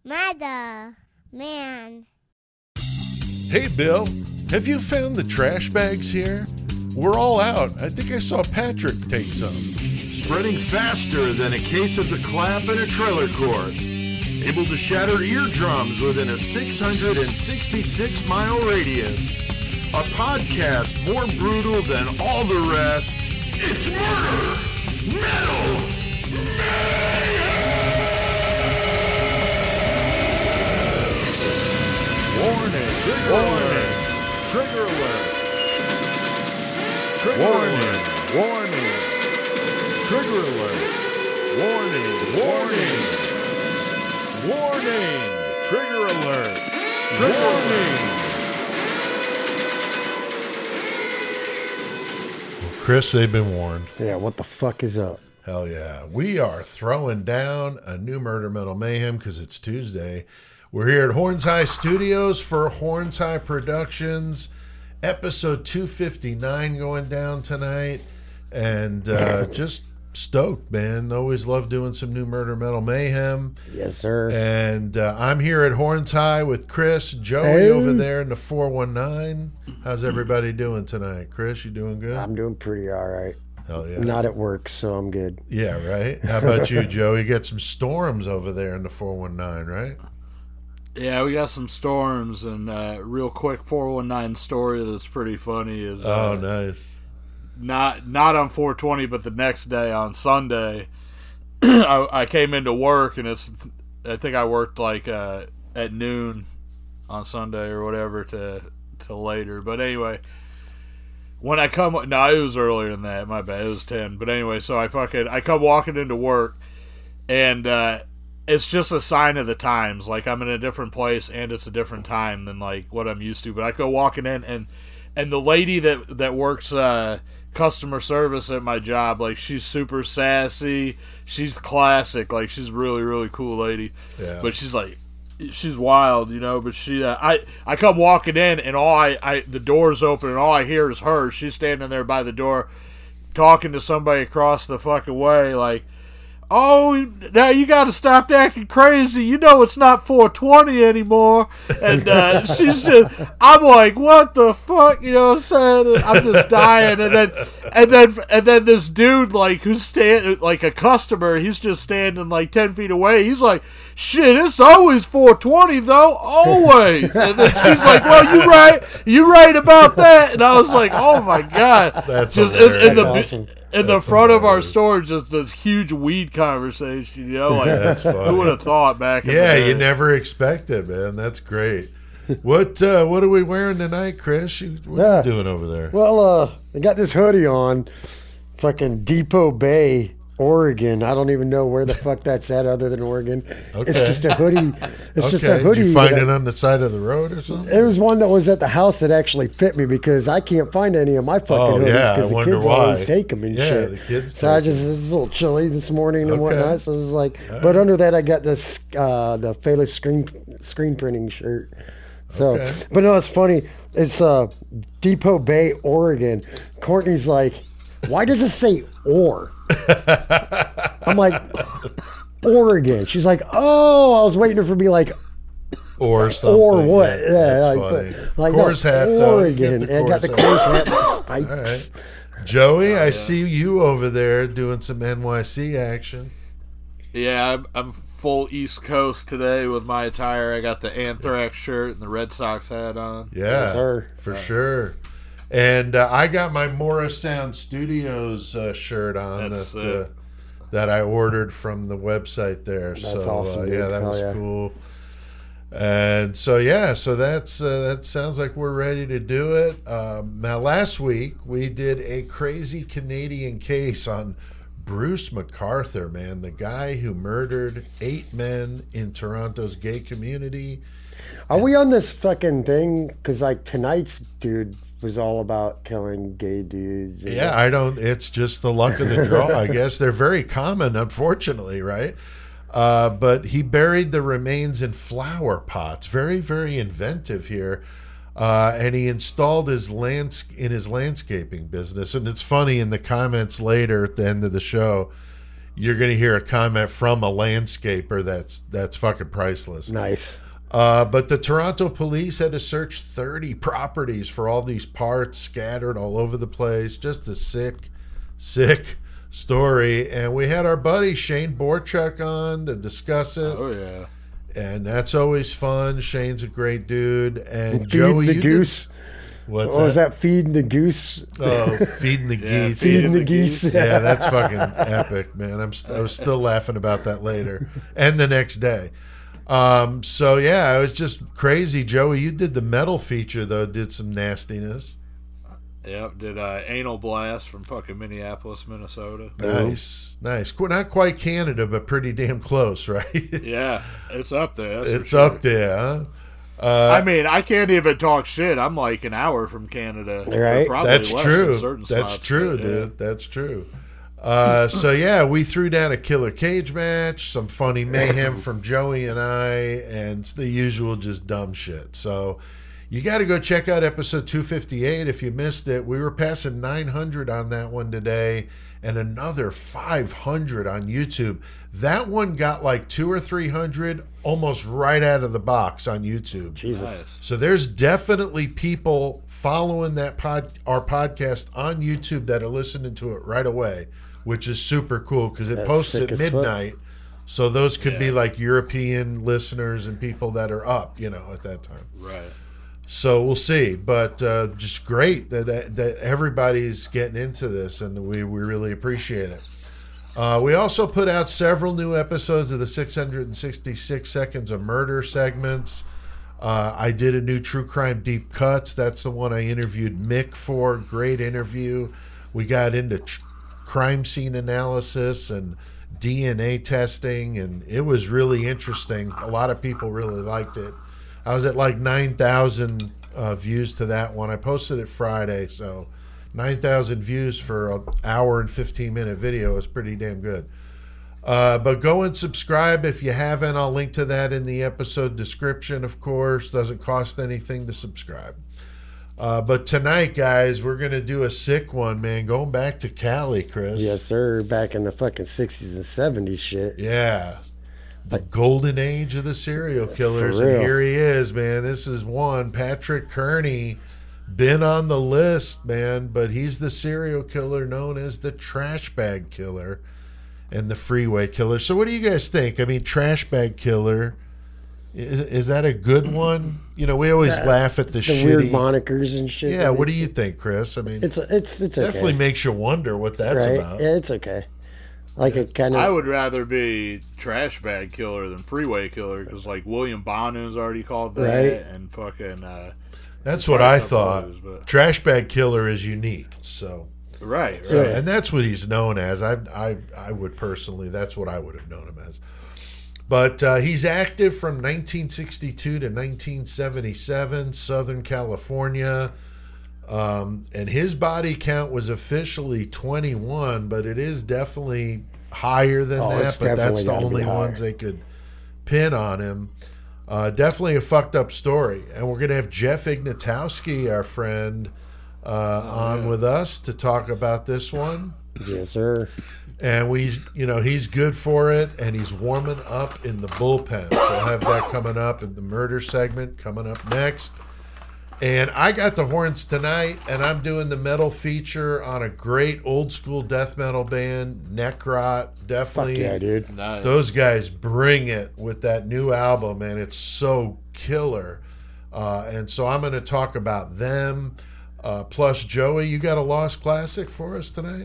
Mother, man. Hey, Bill, have you found the trash bags here? We're all out. I think I saw Patrick take some. Spreading faster than a case of the clap in a trailer court. Able to shatter eardrums within a 666-mile radius. A podcast more brutal than all the rest. It's Murder Metal Mayhem! Warning! Trigger alert! Trigger alert! Trigger alert! Warning! Trigger alert! Warning! Warning! Warning! Trigger alert! Warning! Well, Chris, they've been warned. Yeah, what the fuck is up? Hell yeah. We are throwing down a new Murder Metal Mayhem because it's Tuesday. We're here at Horns High Studios for Horns High Productions, episode 259 going down tonight. And just stoked, man. Always love doing some new Murder Metal Mayhem. Yes, sir. And I'm here at Horns High with Chris, Joey over there in the 419. How's everybody doing tonight? Chris, you doing good? I'm doing pretty all right. Hell yeah. Not at work, so I'm good. Yeah, right? How about you, Joey? You got some storms over there in the 419, right? Yeah, we got some storms, and real quick 419 story that's pretty funny is nice. Not on 420, but the next day on Sunday, I came into work, and I think I worked like at noon on Sunday or whatever to later. But anyway, when I come, no, it was earlier than that. My bad, it was 10. But anyway, so I come walking into work, and it's just a sign of the times. Like, I'm in a different place, and it's a different time than like what I'm used to. But I go walking in, and the lady that works customer service at my job, like, she's super sassy. She's classic. Like, she's really, really cool lady. Yeah. But she's like, she's wild, you know. But she, I come walking in, and the door's open, and all I hear is her. She's standing there by the door, talking to somebody across the fucking way, like, "Oh, now you got to stop acting crazy. You know it's not 420 anymore." And she's just, I'm like, what the fuck? You know what I'm saying? I'm just dying. And then this dude, like, who's standing, like a customer, he's just standing like 10 feet away. He's like, "Shit, it's always 420 though, always." And then she's like, "Well, you right about that." And I was like, oh my god, That's just hilarious. That's awesome. in the front of our store, just this huge weed conversation, you know? Like, That's funny. who would have thought back in the Yeah, day? you never expect it, man. That's great. What are we wearing tonight, Chris? What are you doing over there? Well, I got this hoodie on, fucking Depot Bay, Oregon. I don't even know where the fuck that's at other than Oregon. Okay. It's just a hoodie. It's just a hoodie. Did you find that it on the side of the road or something? It was one that was at the house that actually fit me because I can't find any of my fucking hoodies yeah, I because the wonder kids why. always take them and Yeah, shit. the kids So I take just, it was a little chilly this morning and Okay. whatnot. So I was like, but under that I got this the Phalis screen printing shirt. So, Okay. but no, it's funny. It's Depot Bay, Oregon. Courtney's like, "Why does it say or?" I'm like, "Oregon." She's like, "Oh, I was waiting for me like Or something. or what?" Yeah, that's like, funny. like Coors no, hat, though. Oregon. Get the And I got the Coors Coors hat. hat with spikes. All right. Joey, I see you over there doing some NYC action. Yeah, I'm full East Coast today with my attire. I got the Anthrax shirt and the Red Sox hat on. Yeah, Yes, sir. for sure. And I got my Morris Sound Studios shirt on That's that I ordered from the website there. That's so awesome, dude. yeah, that Hell was yeah. cool. And so yeah, so that sounds like we're ready to do it. Now last week we did a crazy Canadian case on Bruce MacArthur, man, the guy who murdered 8 men in Toronto's gay community. Are we on this fucking thing? Because like tonight's dude was all about killing gay dudes. Yeah, it's just the luck of the draw, I guess. They're very common, unfortunately, right? But he buried the remains in flower pots. Very, very inventive here. And he installed his landscaping business. And it's funny, in the comments later at the end of the show, you're going to hear a comment from a landscaper that's fucking priceless. Nice. But the Toronto police had to search 30 properties for all these parts scattered all over the place. Just a sick story. And we had our buddy Shane Borchuk on to discuss it. Oh, yeah. And that's always fun. Shane's a great dude. And Feeding Joey, the you goose. What's What was that? Feeding the goose. Oh, feeding the Yeah, geese. Feeding the geese. Yeah, that's fucking epic, man. I was still laughing about that later and the next day. So yeah, it was just crazy. Joey, you did the metal feature though. Did some nastiness. Yep, did Anal Blast from fucking Minneapolis, Minnesota. Nice. Not quite Canada, but pretty damn close, right? Yeah, it's up there. That's It's for sure. up there, huh? I mean, I can't even talk shit. I'm like an hour from Canada. Right. Probably That's less true. in certain That's spots, true, but, yeah. dude. That's true. So yeah, we threw down a killer cage match, some funny mayhem from Joey and I, and it's the usual just dumb shit. So you got to go check out episode 258 if you missed it. We were passing 900 on that one today, and another 500 on YouTube. That one got like 200 or 300 almost right out of the box on YouTube. Jesus. Nice. So there's definitely people following our podcast on YouTube that are listening to it right away, which is super cool because it That's posts sick at as fuck. midnight. So those could be Yeah. like European listeners and people that are up, at that time. Right. So we'll see, but just great that everybody's getting into this, and we really appreciate it. We also put out several new episodes of the 666 Seconds of Murder segments. I did a new True Crime Deep Cuts. That's the one I interviewed Mick for. Great interview. We got into crime scene analysis and DNA testing, and it was really interesting. A lot of people really liked it. I was at like 9,000 views to that one. I posted it Friday, so 9,000 views for an hour and 15-minute video is pretty damn good. But go and subscribe if you haven't. I'll link to that in the episode description, of course. Doesn't cost anything to subscribe. But tonight, guys, we're going to do a sick one, man. Going back to Cali, Chris. Yes, sir. Back in the fucking 60s and 70s shit. Yeah. The golden age of the serial killers. For And real. here he is, man. This is one. Patrick Kearney. Been on the list, man. But he's the serial killer known as the Trash Bag Killer and the Freeway Killer. So what do you guys think? I mean, Trash Bag Killer, is that a good one? We always laugh at the shitty... weird monikers and shit. Yeah, what do you think, Chris? I mean, It's okay. definitely makes you wonder what that's right? about. Yeah, it's okay. Like it kind I of. would rather be Trash Bag Killer than Freeway Killer because, like, William Bonin's already called that, Right. and fucking That's what I Some thought. others, but- Trash Bag Killer is unique, so... right, So, right. and that's what he's known as. I would personally, that's what I would have known him as. But he's active from 1962 to 1977, Southern California. And his body count was officially 21, but it is definitely higher than that. It's But that's definitely the gotta be only higher. ones they could pin on him. Definitely a fucked up story. And we're going to have Jeff Ignatowski, our friend, on with us to talk about this one. Yes, sir. And he's good for it, and he's warming up in the bullpen. So we'll have that coming up in the murder segment coming up next. And I got the horns tonight, and I'm doing the metal feature on a great old school death metal band, Necrot. Fuck Definitely, yeah, dude. Nice. those guys bring it with that new album, and it's so killer. And so I'm going to talk about them. Plus, Joey, you got a Lost Classic for us tonight?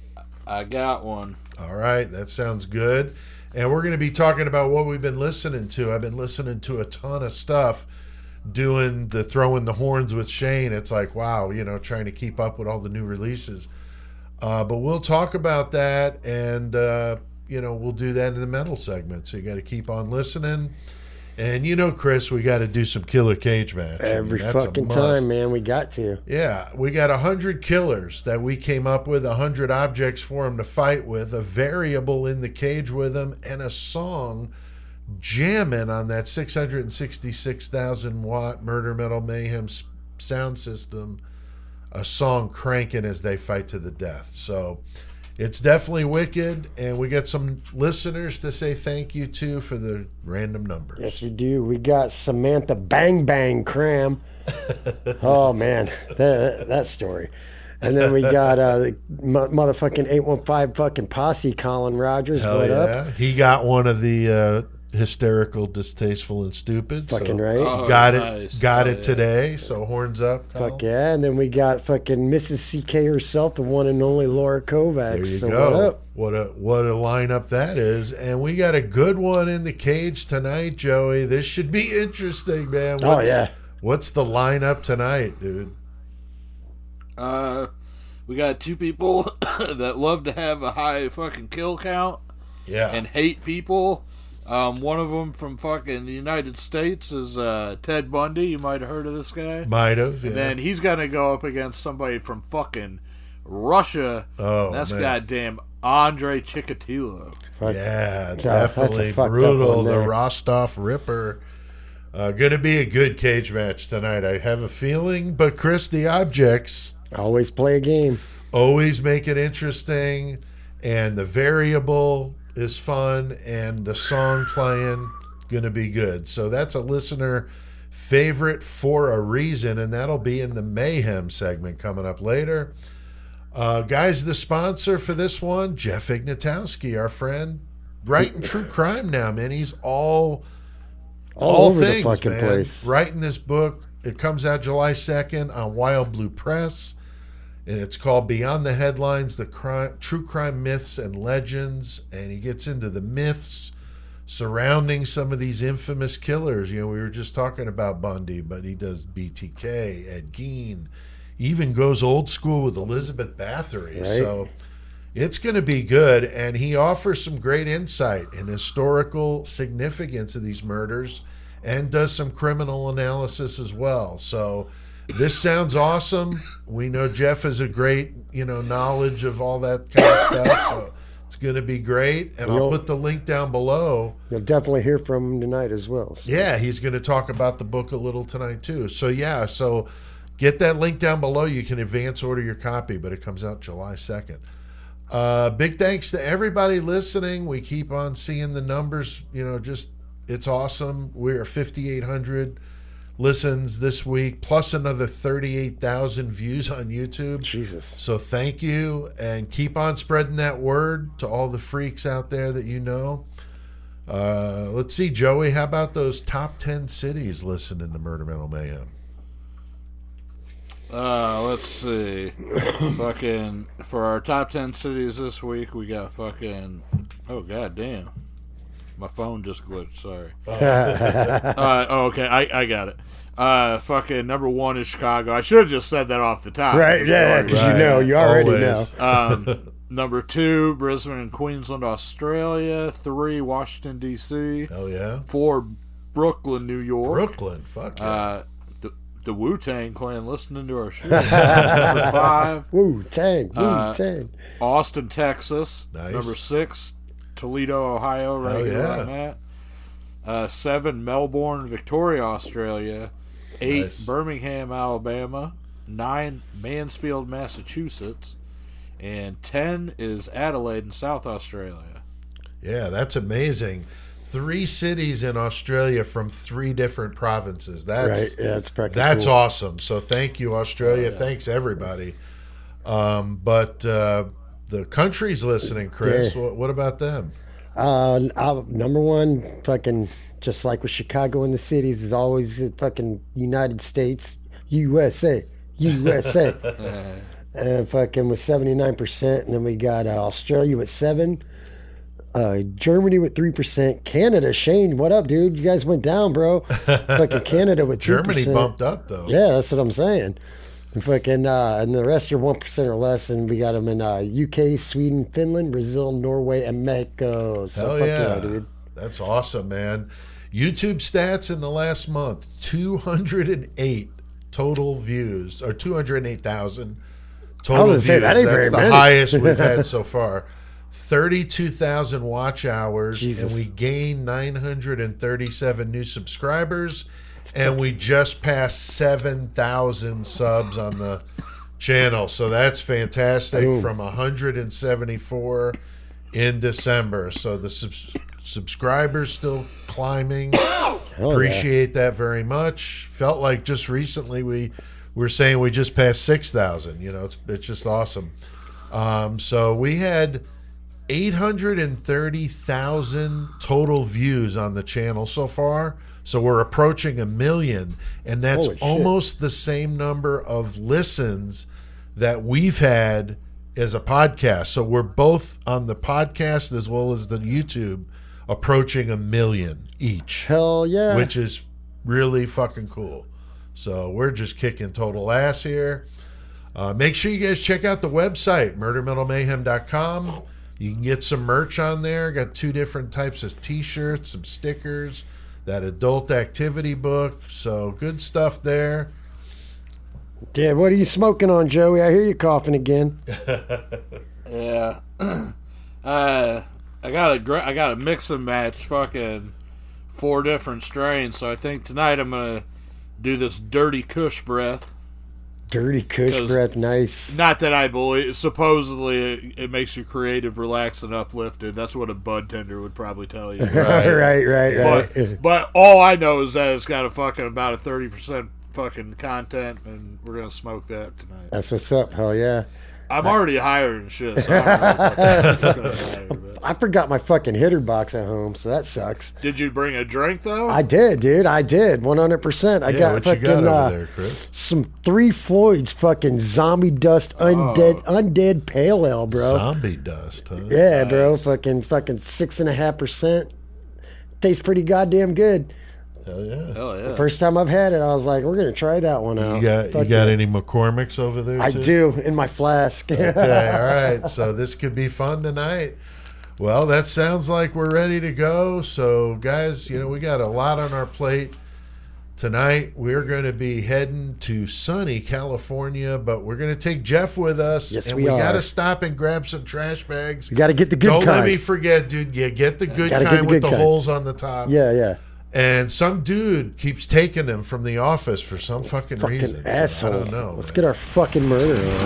I got one. All right, that sounds good. And we're going to be talking about what we've been listening to. I've been listening to a ton of stuff, doing the Throwing the Horns with Shane. It's like, wow, trying to keep up with all the new releases. But we'll talk about that, and, we'll do that in the metal segment. So you got to keep on listening. And Chris, we got to do some killer cage match. I mean, Every that's a fucking must. time, man. We got to. Yeah, we got 100 killers that we came up with, 100 objects for them to fight with, a variable in the cage with them, and a song jamming on that 666,000 watt Murder Metal Mayhem sound system, a song cranking as they fight to the death. So it's definitely wicked, and we got some listeners to say thank you to for the random numbers. Yes, we do. We got Samantha Bang Bang Cram. Oh, man, that story. And then we got motherfucking 815 fucking posse, Colin Rogers. Hell what yeah. up? He got one of the hysterical, distasteful, and stupid. Fucking so right. Oh, got nice. it. Got Oh, it yeah. today. So horns up. Colin. Fuck yeah. And then we got fucking Mrs. CK herself, the one and only Laura Kovacs. There you so go. what up? What a lineup that is. And we got a good one in the cage tonight, Joey. This should be interesting, man. Yeah. What's the lineup tonight, dude? We got two people that love to have a high fucking kill count Yeah. and hate people. One of them from fucking the United States is Ted Bundy. You might have heard of this guy. Might have. Yeah. And then he's gonna go up against somebody from fucking Russia. Oh, and that's man. goddamn Andre Chikatilo. Yeah, that's a definitely fucked up brutal. one The there. Rostov Ripper. Going to be a good cage match tonight, I have a feeling. But, Chris, the objects Always play a game. always make it interesting. And the variable is fun. And the song playing going to be good. So that's a listener favorite for a reason. And that'll be in the Mayhem segment coming up later. Guys, the sponsor for this one, Jeff Ignatowski, our friend, writing true crime now, man. He's all Over things, the fucking man. place. Writing this book. It comes out July 2nd on Wild Blue Press, and it's called Beyond the Headlines, True Crime Myths and Legends, and he gets into the myths surrounding some of these infamous killers. You know, we were just talking about Bundy, but he does BTK, Ed Gein, even goes old school with Elizabeth Bathory. Right. So it's going to be good, and he offers some great insight and historical significance of these murders and does some criminal analysis as well. So this sounds awesome. We know Jeff has a great, knowledge of all that kind of stuff, so it's going to be great. And I'll You'll- put the link down below. You'll definitely hear from him tonight as well. So. Yeah, he's going to talk about the book a little tonight too. So get that link down below. You can advance order your copy, but it comes out July 2nd. Big thanks to everybody listening. We keep on seeing the numbers, it's awesome. We're 5,800 listens this week, plus another 38,000 views on YouTube. Jesus. So thank you, and keep on spreading that word to all the freaks out there that you know. Let's see, Joey, how about those top 10 cities listening to Murder Metal Mayhem? Let's see. Fucking for our top 10 cities this week, we got fucking. Oh goddamn, my phone just glitched. Sorry. Okay, I got it. Fucking number 1 is Chicago. I should have just said that off the top. Right, yeah, because you already Always. know. Number 2, Brisbane and Queensland, Australia. 3, Washington D.C. Hell yeah. 4, Brooklyn, New York. Brooklyn, fuck yeah. The Wu-Tang Clan listening to our show. Number 5, Wu-Tang, Wu-Tang. Austin, Texas. Nice. Number 6, Toledo, Ohio, right Hell here yeah. where I'm at. 7, Melbourne, Victoria, Australia. 8, Nice. Birmingham, Alabama. 9, Mansfield, Massachusetts. And 10 is Adelaide in South Australia. Yeah, that's amazing. 3 cities in Australia from 3 different provinces. That's Right, yeah, it's practically That's cool. awesome. So thank you, Australia. Thanks, everybody. But the country's listening, Chris. Yeah. What about them? Number 1, fucking, just like with Chicago and the cities, is always the fucking United States, USA. Fucking with 79%. And then we got Australia with 7%. Germany with 3%. Canada, Shane, what up, dude? You guys went down, bro. Fucking Canada with 2%. Germany bumped up, though. Yeah, that's what I'm saying. And fucking, and the rest are 1% or less, and we got them in UK, Sweden, Finland, Brazil, Norway, and Mexico. So Hell fuck yeah. dude. That's awesome, man. YouTube stats in the last month, 208 total views, or 208,000 total I was gonna views. say, that ain't That's very the many. highest we've had so far. 32,000 watch hours, Jesus. and we gained 937 new subscribers, and we just passed 7,000 subs on the channel. So that's fantastic. Boom. From 174 in December. So the subscribers still climbing. Hell Appreciate that very much. Felt like just recently we were saying we just passed 6,000. You know, it's just awesome. So we had 830,000 total views on the channel so far. So we're approaching 1 million, and that's Holy shit. almost the same number of listens that we've had as a podcast. So we're both on the podcast as well as the YouTube approaching 1 million each, Hell yeah. which is really fucking cool. So we're just kicking total ass here. Make sure you guys check out the website, murdermetalmayhem.com. You can get some merch on there. Got 2 different types of t-shirts, some stickers, that adult activity book. So good stuff there. Yeah, what are you smoking on, Joey? I hear you coughing again. Yeah. I got a mix and match fucking 4 different strains. So I think tonight I'm gonna do this dirty Kush breath. Dirty Kush 'Cause- breath, nice. Not that I believe. Supposedly, it makes you creative, relaxed, and uplifted. That's what a bud tender would probably tell you. right. But all I know is that it's got a fucking about a 30% fucking content, and we're gonna smoke that tonight. That's what's up. Hell yeah. I'm already higher and shit. So I don't know if it's gonna matter, but- I forgot my fucking hitter box at home, so that sucks. Did you bring a drink though? I did, dude. I did. 100%. I Yeah, got what fucking you got over there, Chris? some 3 Floyd's fucking zombie dust undead pale ale, bro. Zombie dust, huh? Yeah, bro. Fucking 6.5%. Tastes pretty goddamn good. Hell yeah. Hell yeah. First time I've had it, I was like, we're gonna try that one out. You Fuck got yeah. any McCormick's over there? I too? do in my flask. Okay, all right. So this could be fun tonight. Well, that sounds like we're ready to go. So, guys, we got a lot on our plate tonight. We're going to be heading to sunny California, but we're going to take Jeff with us. Yes, and we we are. got to stop and grab some trash bags. You got to get the good Don't kind. let me forget, dude. Yeah, get the good Gotta get kind the with good the kind. holes on the top. Yeah. And some dude keeps taking them from the office for some fucking reason. Fucking asshole. So I don't know. Let's man. get our fucking murder on.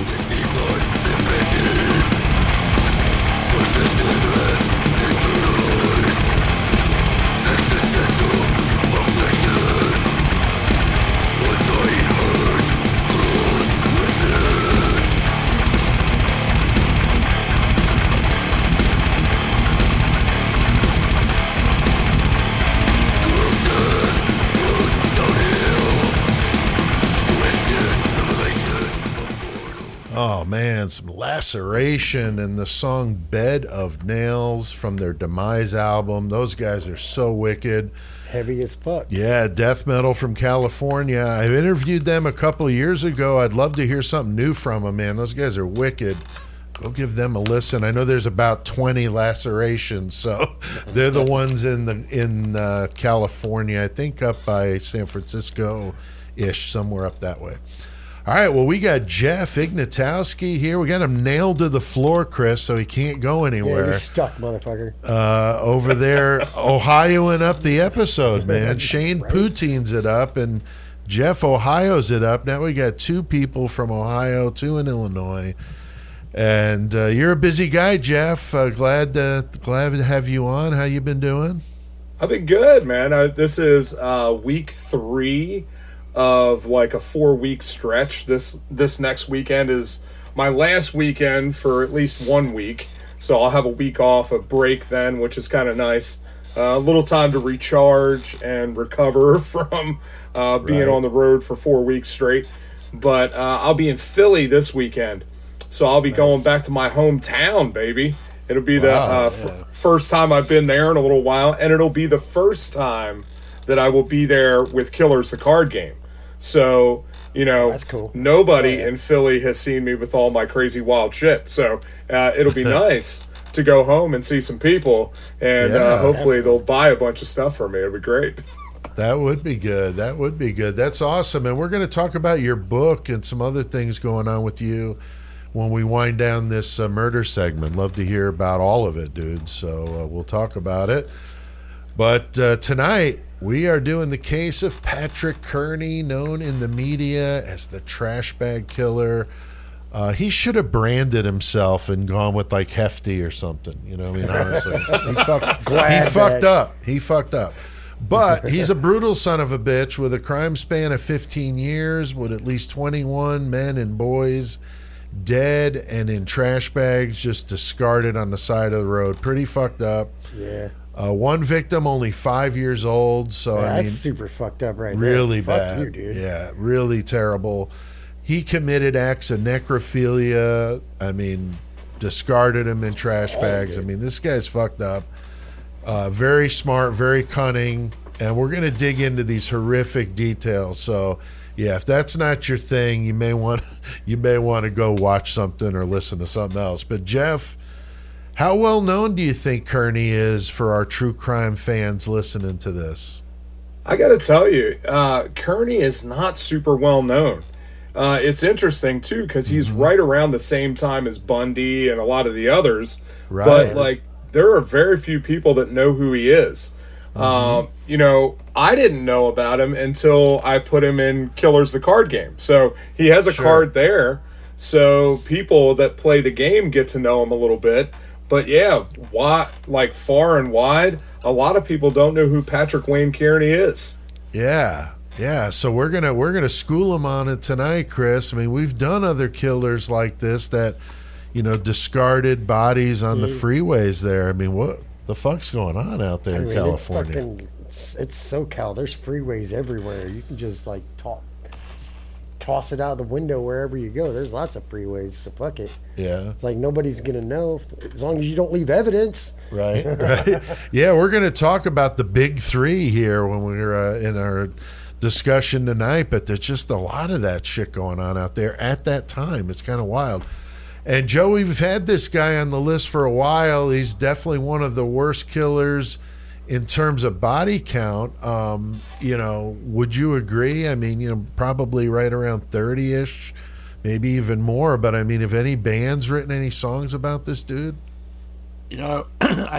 Oh man, some Laceration and the song Bed of Nails from their Demise album. Those guys are so wicked. Heavy as fuck. Yeah, death metal from California. I interviewed them a couple years ago. I'd love to hear something new from them, man. Those guys are wicked. Go give them a listen. I know there's about 20 Lacerations, so they're the ones in California. I think up by San Francisco-ish, somewhere up that way. All right, well, we got Jeff Ignatowski here. We got him nailed to the floor, Chris, so he can't go Yeah, anywhere. you're stuck, motherfucker. Over there, Ohioing up the episode, man. Shane Poutine's it up, and Jeff Ohio's it up. Now we got 2 people from Ohio, 2 in Illinois. And you're a busy guy, Jeff. Glad to have you on. How you been doing? I've been good, man. This is week 3 of like a 4-week stretch. This next weekend is my last weekend for at least 1 week, so I'll have a week off, a break then, which is kind of nice. A little time to recharge and recover from being on the road for 4 weeks straight. But I'll be in Philly this weekend, so I'll be going back to my hometown, baby. It'll be the first time I've been there in a little while, and it'll be the first time that I will be there with Killers the card game. So, That's cool. Nobody in Philly has seen me with all my crazy wild shit. So it'll be nice to go home and see some people, and hopefully they'll buy a bunch of stuff for me. It'll be great. That would be good. That would be good. That's awesome. And we're going to talk about your book and some other things going on with you when we wind down this murder segment. Love to hear about all of it, dude. So we'll talk about it. But tonight, we are doing the case of Patrick Kearney, known in the media as the Trash Bag Killer. He should have branded himself and gone with like Hefty or something. You know, what I mean, honestly, he fucked up. He fucked up. But he's a brutal son of a bitch with a crime span of 15 years, with at least 21 men and boys dead and in trash bags, just discarded on the side of the road. Pretty fucked up. Yeah. One victim, only 5 years old. So I mean, that's super fucked up, right? Really there. bad. Fuck you, dude. Yeah, really terrible. He committed acts of necrophilia. I mean, discarded him in trash bags. I mean, this guy's fucked up. Very smart, very cunning, and we're going to dig into these horrific details. So, yeah, if that's not your thing, you may want to go watch something or listen to something else. But Jeff, how well known do you think Kearney is for our true crime fans listening to this? I got to tell you, Kearney is not super well known. It's interesting too because he's right around the same time as Bundy and a lot of the others. Right. But like, there are very few people that know who he is. You know, I didn't know about him until I put him in Killers the Card Game. So he has a card there. So people that play the game get to know him a little bit. But yeah, like far and wide, a lot of people don't know who Patrick Wayne Kearney is. Yeah. Yeah, so we're gonna school him on it tonight, Chris. I mean, we've done other killers like this that, you know, discarded bodies on the freeways there. I mean, what the fuck's going on out there in California? It's SoCal. There's freeways everywhere. You can just like toss it out the window wherever you go. There's lots of freeways, so fuck it. Yeah. It's like nobody's gonna know as long as you don't leave evidence. Right. Yeah, we're gonna talk about the big three here when we're in our discussion tonight, but there's just a lot of that shit going on out there at that time. It's kind of wild. And Joe, we've had this guy on the list for a while. He's definitely one of the worst killers in terms of body count. You know, would you agree? I mean, you know, probably right around 30-ish, maybe even more. But I mean, have any bands written any songs about this dude? You know,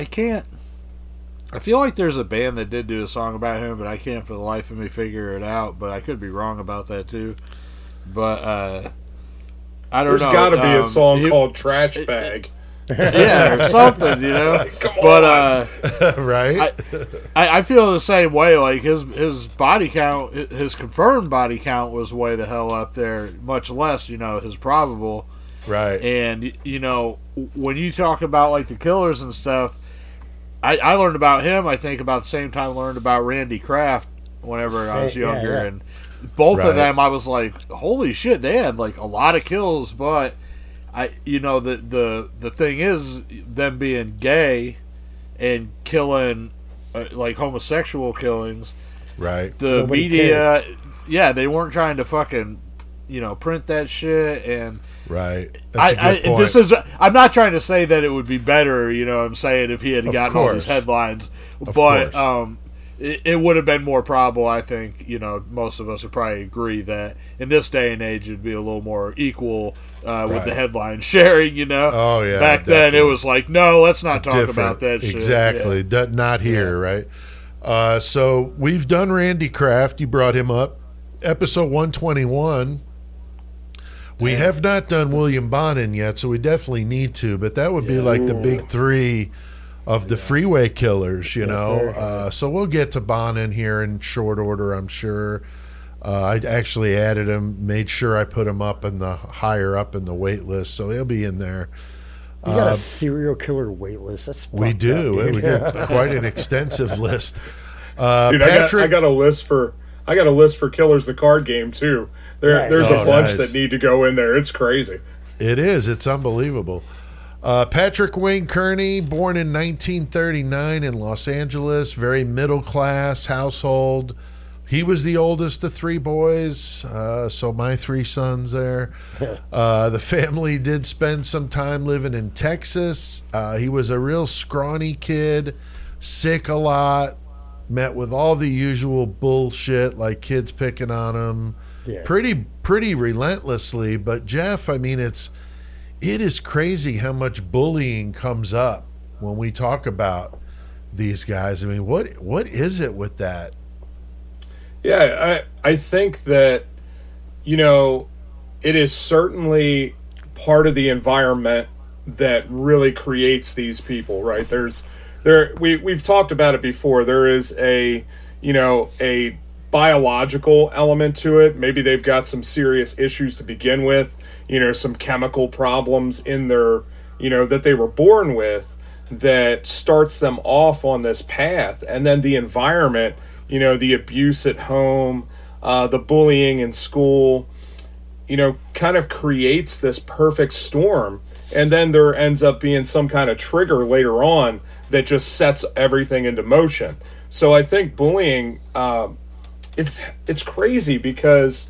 I feel like there's a band that did do a song about him, but I can't for the life of me figure it out. But I could be wrong about that too. But I don't know. There's got to be a song called Trash Bag. Yeah, or something, you know. Come but on. Right? I feel the same way. Like his body count, his confirmed body count was way the hell up there. Much less, you know, his probable. Right. And you know, when you talk about like the killers and stuff. I learned about him, I think, about the same time I learned about Randy Kraft whenever I was younger. Yeah. And both of them, I was like, holy shit, they had like a lot of kills. But, the thing is, them being gay and killing, like homosexual killings. Right. The Nobody media, they weren't trying to fucking, print that shit. And right. That's a good point. I'm not trying to say that it would be better, I'm saying, if he had gotten all these headlines, but it would have been more probable. I think most of us would probably agree that in this day and age it'd be a little more equal with the headline sharing. Oh yeah. Back then it was like, no, let's not talk about that shit. Exactly. Not here, right? So we've done Randy Kraft. You brought him up, episode 121. We have not done William Bonin yet, so we definitely need to. But that would be like the big three of the freeway killers, so we'll get to Bonin here in short order, I'm sure. I actually added him, made sure I put him up in the higher up in the wait list, so he'll be in there. You got a serial killer wait list. That's we do. Up, we got quite an extensive list. Dude, Patrick, I got a list for Killers the Card Game too. There's a bunch that need to go in there. It's crazy. It is. It's unbelievable. Patrick Wayne Kearney, born in 1939 in Los Angeles, very middle-class household. He was the oldest of three boys, so my three sons there. The family did spend some time living in Texas. He was a real scrawny kid, sick a lot, met with all the usual bullshit, like kids picking on him, pretty relentlessly. But Jeff, I mean, it is crazy how much bullying comes up when we talk about these guys. I mean, what is it with that? Yeah, I think that, it is certainly part of the environment that really creates these people, right? We've talked about it before. There is a biological element to it. Maybe they've got some serious issues to begin with, some chemical problems in their, that they were born with, that starts them off on this path. And then the environment, the abuse at home, the bullying in school, kind of creates this perfect storm. And then there ends up being some kind of trigger later on that just sets everything into motion. So I think bullying, it's crazy because,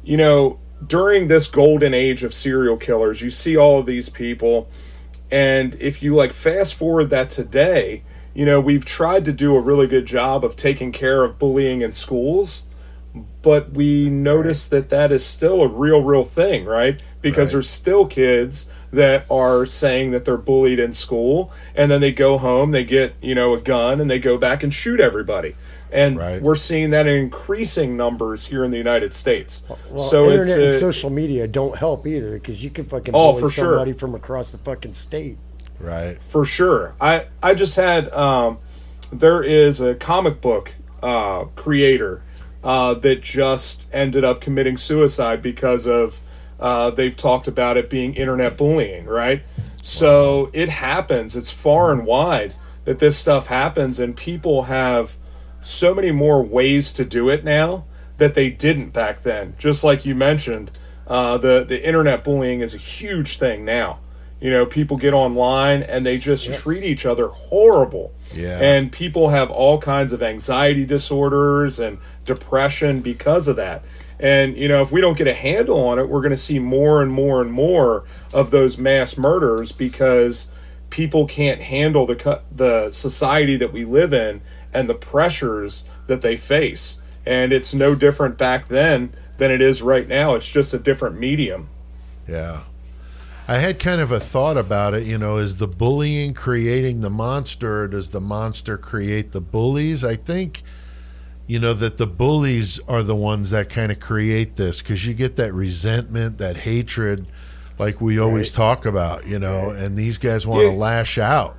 during this golden age of serial killers, you see all of these people. And if you fast forward that today, we've tried to do a really good job of taking care of bullying in schools, but we notice that is still a real thing, right? Because there's still kids that are saying that they're bullied in school, and then they go home, they get, a gun, and they go back and shoot everybody. And we're seeing that in increasing numbers here in the United States. Well, so internet and social media don't help either, because you can fucking bully somebody from across the fucking state. Right. For sure. I just had, there is a comic book creator that just ended up committing suicide because of, they've talked about it being internet bullying, right? So it happens. It's far and wide that this stuff happens, and people have so many more ways to do it now that they didn't back then. Just like you mentioned, the internet bullying is a huge thing now. People get online and they just treat each other horrible. Yeah. And people have all kinds of anxiety disorders and depression because of that. And, if we don't get a handle on it, we're going to see more and more and more of those mass murders, because people can't handle the society that we live in and the pressures that they face. And it's no different back then than it is right now. It's just a different medium. Yeah. I had kind of a thought about it, is the bullying creating the monster, or does the monster create the bullies? I think, that the bullies are the ones that kind of create this, because you get that resentment, that hatred, like we always talk about, and these guys want to lash out,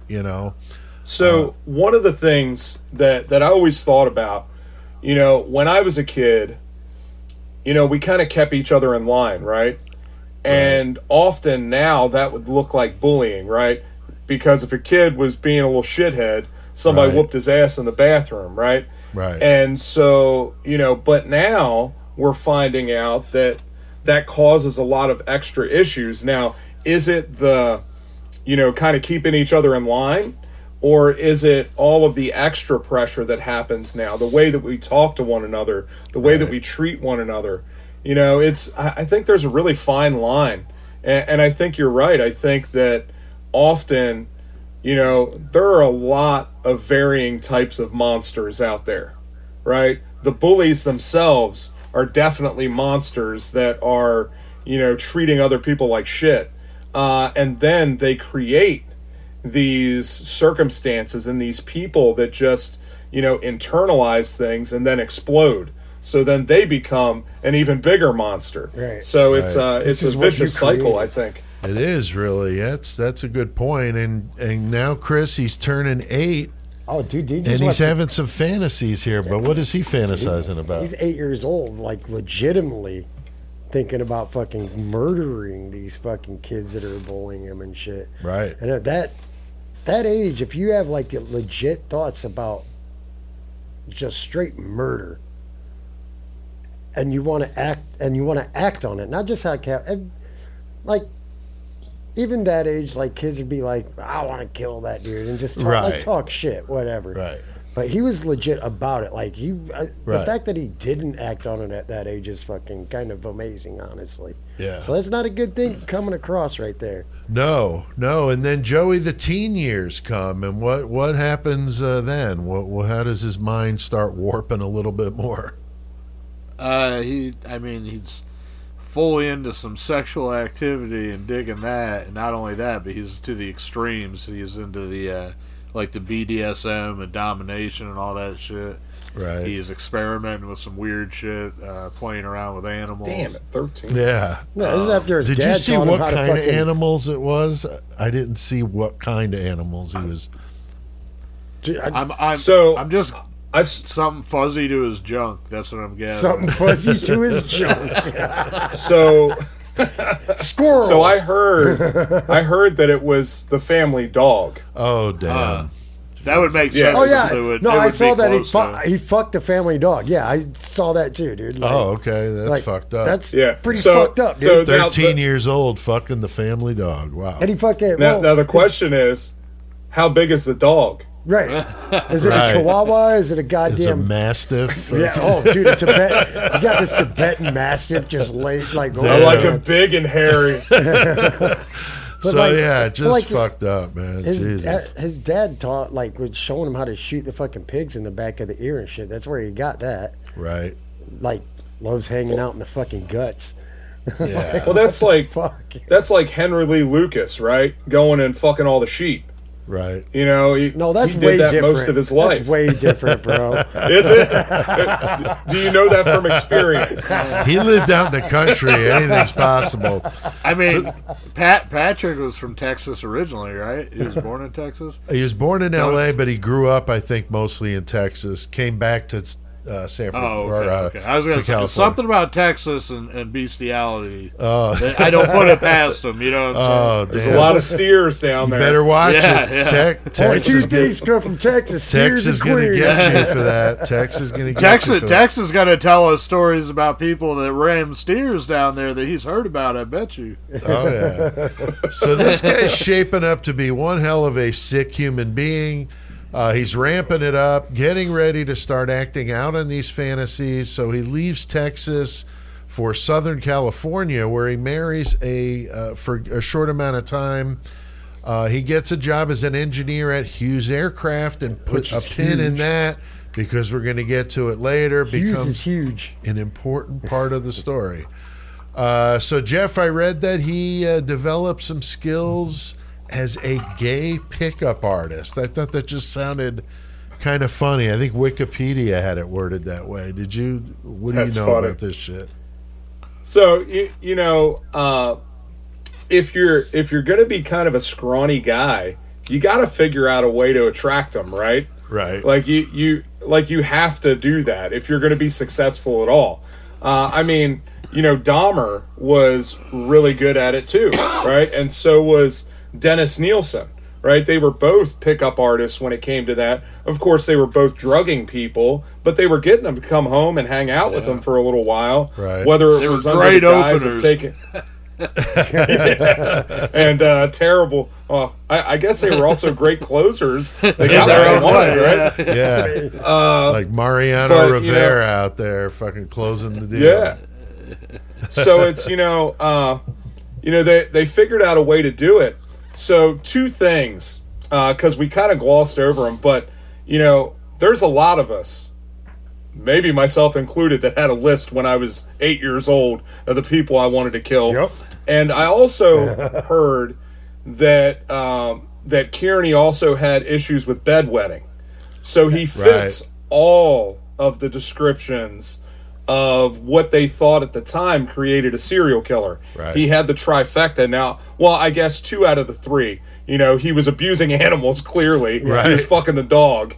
So one of the things that I always thought about, when I was a kid, we kind of kept each other in line, right? And often now that would look like bullying, right? Because if a kid was being a little shithead, somebody whooped his ass in the bathroom, right? Right. And so, but now we're finding out that causes a lot of extra issues. Now, is it the, kind of keeping each other in line? Or is it all of the extra pressure that happens now? The way that we talk to one another, the way that we treat one another. I think there's a really fine line. And I think you're right. I think that often, there are a lot of varying types of monsters out there, right? The bullies themselves are definitely monsters that are, treating other people like shit. And then they create these circumstances and these people that just, internalize things and then explode. So then they become an even bigger monster. Right. So it's a vicious cycle, I think. It is really. That's a good point. And now Chris, he's turning 8. Oh, dude, and he's having some fantasies here. But what is he fantasizing about? He's 8 years old, legitimately thinking about fucking murdering these fucking kids that are bullying him and shit. Right. And at that age, if you have legit thoughts about just straight murder, and you want to act on it, not just even that age, kids would be like, I want to kill that dude, and just talk shit, whatever. Right. But he was legit about it. The fact that he didn't act on it at that age is fucking kind of amazing, honestly. Yeah. So that's not a good thing coming across right there. No. And then Joey, the teen years come, and what happens then? How does his mind start warping a little bit more? He's fully into some sexual activity and digging that, and not only that, but he's to the extremes. He's into the like the BDSM and domination and all that shit. Right. He's experimenting with some weird shit, playing around with animals. Damn it, 13. Yeah. No, this is after his Did dad you see taught him what how to kind of fucking- animals it was? I didn't see what kind of animals he was. Dude, I'm just I, something fuzzy to his junk. That's what I'm getting. something fuzzy to his junk. so Squirrels. so I heard that it was the family dog. Oh, damn. That would make Yeah. sense. Oh yeah, It would, no, it I would saw be that close to- he fucked the family dog. Yeah, I saw that too, dude. Like, Oh, okay. That's like, fucked up. That's Yeah. pretty So- fucked up, dude. so- now 13 the- years old fucking the family dog. Wow. and he fucking Now the question is, how big is the dog? right? Is it Right. a Chihuahua? Is it a It's a goddamn? mastiff. Yeah. Oh, dude, a Tibet. You got this Tibetan Mastiff just laid like. Damn. I like him big and hairy. So, like- yeah, just like fucked up, man. Jesus. His dad taught was showing him how to shoot the fucking pigs in the back of the ear and shit. That's where he got that. Right. Like loves hanging out in the fucking guts. Yeah. Well, that's like Fuck. Henry Lee Lucas, right? Going and fucking all the sheep. Right. You know, No, that's he way did that different. most of his life. That's way different, bro. Is it? Do you know that from experience? He lived out in the country. Anything's possible. I mean, Patrick was from Texas originally, right? He was born in Texas. He was born in L.A., but he grew up, I think, mostly in Texas. Came back to San Francisco. Oh, okay. I was going to say California. something about Texas and bestiality. Oh. I don't put it past them. You know what I'm saying? Oh, There's damn. a lot of steers down You there. better watch Yeah, it. yeah. Only two Texas things come from Texas. Steers Texas and going to queers. get you for that. Texas is going to get you for that. Texas got to tell us stories about people that ram steers down there that he's heard about. I bet you. Oh, yeah. So this guy's shaping up to be one hell of a sick human being. He's ramping it up, getting ready to start acting out on these fantasies. So he leaves Texas for Southern California, where he marries for a short amount of time. He gets a job as an engineer at Hughes Aircraft and puts a pin in that because we're going to get to it later. Hughes Becomes is huge. an important part of the story. So, Jeff, I read that he developed some skills as a gay pickup artist. I thought that just sounded kind of funny. I think Wikipedia had it worded that way. Did you? What do That's you know funny. about this shit? So you know, if you're going to be kind of a scrawny guy, you got to figure out a way to attract them, right? Right. Like you have to do that if you're going to be successful at all. I mean, you know, Dahmer was really good at it too, right? And so was Dennis Nielsen, right? They were both pickup artists when it came to that. Of course, they were both drugging people, but they were getting them to come home and hang out with them for a little while. Right. Whether it They were was under great the guise of openers. taking. Yeah. And terrible. Well, I guess they were also great closers. They got their what they own wanted, way, right? Yeah. Like Mariano but, you know- Rivera out there fucking closing the deal. Yeah. So it's they figured out a way to do it. So two things, because we kind of glossed over them, but there's a lot of us, maybe myself included, that had a list when I was 8 years old of the people I wanted to kill. Yep. And I also heard that that Kearney also had issues with bedwetting. So he fits all of the descriptions of what they thought at the time created a serial killer. Right. He had the trifecta. Now, well, I guess 2 out of the 3. He was abusing animals, clearly. Right. He was fucking the dog.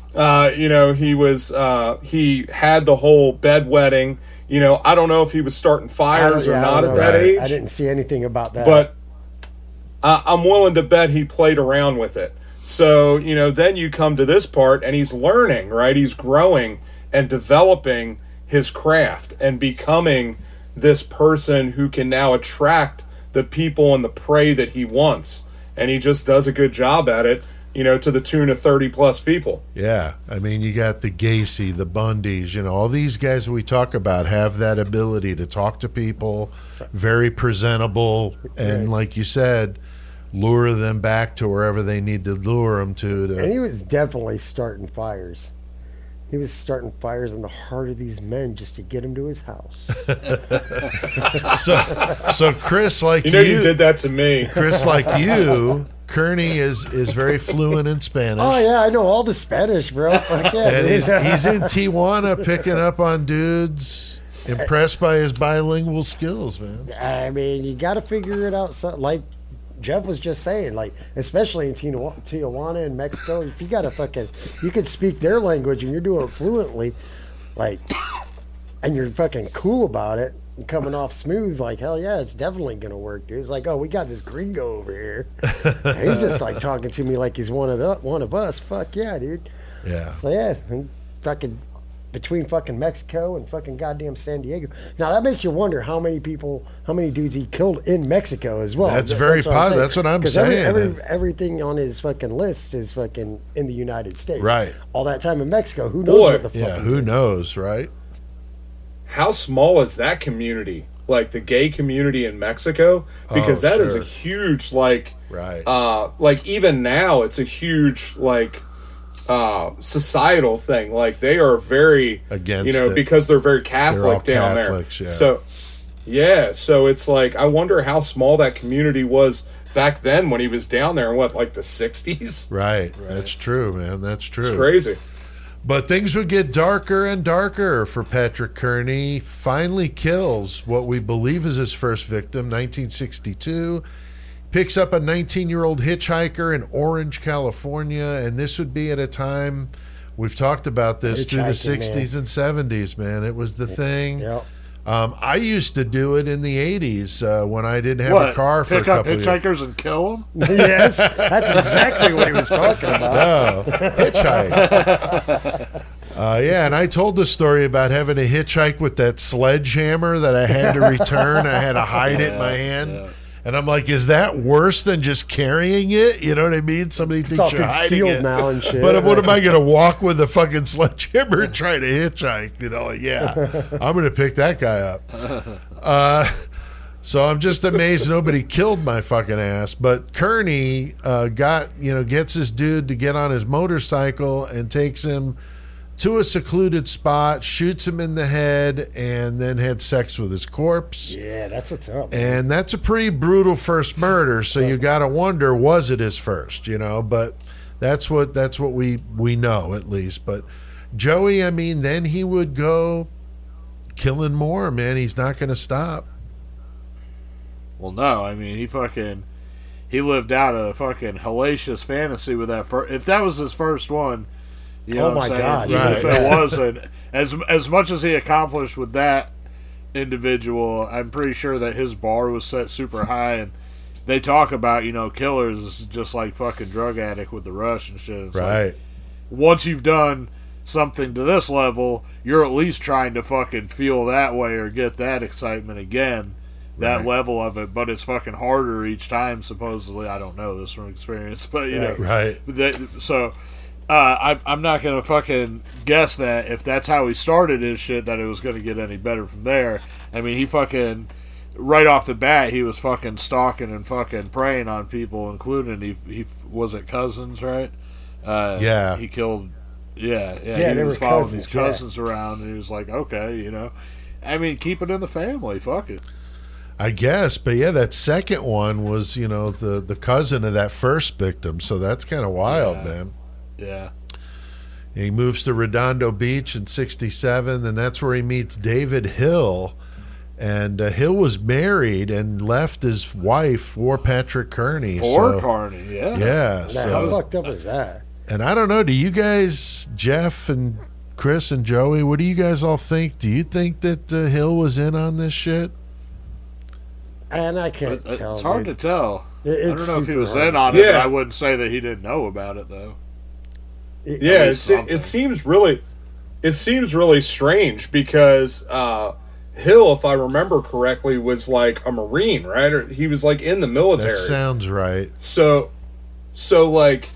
He had the whole bedwetting. I don't know if he was starting fires or not at that age. I didn't see anything about that. But I'm willing to bet he played around with it. So, then you come to this part and he's learning, right? He's growing and developing his craft and becoming this person who can now attract the people and the prey that he wants. And he just does a good job at it, to the tune of 30 plus people. Yeah, I mean, you got the Gacy, the Bundys, all these guys we talk about have that ability to talk to people, very presentable, and like you said, lure them back to wherever they need to lure them to. And he was definitely starting fires. He was starting fires in the heart of these men just to get him to his house. So Chris, like You did that to me. Chris, like you, Kearney is very fluent in Spanish. Oh yeah, I know all the Spanish, bro. Fuck yeah, And dude. he's in Tijuana picking up on dudes, impressed by his bilingual skills, man. I mean, you got to figure it out. So, like Jeff was just saying, like especially in Tijuana in Mexico, if you got to you could speak their language and you're doing it fluently, like, and you're fucking cool about it. Coming off smooth, like hell yeah, it's definitely gonna work, dude. It's like, oh, we got this gringo over here. And he's just like talking to me like he's one of us. Fuck yeah, dude. Yeah. So yeah, and fucking between fucking Mexico and fucking goddamn San Diego. Now that makes you wonder how many dudes he killed in Mexico as well. That's very positive. That's what I'm 'Cause saying. everything on his fucking list is fucking in the United States. Right. All that time in Mexico, who knows Boy, what the fuck? Yeah, who knows, right? How small is that community? Like the gay community in Mexico? Because Oh, that is sure. a huge, like, Right. like even now, it's a huge, like, societal thing. Like they are very Against you know, it. because they're very Catholic all down Catholics, there. yeah. So, yeah, so it's like I wonder how small that community was back then when he was down there in what, like the 60s? Right. That's true, man. That's true. It's crazy. But things would get darker and darker for Patrick Kearney. Finally kills what we believe is his first victim, 1962. Picks up a 19-year-old hitchhiker in Orange, California. And this would be at a time, we've talked about this, through the Hitchhiking, 60s and 70s, man. It was the thing. Yep. I used to do it in the 80s when I didn't have a car for a Pick up couple of years. hitchhikers and kill them? Yes, that's exactly what he was talking about. Oh, hitchhike. Yeah, and I told the story about having to hitchhike with that sledgehammer that I had to return. I had to hide it in my hand. yeah. And I'm like, is that worse than just carrying it? You know what I mean? Somebody It's all thinks you're hiding concealed it. now and shit. But what am I going to walk with a fucking sledgehammer and try to hitchhike? You know, like, yeah, I'm going to pick that guy up. So I'm just amazed nobody killed my fucking ass. But Kearney gets this dude to get on his motorcycle and takes him to a secluded spot, shoots him in the head, and then had sex with his corpse. Yeah, that's what's up. And that's a pretty brutal first murder. So you got to wonder, was it his first? You know, but that's what we know at least. But Joey, I mean, then he would go killing more. Man, he's not going to stop. Well, no. I mean, he lived out a fucking hellacious fantasy with that. If that was his first one, you know Oh what I'm my saying? God, Even right. if it wasn't, as much as he accomplished with that individual, I'm pretty sure that his bar was set super high. And they talk about, killers is just like fucking drug addict with the rush and shit. It's like, Right. once you've done something to this level, you're at least trying to fucking feel that way or get that excitement again, that Right. level of it. But it's fucking harder each time, supposedly. I don't know this from experience, but you know, Right. so I'm not gonna fucking guess that if that's how he started his shit, that it was gonna get any better from there. I mean, he fucking right off the bat, he was fucking stalking and fucking preying on people, including he was it cousins, right? Yeah. He killed. Yeah, Yeah, he they was were following cousins, these yeah. cousins around, and he was like, okay, I mean, keep it in the family. Fuck it. I guess, but yeah, that second one was, the cousin of that first victim. So that's kind of wild, Yeah. man. Yeah. He moves to Redondo Beach in 67, and that's where he meets David Hill. And Hill was married and left his wife for Patrick Kearney. For Carney, yeah. Yeah. Now, how So, fucked up is that? and I don't know, do you guys, Jeff and Chris and Joey, what do you guys all think? Do you think that Hill was in on this shit? And I can't tell. It's hard dude. to tell. I It's don't know if he super was hard. in on it, but Yeah. I wouldn't say that he didn't know about it, though. Yeah, least something. it seems really strange because Hill, if I remember correctly, was like a Marine, right? Or he was like in the military. That sounds right. So like,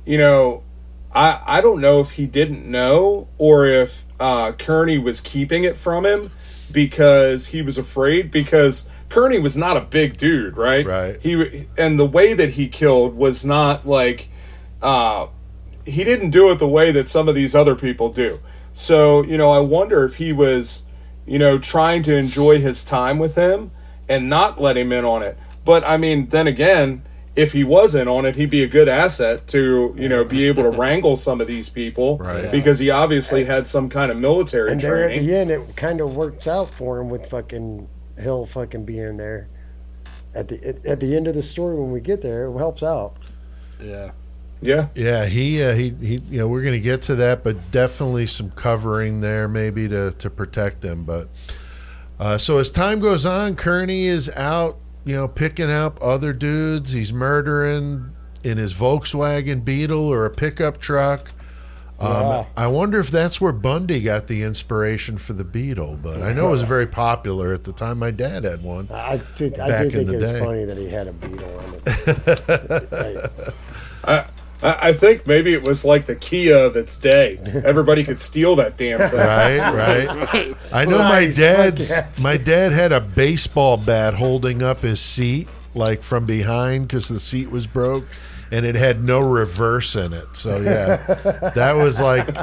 I don't know if he didn't know or if Kearney was keeping it from him because he was afraid, because Kearney was not a big dude, right? Right. And the way that he killed was not like he didn't do it the way that some of these other people do. So, I wonder if he was, trying to enjoy his time with him and not let him in on it. But I mean, then again, if he was in on it, he'd be a good asset to, be able to wrangle some of these people, Right. because he obviously had some kind of military And there at training. the end, it kind of works out for him with fucking Hill fucking being there. At the end of the story, when we get there, it helps out. Yeah. Yeah. Yeah, he we're going to get to that, but definitely some covering there maybe to protect them. But so as time goes on, Kearney is out, picking up other dudes. He's murdering in his Volkswagen Beetle or a pickup truck. Yeah. I wonder if that's where Bundy got the inspiration for the Beetle, but I know it was very popular at the time. My dad had one. I do Back in think the it was day. funny that he had a beetle on it. I think maybe it was like the Kia of its day. Everybody could steal that damn thing. Right. I know Nice, my dad had a baseball bat holding up his seat, like from behind, because the seat was broke, and it had no reverse in it. So yeah, that was.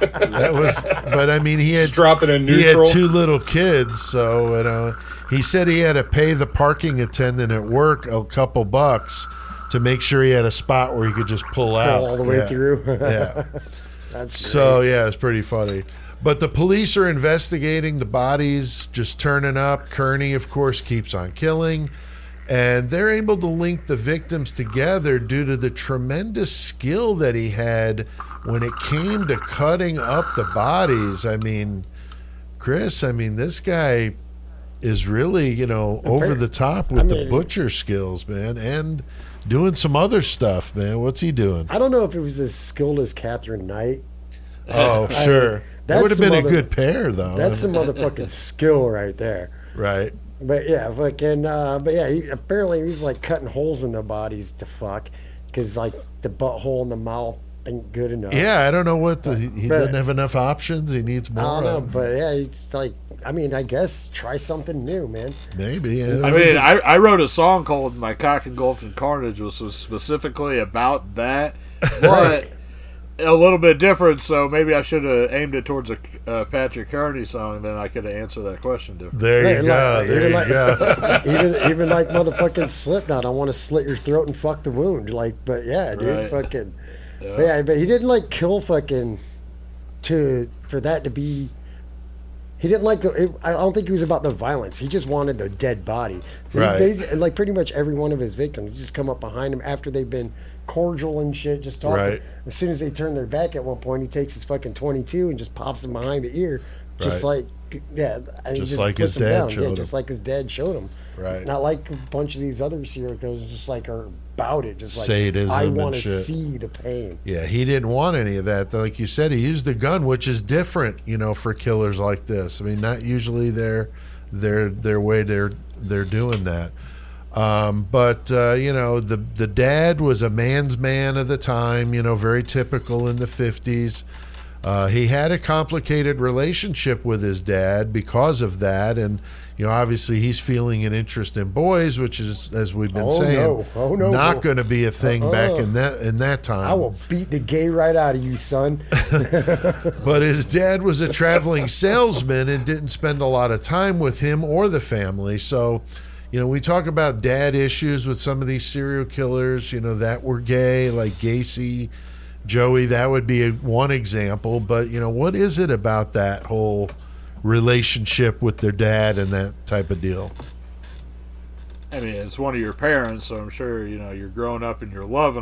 But I mean, he had Just drop it in he had neutral. 2 little kids, so he said he had to pay the parking attendant at work a couple bucks to make sure he had a spot where he could just pull out all the way Yeah. through. Yeah. That's So yeah, it's pretty funny. But the police are investigating the bodies, just turning up. Kearney, of course, keeps on killing, and they're able to link the victims together due to the tremendous skill that he had when it came to cutting up the bodies. I mean, Chris, this guy is really, over the top with the butcher skills, man, and doing some other stuff, man. What's he doing? I don't know if it was as skilled as Catherine Knight. Oh, sure. That that's would have been some a other- good pair, though. That's some motherfucking skill right there. Right. But yeah, apparently he's like cutting holes in the bodies to fuck, because like the butthole in the mouth ain't good enough. Yeah, I don't know what he But- doesn't have enough options. He needs I more. don't know, but yeah, he's like, I guess try something new, man. Maybe. I mean, I wrote a song called "My Cock Engulfed in Carnage," which was specifically about that, but a little bit different. So maybe I should have aimed it towards a Patrick Kearney song. Then I could have answered that question different. there you Hey, go. like- There even you like- go. even like motherfucking Slipknot, I want to slit your throat and fuck the wound. Like, but yeah, dude, Right. fucking, Yeah. but he didn't like kill fucking for that to be. He didn't like I don't think he was about the violence. He just wanted the dead body. So Right. like pretty much every one of his victims, he just come up behind him after they've been cordial and shit, just talking. Right. As soon as they turn their back at one point, he takes his fucking 22 and just pops them behind the ear, just Right. like and he Just like puts his them dad down. showed Yeah, him. just like his dad showed him. Right. Not like a bunch of these other serial killers, just like are about it, just like Sadism I and want to shit. see the pain. Yeah, he didn't want any of that. Like you said, he used the gun, which is different, for killers like this. I mean, not usually their way they're doing that. But the dad was a man's man of the time. Very typical in the 50s. He had a complicated relationship with his dad because of that, and obviously he's feeling an interest in boys, which is, as we've been saying, no. not going to be a thing back in that time. I will beat the gay right out of you, son. But his dad was a traveling salesman and didn't spend a lot of time with him or the family. So, we talk about dad issues with some of these serial killers, that were gay, like Gacy, Joey. That would be one example. But, what is it about that whole relationship with their dad and that type of deal? I mean, it's one of your parents, so I'm sure you're growing up and you're loving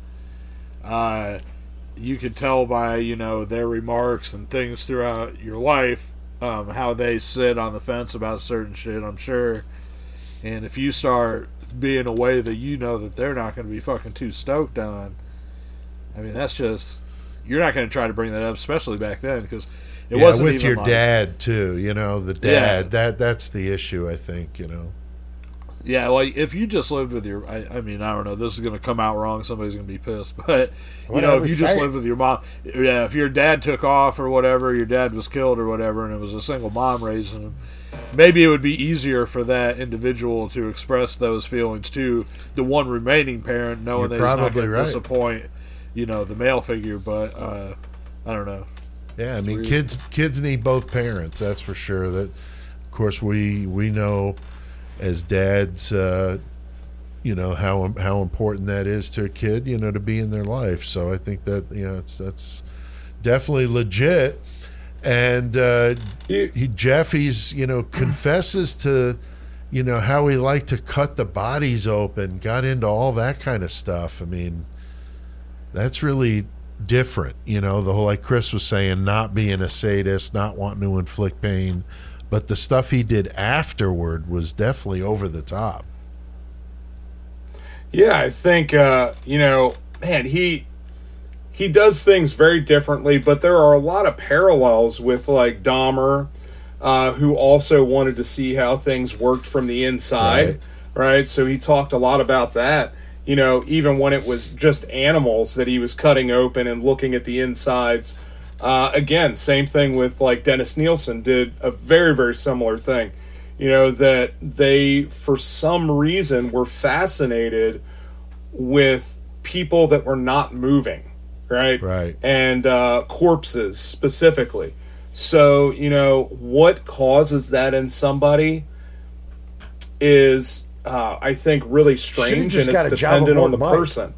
them. You could tell by their remarks and things throughout your life, how they sit on the fence about certain shit. I'm sure, and if you start being a way that that they're not going to be fucking too stoked on, I mean, that's just, you're not going to try to bring that up, especially back then, because it wasn't with even your like, dad too. The dad. Yeah. That's the issue, I think. Yeah, like if you just lived with your, I mean, I don't know, this is going to come out wrong, somebody's going to be pissed, but, Whatever, if you just say it. lived with your mom, yeah, if your dad took off or whatever, your dad was killed or whatever, and it was a single mom raising him, maybe it would be easier for that individual to express those feelings to the one remaining parent, knowing You're that he's not probably going to right. disappoint, the male figure, but, I don't know. Yeah, I mean, kids need both parents. That's for sure. That, of course, we know as dads, how important that is to a kid, to be in their life. So I think that that's definitely legit. And Jeffy's confesses to how he liked to cut the bodies open, got into all that kind of stuff. I mean, that's really different, the whole, like Chris was saying, not being a sadist, not wanting to inflict pain, but the stuff he did afterward was definitely over the top. Yeah, I think man, he does things very differently, but there are a lot of parallels with like Dahmer, who also wanted to see how things worked from the inside, right? So he talked a lot about that. Even when it was just animals that he was cutting open and looking at the insides. Again, same thing with like Dennis Nielsen did a very, very similar thing. That they, for some reason, were fascinated with people that were not moving, right? Right. And corpses specifically. So, what causes that in somebody is, I think, really strange, and it's dependent on the person.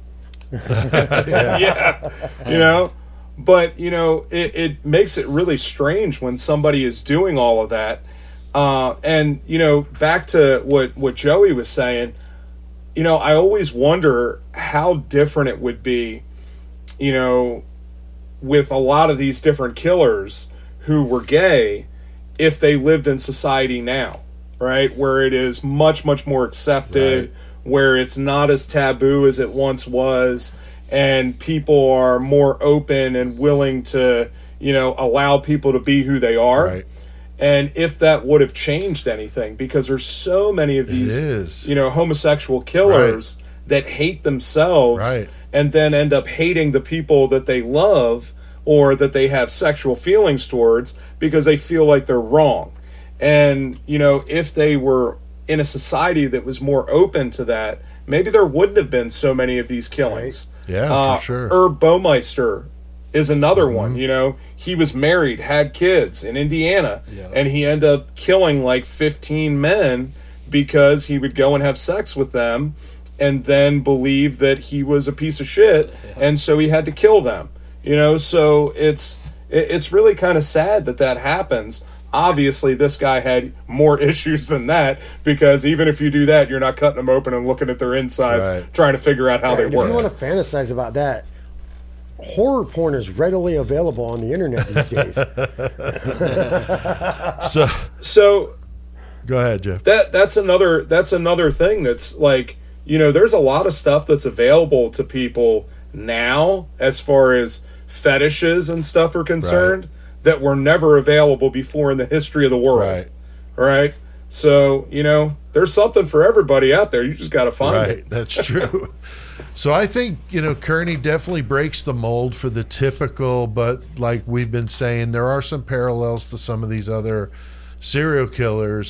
Yeah. But, it makes it really strange when somebody is doing all of that. And, back to what Joey was saying, I always wonder how different it would be, with a lot of these different killers who were gay if they lived in society now, right? Where it is much, much more accepted, where it's not as taboo as it once was, and people are more open and willing to, allow people to be who they are. Right. And if that would have changed anything, because there's so many of these, homosexual killers that hate themselves and then end up hating the people that they love or that they have sexual feelings towards because they feel like they're wrong. And, if they were in a society that was more open to that, maybe there wouldn't have been so many of these killings. Yeah, for sure. Herb Baumeister is another one. He was married, had kids in Indiana, and he ended up killing like 15 men because he would go and have sex with them and then believe that he was a piece of shit, and so he had to kill them. So it's really kind of sad that happens. Obviously, this guy had more issues than that, because even if you do that, you're not cutting them open and looking at their insides, trying to figure out how they work. If you want to fantasize about that, horror porn is readily available on the internet these days. So go ahead, Jeff. That's another thing that's like, there's a lot of stuff that's available to people now as far as fetishes and stuff are concerned that were never available before in the history of the world. Right? So, there's something for everybody out there. You just got to find it. That's true. So I think, Kearney definitely breaks the mold for the typical, but like we've been saying, there are some parallels to some of these other serial killers,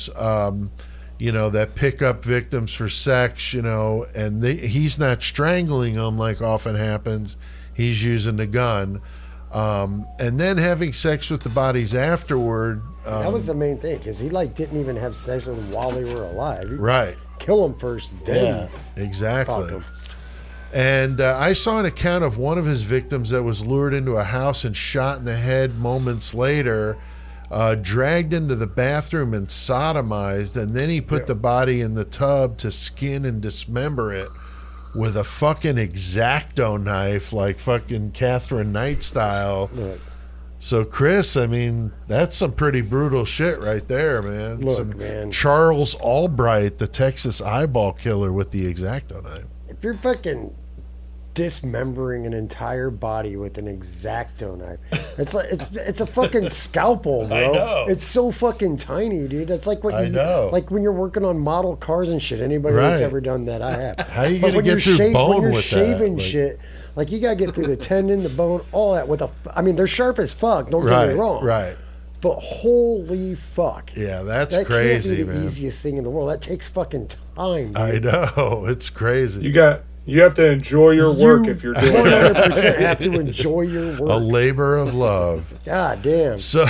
that pick up victims for sex, and he's not strangling them like often happens. He's using the gun. And then having sex with the bodies afterward. That was the main thing, because he didn't even have sex with them while they were alive. Right. Kill them first, then exactly. And I saw an account of one of his victims that was lured into a house and shot in the head moments later, dragged into the bathroom and sodomized, and then he put the body in the tub to skin and dismember it with a fucking X-Acto knife, like fucking Catherine Knight style. Look. So, Chris, I mean, that's some pretty brutal shit right there, man. Look, man. Charles Albright, the Texas eyeball killer with the X-Acto knife. If you're fucking dismembering an entire body with an X-Acto knife, it's a fucking scalpel, bro. I know. It's so fucking tiny, dude. It's like I know. Like when you're working on model cars and shit. Anybody that's ever done that, I have. How you gonna get through bone when you're with shaving that? shit, like you gotta get through the tendon, the bone, all that with I mean, they're sharp as fuck. Don't get me wrong. Right. But holy fuck. Yeah, that's that crazy, can't be the man. easiest thing in the world. That takes fucking time, dude. I know. It's crazy. You have to enjoy your work if you're doing it. 100% have to enjoy your work. A labor of love. God damn. So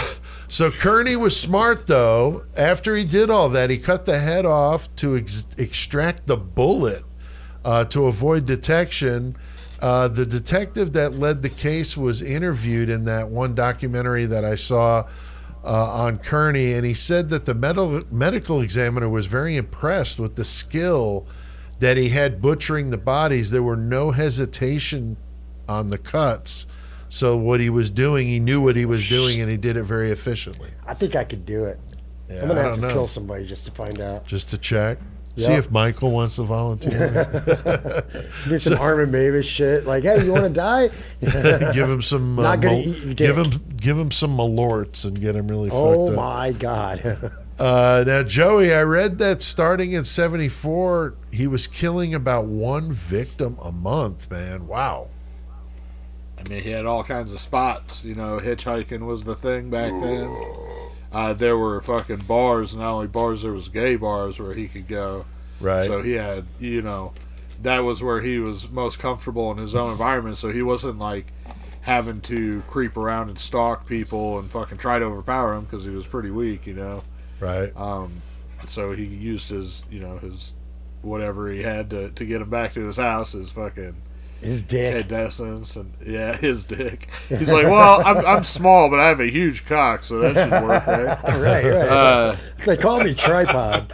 So Kearney was smart, though. After he did all that, he cut the head off to extract the bullet to avoid detection. The detective that led the case was interviewed in that one documentary that I saw on Kearney, and he said that the medical examiner was very impressed with the skill that he had butchering the bodies. There were no hesitation on the cuts. So what he was doing, he knew what he was doing, and he did it very efficiently. I think I could do it. Yeah, I'm gonna I have to don't know. kill somebody just to find out. Just to check. See Yep. if Michael wants to volunteer. Do some Armin Mavis shit. Like, hey, you want to die? Give him some. Not gonna eat your dick. Give him some Malorts and get him really Oh fucked up. my God. Now, Joey, I read that starting in '74, he was killing about one victim a month. Man, wow. I mean, he had all kinds of spots. You know, hitchhiking was the thing back then. There were fucking bars, not only bars, there was gay bars where he could go. Right. So he had, you know, that was where he was most comfortable in his own environment. So he wasn't like having to creep around and stalk people and fucking try to overpower them because he was pretty weak, you know. Right. So he used his, you know, his whatever he had to get him back to his house, his fucking His dick. incandescence and his dick. He's like, well, I'm small, but I have a huge cock, so that should work, right? Right. They call me tripod.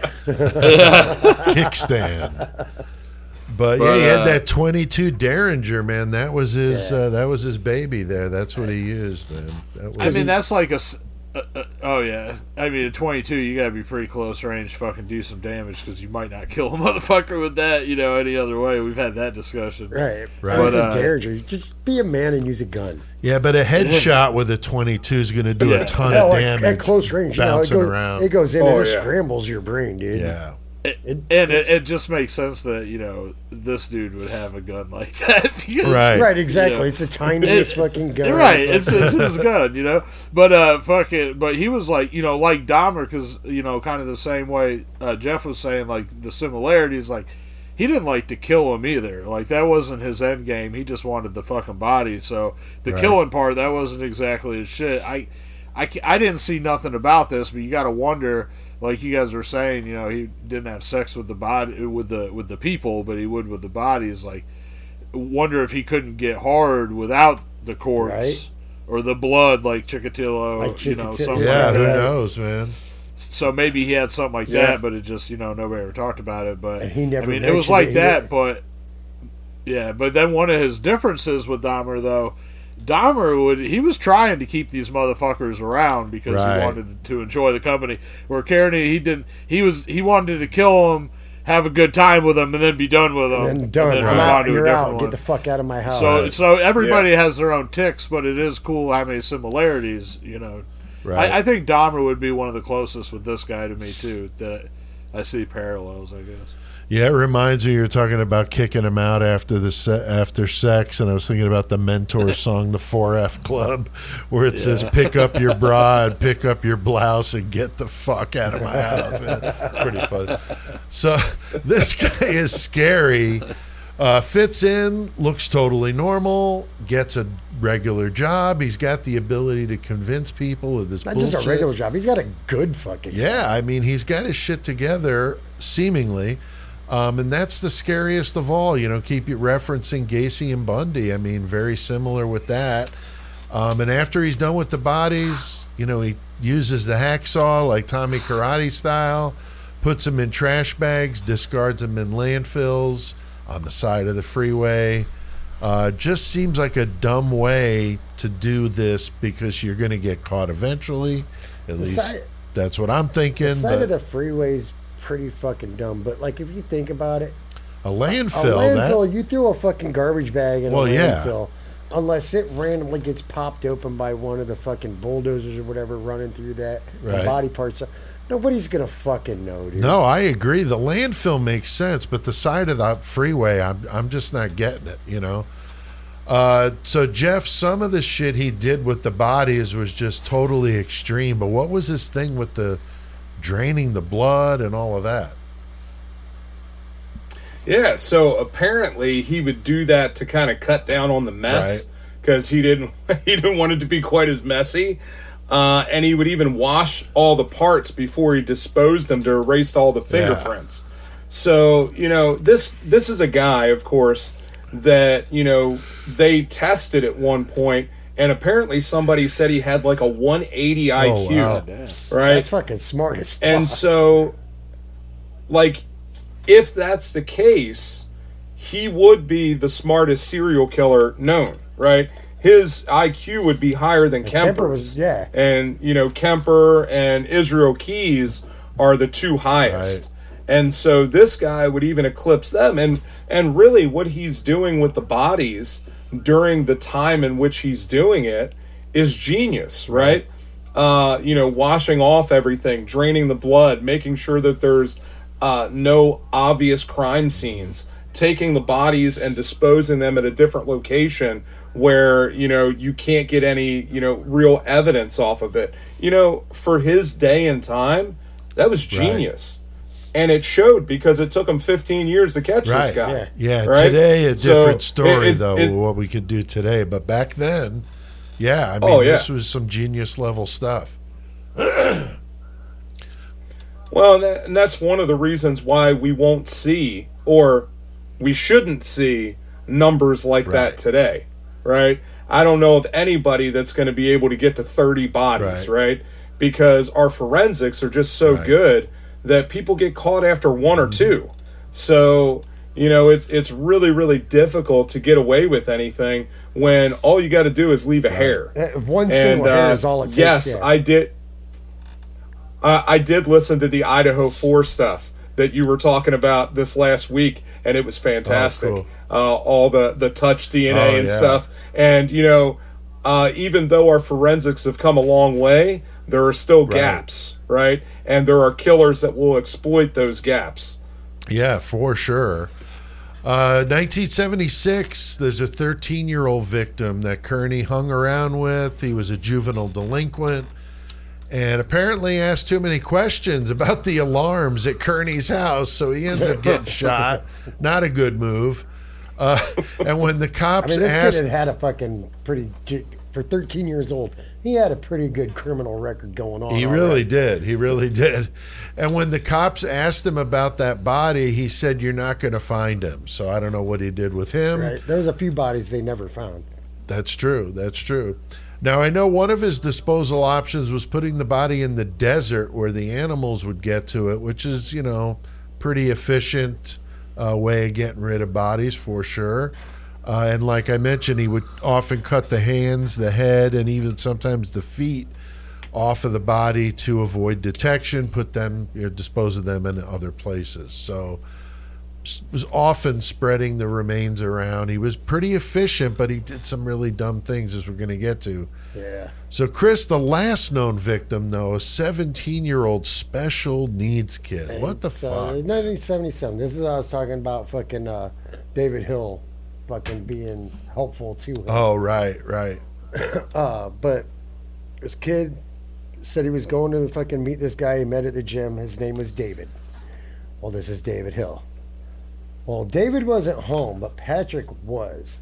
Kickstand. But yeah, he had that 22 Derringer, man. That was his baby there. That's what he used, man. That was, I mean, that's like oh yeah. I mean, at 22, you gotta be pretty close range to fucking do some damage because you might not kill a motherfucker with that, you know, any other way. We've had that discussion. Right. Right. But, it's But, a Derringer. Just be a man and use a gun. yeah, but a headshot with a 22 is going to do a ton of damage. At close range, bouncing you know, around. it goes in Oh, and it yeah. scrambles your brain, dude. Yeah. It just makes sense that, you know, this dude would have a gun like that. Because, Right. Right, exactly. You know, it's the tiniest fucking gun. Right, it's his gun, you know. But but he was like, you know, like Dahmer, because, you know, kind of the same way Jeff was saying, like the similarities, like he didn't like to kill him either. Like that wasn't his end game. He just wanted the fucking body. So the Right. killing part, that wasn't exactly his shit. I didn't see nothing about this, but you got to wonder. Like you guys were saying, you know, he didn't have sex with the body with the people, but he would with the bodies. Like, wonder if he couldn't get hard without the corpse Right. or the blood, like Chikatilo. Like You know, Chikatilo. something Yeah, like who that. knows, man? So maybe he had something like Yeah. that, but it just, you know, nobody ever talked about it. But And he never I mean, it was mentioned like it that, either. but yeah. But then one of his differences with Dahmer, though. Dahmer he was trying to keep these motherfuckers around because Right. he wanted to enjoy the company. Where Kearney, he wanted to kill them, have a good time with them, and then be done with them. And done. then I'm move on out. to a You're different out. one. Get the fuck out of my house. So everybody has their own ticks, but it is cool how many similarities, you know. Right. I think Dahmer would be one of the closest with this guy to me too. That I see parallels, I guess. Yeah, it reminds me you're talking about kicking him out after after sex, and I was thinking about the Mentor song, the 4F Club, where it says, "Pick up your bra and pick up your blouse and get the fuck out of my house." Man, pretty funny. So this guy is scary. Fits in, looks totally normal, gets a regular job. He's got the ability to convince people with his Not bullshit. just a regular job. He's got a good fucking Yeah, I mean, he's got his shit together, seemingly. And that's the scariest of all. You know, keep you referencing Gacy and Bundy. I mean, very similar with that. And after he's done with the bodies, you know, he uses the hacksaw like Tommy Karate style, puts them in trash bags, discards them in landfills on the side of the freeway. Just seems like a dumb way to do this because you're going to get caught eventually. At least side- that's what I'm thinking. The side But of the freeway's pretty fucking dumb. But like, if you think about it, a a landfill, landfill, you throw a fucking garbage bag in Well, a yeah. landfill, unless it randomly gets popped open by one of the fucking bulldozers or whatever running through that, Right. the body parts. Nobody's gonna fucking know, dude. No, I agree. The landfill makes sense, but the side of the freeway, I'm just not getting it, you know? So, Jeff, some of the shit he did with the bodies was just totally extreme, but what was his thing with the draining the blood and all of that? Yeah, so apparently he would do that to kind of cut down on the mess because he didn't want it to be quite as messy. and he would even wash all the parts before he disposed them to erase all the fingerprints. So, this is a guy, of course, that, they tested at one point, and apparently somebody said he had like a 180 IQ. Wow. Right? That's fucking smart as fuck. And so, like, if that's the case, he would be the smartest serial killer known, right? His IQ would be higher than Kemper's. yeah. And, Kemper and Israel Keyes are the two highest. Right. And so this guy would even eclipse them. And really what he's doing with the bodies during the time in which he's doing it is genius, right? Washing off everything, draining the blood, making sure that there's no obvious crime scenes, taking the bodies and disposing them at a different location where, you can't get any, real evidence off of it. For his day and time, that was genius. And it showed because it took him 15 years to catch this guy. Yeah, right? Today a different So story, what we could do today. But back then, this was some genius level stuff. Well, and that's one of the reasons why we won't see, or we shouldn't see, numbers like that today, right? I don't know of anybody that's going to be able to get to 30 bodies, right? Because our forensics are just so good that people get caught after one or two. So, it's really, really difficult to get away with anything when all you got to do is leave a hair. One single hair is all it takes. Yes, I did. I did listen to the Idaho 4 stuff that you were talking about this last week, and it was fantastic. Oh, cool. All the touch DNA and stuff. And, even though our forensics have come a long way, there are still gaps, right? And there are killers that will exploit those gaps. Yeah, for sure. 1976, there's a 13-year-old victim that Kearney hung around with. He was a juvenile delinquent and apparently asked too many questions about the alarms at Kearney's house, so he ends up getting shot. Not a good move. And when the cops this asked... kid had a fucking pretty... For 13 years old, he had a pretty good criminal record going on. He really did. He really did. And when the cops asked him about that body, he said, "You're not going to find him." So I don't know what he did with him. Right. There's a few bodies they never found. That's true. That's true. Now, I know one of his disposal options was putting the body in the desert where the animals would get to it, which is, pretty efficient way of getting rid of bodies for sure. And like I mentioned, he would often cut the hands, the head, and even sometimes the feet off of the body to avoid detection, dispose of them in other places. So was often spreading the remains around. He was pretty efficient, but he did some really dumb things, as we're going to get to. Yeah. So Chris, the last known victim, though, a 17-year-old special needs kid. What the fuck? 1977. This is what I was talking about, fucking David Hill fucking being helpful to him. Oh, right. But this kid said he was going to fucking meet this guy he met at the gym. His name was David. Well, this is David Hill. Well, David wasn't home, but Patrick was.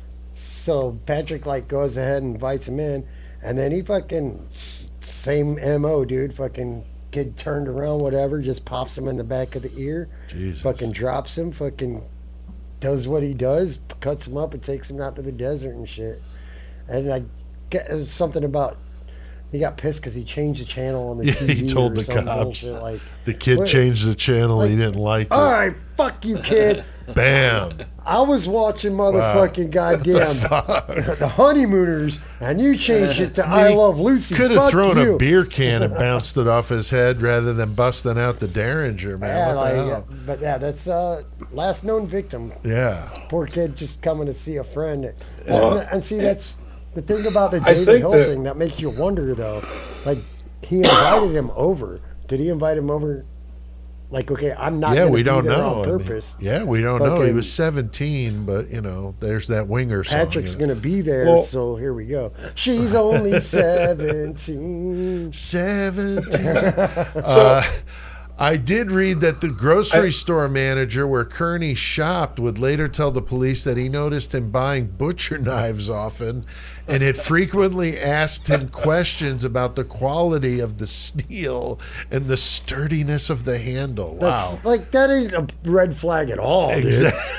So Patrick goes ahead and invites him in, and then he fucking same MO, dude. Fucking kid turned around, whatever, just pops him in the back of the ear. Jesus. Fucking drops him, fucking does what he does, cuts him up and takes him out to the desert and shit. And I get something about he got pissed because he changed the channel on the TV. He told the cops the kid changed the channel. He didn't like it. All right, fuck you, kid. Bam. I was watching motherfucking goddamn the Honeymooners, and you changed it to I Love Lucy. Could have Fuck thrown you. a beer can and bounced it off his head rather than busting out the Derringer, man. Yeah, What the hell? but yeah, that's last known victim. Yeah. Poor kid just coming to see a friend. And see, that's the thing about the I David think Hill that- thing that makes you wonder, though. Like, he invited him over. Did he invite him over? Like, okay, I'm not. Yeah, gonna we be don't there know. on purpose. we don't know. He Fucking- was 17, but there's that Winger song. Patrick's gonna be there, Well- so here we go. She's only 17. 17. So I did read that the grocery store manager where Kearney shopped would later tell the police that he noticed him buying butcher knives often and had frequently asked him questions about the quality of the steel and the sturdiness of the handle. Wow. That's, like, that ain't a red flag at all, dude.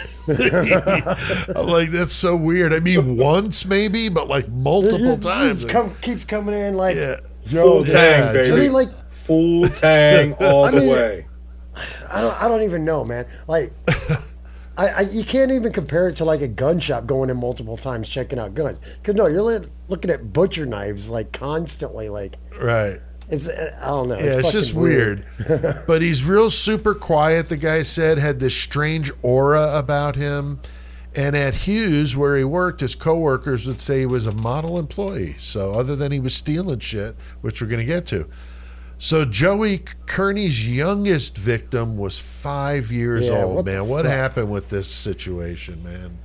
Exactly. I'm like, that's so weird. I mean, once maybe, but like multiple It times. just keeps coming in like, Yeah. Full tang, baby. I mean, like, Full tang all the way. I don't even know, man. Like, you can't even compare it to like a gun shop going in multiple times checking out guns. Because no, you're looking at butcher knives like constantly. Like, Right. it's I don't know. Yeah, it's just fucking weird. But he's real super quiet, the guy said, had this strange aura about him. And at Hughes, where he worked, his coworkers would say he was a model employee. So other than he was stealing shit, which we're going to get to. So Joey Kearney's youngest victim was 5 years Yeah, old, what the man. What fuck? happened with this situation, man?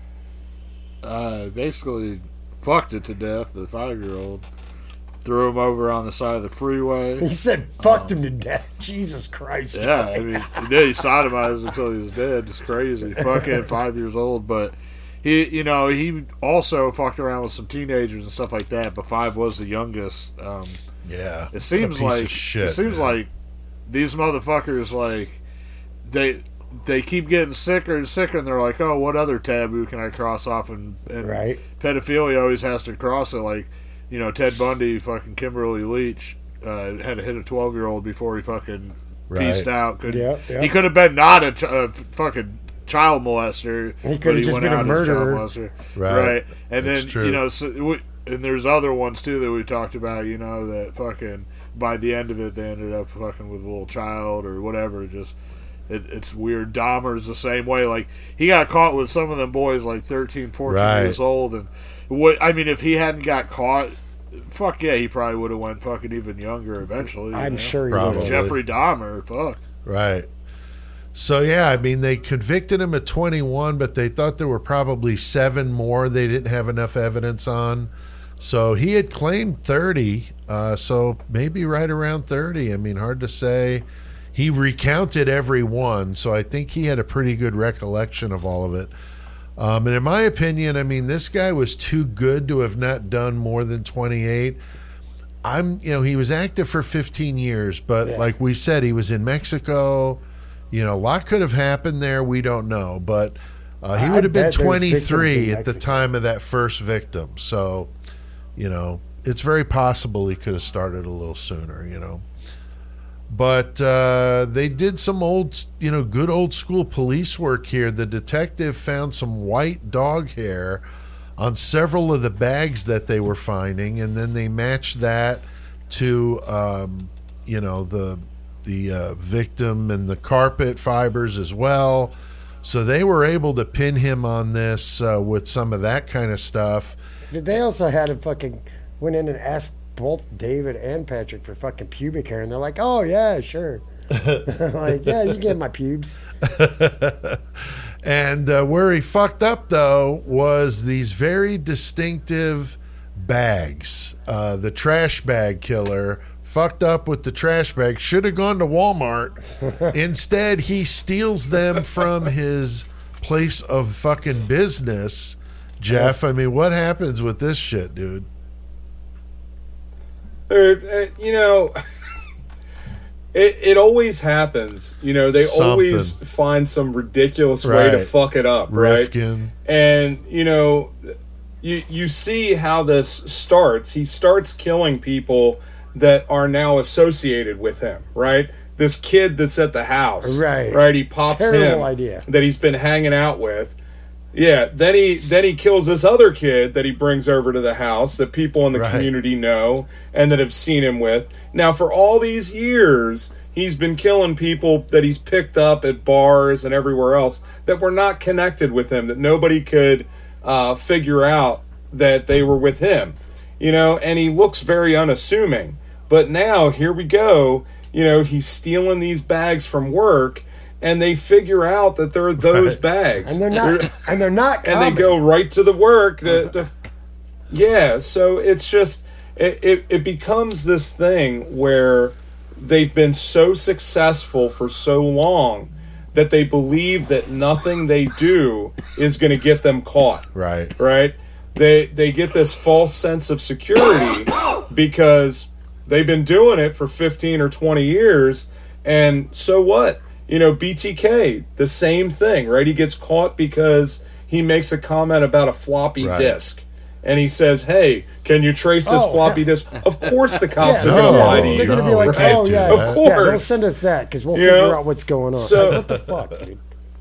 Basically fucked it to death, the 5-year-old. Threw him over on the side of the freeway. He said, "Fucked him to death." Jesus Christ. Yeah, I mean, he did. He sodomized him until he was dead. It's crazy. Fucking 5 years old, but he also fucked around with some teenagers and stuff like that. But 5 was the youngest. Yeah. It seems What a piece like of shit, it seems man. like these motherfuckers like they keep getting sicker and sicker, and they're like, oh, what other taboo can I cross off? And Right. pedophilia always has to cross it. Like, Ted Bundy, fucking Kimberly Leach, had to hit a 12-year-old before he fucking pieced Right. out. Yeah, yeah. He could have been not a fucking child molester. He but could have just went been a out as child murderer. molester. Right. And That's then true. and there's other ones too that we talked about. That fucking by the end of it they ended up fucking with a little child or whatever. Just it's weird. Dahmer's the same way. Like, he got caught with some of them boys like 13, 14 Right. years old, and if he hadn't got caught, fuck yeah, he probably would have went fucking even younger eventually. I'm sure he Probably. would. Jeffrey Dahmer, fuck. Right. So, yeah, I mean, they convicted him at 21, but they thought there were probably 7 more they didn't have enough evidence on. So he had claimed 30, so maybe right around 30. I mean, hard to say. He recounted every one, so I think he had a pretty good recollection of all of it. And in my opinion, I mean, this guy was too good to have not done more than 28. He was active for 15 years, but like we said, he was in Mexico. A lot could have happened there. We don't know, but he would have been bet there's victims 23 in at the Mexico. time of that first victim. So, it's very possible he could have started a little sooner, But they did some good old school police work here. The detective found some white dog hair on several of the bags that they were finding, and then they matched that to, the victim and the carpet fibers as well. So they were able to pin him on this with some of that kind of stuff. They also had him fucking went in and asked both David and Patrick for fucking pubic hair, and they're like, "Oh yeah, sure." Like, yeah, you get my pubes. And where he fucked up, though, was these very distinctive bags. The trash bag killer fucked up with the trash bag. Should have gone to Walmart. Instead, he steals them from his place of fucking business. Jeff, I mean, what happens with this shit, dude? It always happens. They always Something. find some ridiculous way to Right. fuck it up, right? Rifkin. And you see how this starts. He starts killing people that are now associated with him, right? This kid that's at the house, Right. He pops Terrible him idea. that he's been hanging out with. Yeah, then he kills this other kid that he brings over to the house that people in the Right. community know and that have seen him with. Now, for all these years, he's been killing people that he's picked up at bars and everywhere else that were not connected with him, that nobody could figure out that they were with him. And he looks very unassuming. But now, here we go, he's stealing these bags from work, and they figure out that they're those bags. And they're not. And they're not. And they common. go right to the work. Yeah, so it's just it becomes this thing where they've been so successful for so long that they believe that nothing they do is going to get them caught. Right. Right? They get this false sense of security because they've been doing it for 15 or 20 years, and so what? You know, BTK, the same thing, right? He gets caught because he makes a comment about a floppy disk. And he says, hey, can you trace this floppy disk? Of course the cops are going to lie to you. They're going to be like, right, oh, dude, yeah, of course. Yeah, don't send us that because we'll You figure know? out what's going on. So- Like, what the fuck, dude?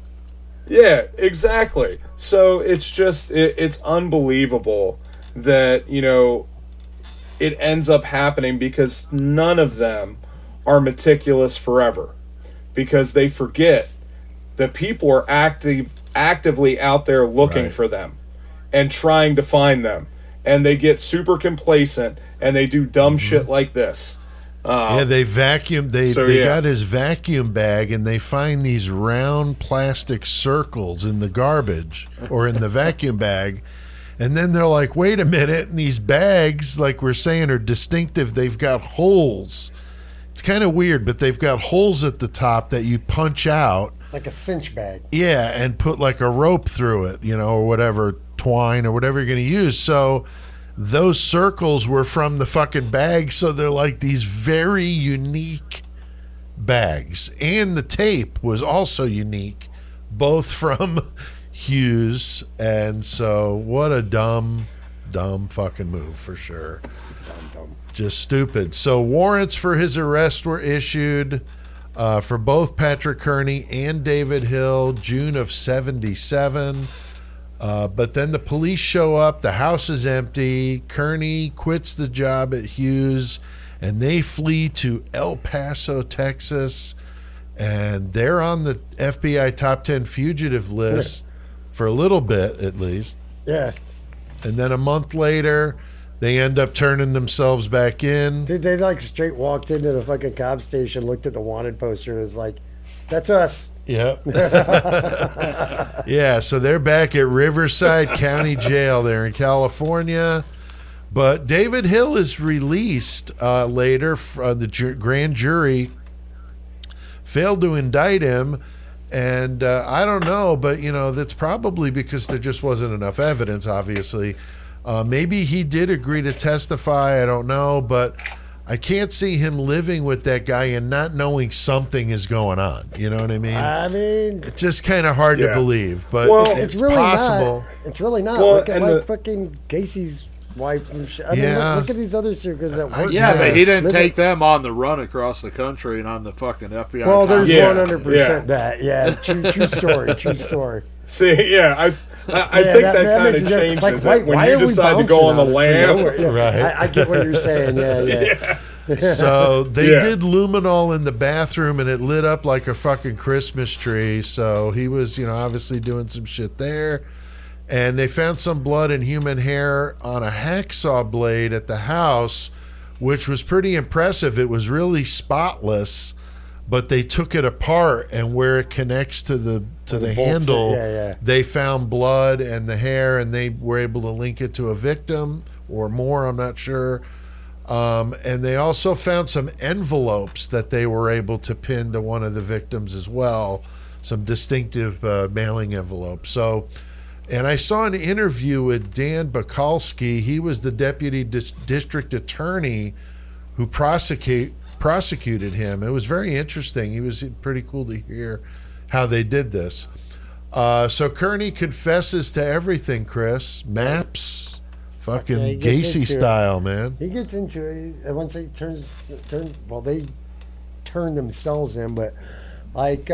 Yeah, exactly. So it's just, it's unbelievable that, you know, it ends up happening because none of them are meticulous forever. Because they forget that people are actively out there looking Right. for them and trying to find them. And they get super complacent and they do dumb shit like this. Yeah, they vacuum. They So, they yeah. got his vacuum bag, and they find these round plastic circles in the garbage or in the vacuum bag, and then they're like, "Wait a minute!" And these bags, like we're saying, are distinctive. They've got holes. It's kind of weird, but they've got holes at the top that you punch out. It's like a cinch bag. Yeah, and put like a rope through it, you know, or whatever, twine or whatever you're going to use. So those circles were from the fucking bag, so they're like these very unique bags. And the tape was also unique, both from Hughes. And so what a dumb fucking move for sure. Just stupid. So warrants for his arrest were issued for both Patrick Kearney and David Hill, June of 77. But then the police show up, the house is empty, Kearney quits the job at Hughes, and they flee to El Paso, Texas, and they're on the FBI top 10 fugitive list for a little bit at least. Yeah. And then a month later, they end up turning themselves back in. Dude, they like straight walked into the fucking cop station, looked at the wanted poster, and was like, that's us. Yep. Yeah, so they're back at Riverside County Jail there in California. But David Hill is released later. The grand jury failed to indict him. And I don't know, but, you know, that's probably because there just wasn't enough evidence, obviously. Maybe he did agree to testify. I don't know. But I can't see him living with that guy and not knowing something is going on. You know what I mean? I mean, It's just kind of hard to Yeah. believe, but Well, it's really possible. not. It's really not. Well, Look at and like the- fucking Gacy's wife and shit. I mean, Yeah. look at these other circles that work. Yeah, but he Yes. didn't Live take them on the run across the country and on the fucking FBI. Well, there's Yeah, 100% that. Yeah, true story. True story. See, yeah, I Yeah, think that kind makes of a difference. changes Like, it when why you are we decide to go on the bouncing out of lam. nowhere? Yeah, Right. I get what you're saying. Yeah. So they Yeah. did luminol in the bathroom, and it lit up like a fucking Christmas tree. So he was, you know, obviously doing some shit there. And they found some blood and human hair on a hacksaw blade at the house, which was pretty impressive. It was really spotless, but they took it apart, and where it connects to the bolts, handle, yeah. they found blood and the hair, and they were able to link it to a victim or more. I'm not sure. And they also found some envelopes that they were able to pin to one of the victims as well, some distinctive mailing envelopes. So, and I saw an interview with Dan Bakalski. He was the deputy district attorney who prosecuted him. It was very interesting. It was pretty cool to hear how they did this. So Kearney confesses to everything, Chris. Maps, fucking Yeah, he gets Gacy into it. style, man. He gets into it and once they turn. Well, they turn themselves in, but like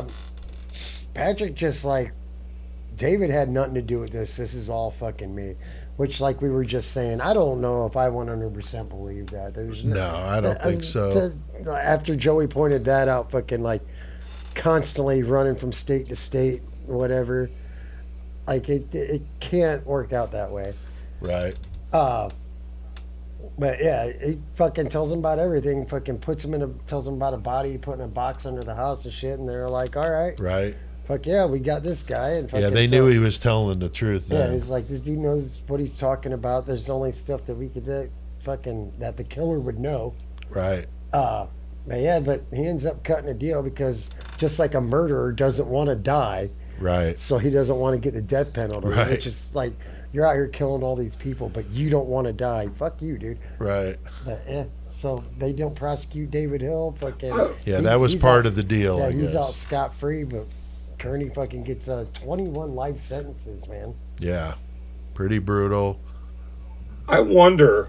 Patrick just like David had nothing to do with this. This is all fucking me. Which, like we were just saying, I don't know if I 100% believe that. There's No, I don't think so. After Joey pointed that out, fucking like constantly running from state to state, whatever. Like it can't work out that way. Right. But yeah, he fucking tells them about everything. Fucking tells them about a body put in a box under the house and shit. And they're like, all right, Right. fuck yeah, we got this guy. And Yeah, fucking they so- knew he was telling the truth Yeah, then. he's like, this dude knows what he's talking about. There's only stuff that we could fucking that the killer would know. Right. Yeah, but he ends up cutting a deal because just like a murderer doesn't want to die, Right. so he doesn't want to get the death penalty. Right. Which is like, you're out here killing all these people, but you don't want to die. Fuck you, dude. Right. But, so they don't prosecute David Hill. Fucking Yeah, that was he's part out- of the deal, Yeah, I he's out guess. scot free, but Kearney fucking gets 21 life sentences, man. Yeah. Pretty brutal. I wonder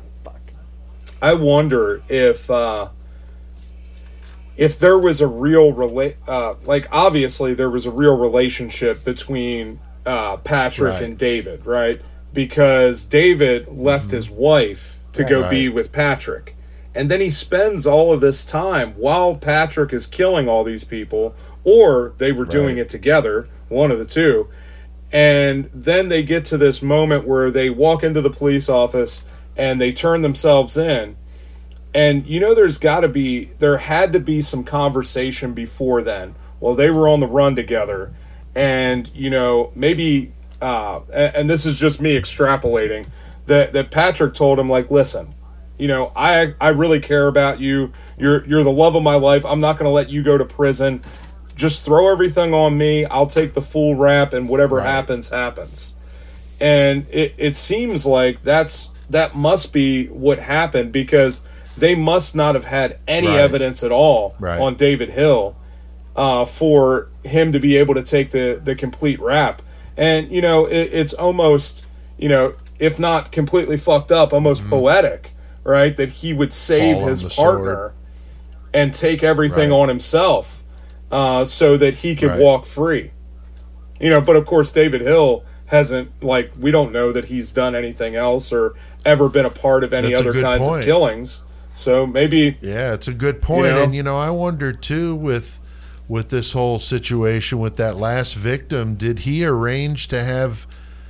if there was a real like obviously there was a real relationship between Patrick Right. and David, right? Because David left his wife to go Right. be with Patrick. And then he spends all of this time while Patrick is killing all these people, or they were doing Right. it together, one of the two. And then they get to this moment where they walk into the police office and they turn themselves in. And there had to be some conversation before then. Well, they were on the run together. And, maybe, and this is just me extrapolating, that Patrick told him, like, listen, I really care about you. You're the love of my life. I'm not going to let you go to prison. Just throw everything on me. I'll take the full rap, and whatever happens, happens. And it seems like that must be what happened, because they must not have had any Right. evidence at all Right. on David Hill for him to be able to take the complete rap. And, it's almost, if not completely fucked up, almost poetic, right? That he would save Fall on his the partner sword. and take everything Right. on himself so that he could Right. walk free. But of course, David Hill hasn't, we don't know that he's done anything else or ever been a part of any That's a other good kinds point. of killings. So maybe, Yeah, it's a good point. And I wonder too with this whole situation with that last victim, did he arrange to have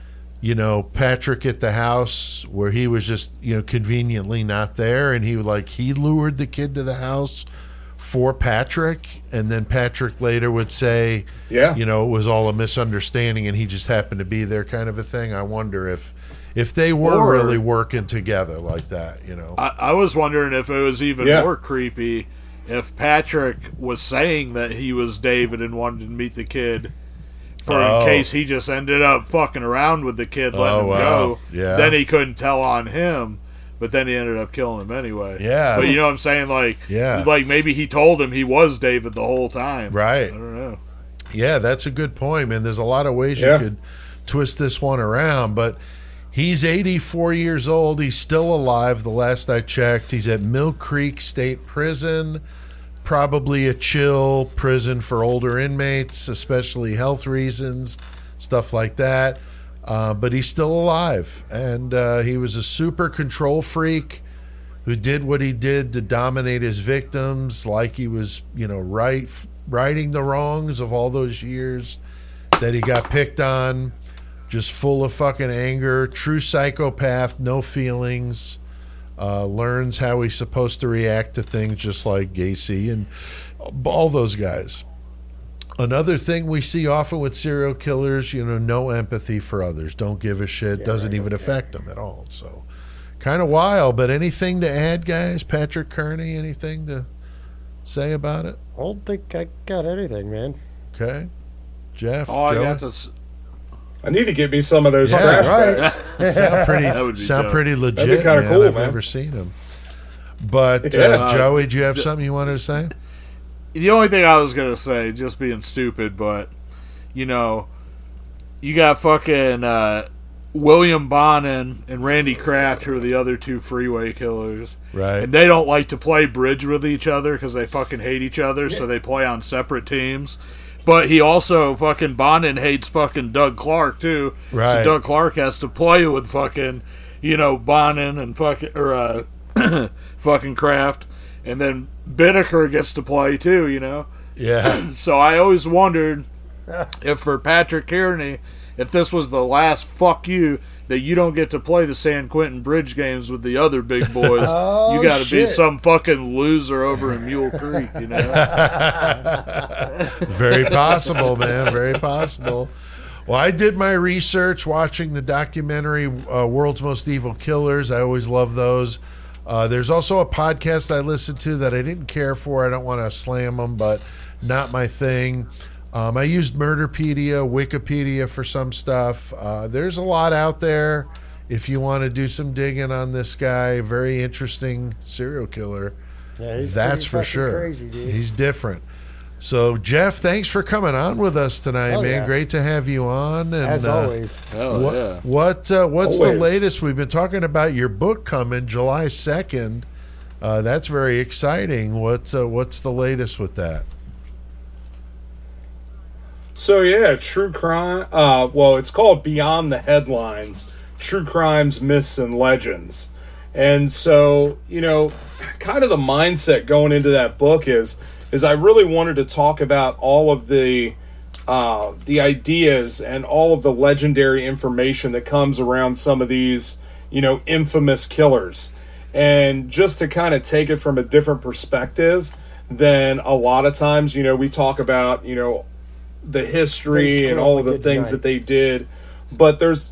Patrick at the house where he was just conveniently not there, and he lured the kid to the house for Patrick, and then Patrick later would say, Yeah. it was all a misunderstanding and he just happened to be there, kind of a thing. I wonder if they were Or- really working together like that, I was wondering if it was even Yeah. more creepy if Patrick was saying that he was David and wanted to meet the kid for Oh. in case he just ended up fucking around with the kid, letting Oh, him wow. go. Yeah. Then he couldn't tell on him, but then he ended up killing him anyway. Yeah. But you know what I'm saying? Yeah. Like maybe he told him he was David the whole time. Right. I don't know. Yeah, that's a good point, man. There's a lot of ways Yeah. you could twist this one around, but he's 84 years old. He's still alive. The last I checked, he's at Mill Creek State Prison, probably a chill prison for older inmates, especially health reasons, stuff like that. But he's still alive, and he was a super control freak who did what he did to dominate his victims, like he was, righting the wrongs of all those years that he got picked on, just full of fucking anger, true psychopath, no feelings, learns how he's supposed to react to things just like Gacy and all those guys. Another thing we see often with serial killers, no empathy for others, don't give a shit, doesn't even affect them at all. So kind of wild, but anything to add, guys? Patrick Kearney, anything to say about it? I don't think I got anything, man. Okay. Jeff, All I Joey? got to I need to get me some of those Yeah, trash right. bags. That would be sound dope. pretty legit. That'd be kinda man. cool, I've man. never seen them. But Yeah. Joey, do you have something you wanted to say? The only thing I was gonna say, just being stupid, but you got fucking William Bonin and Randy Kraft, who are the other two freeway killers, Right. and they don't like to play bridge with each other because they fucking hate each other, so they play on separate teams. But he also fucking Bonin hates fucking Doug Clark too, Right. so Doug Clark has to play with fucking Bonin and fucking fucking Kraft. And then Binnicker gets to play too, Yeah. So I always wondered if for Patrick Kearney, if this was the last fuck you that you don't get to play the San Quentin Bridge games with the other big boys. Oh, you got to be shit. some fucking loser over in Mule Creek, Very possible, man. Very possible. Well, I did my research watching the documentary World's Most Evil Killers. I always love those. There's also a podcast I listened to that I didn't care for. I don't want to slam them, but not my thing. I used Murderpedia, Wikipedia for some stuff. There's a lot out there if you want to do some digging on this guy. Very interesting serial killer. Yeah, he's That's pretty for sure. fucking crazy, dude. He's different. So, Jeff, thanks for coming on with us tonight, Hell man. yeah. Great to have you on. And, As always. Hell yeah. what's Always. the latest? We've been talking about your book coming July 2nd. That's very exciting. What's the latest with that? So yeah, true crime. Well, it's called Beyond the Headlines: True Crimes, Myths, and Legends. And so, kind of the mindset going into that book is I really wanted to talk about all of the ideas and all of the legendary information that comes around some of these, infamous killers, and just to kind of take it from a different perspective than a lot of times, we talk about, the history Basically and all what of we the did things tonight. that they did, but there's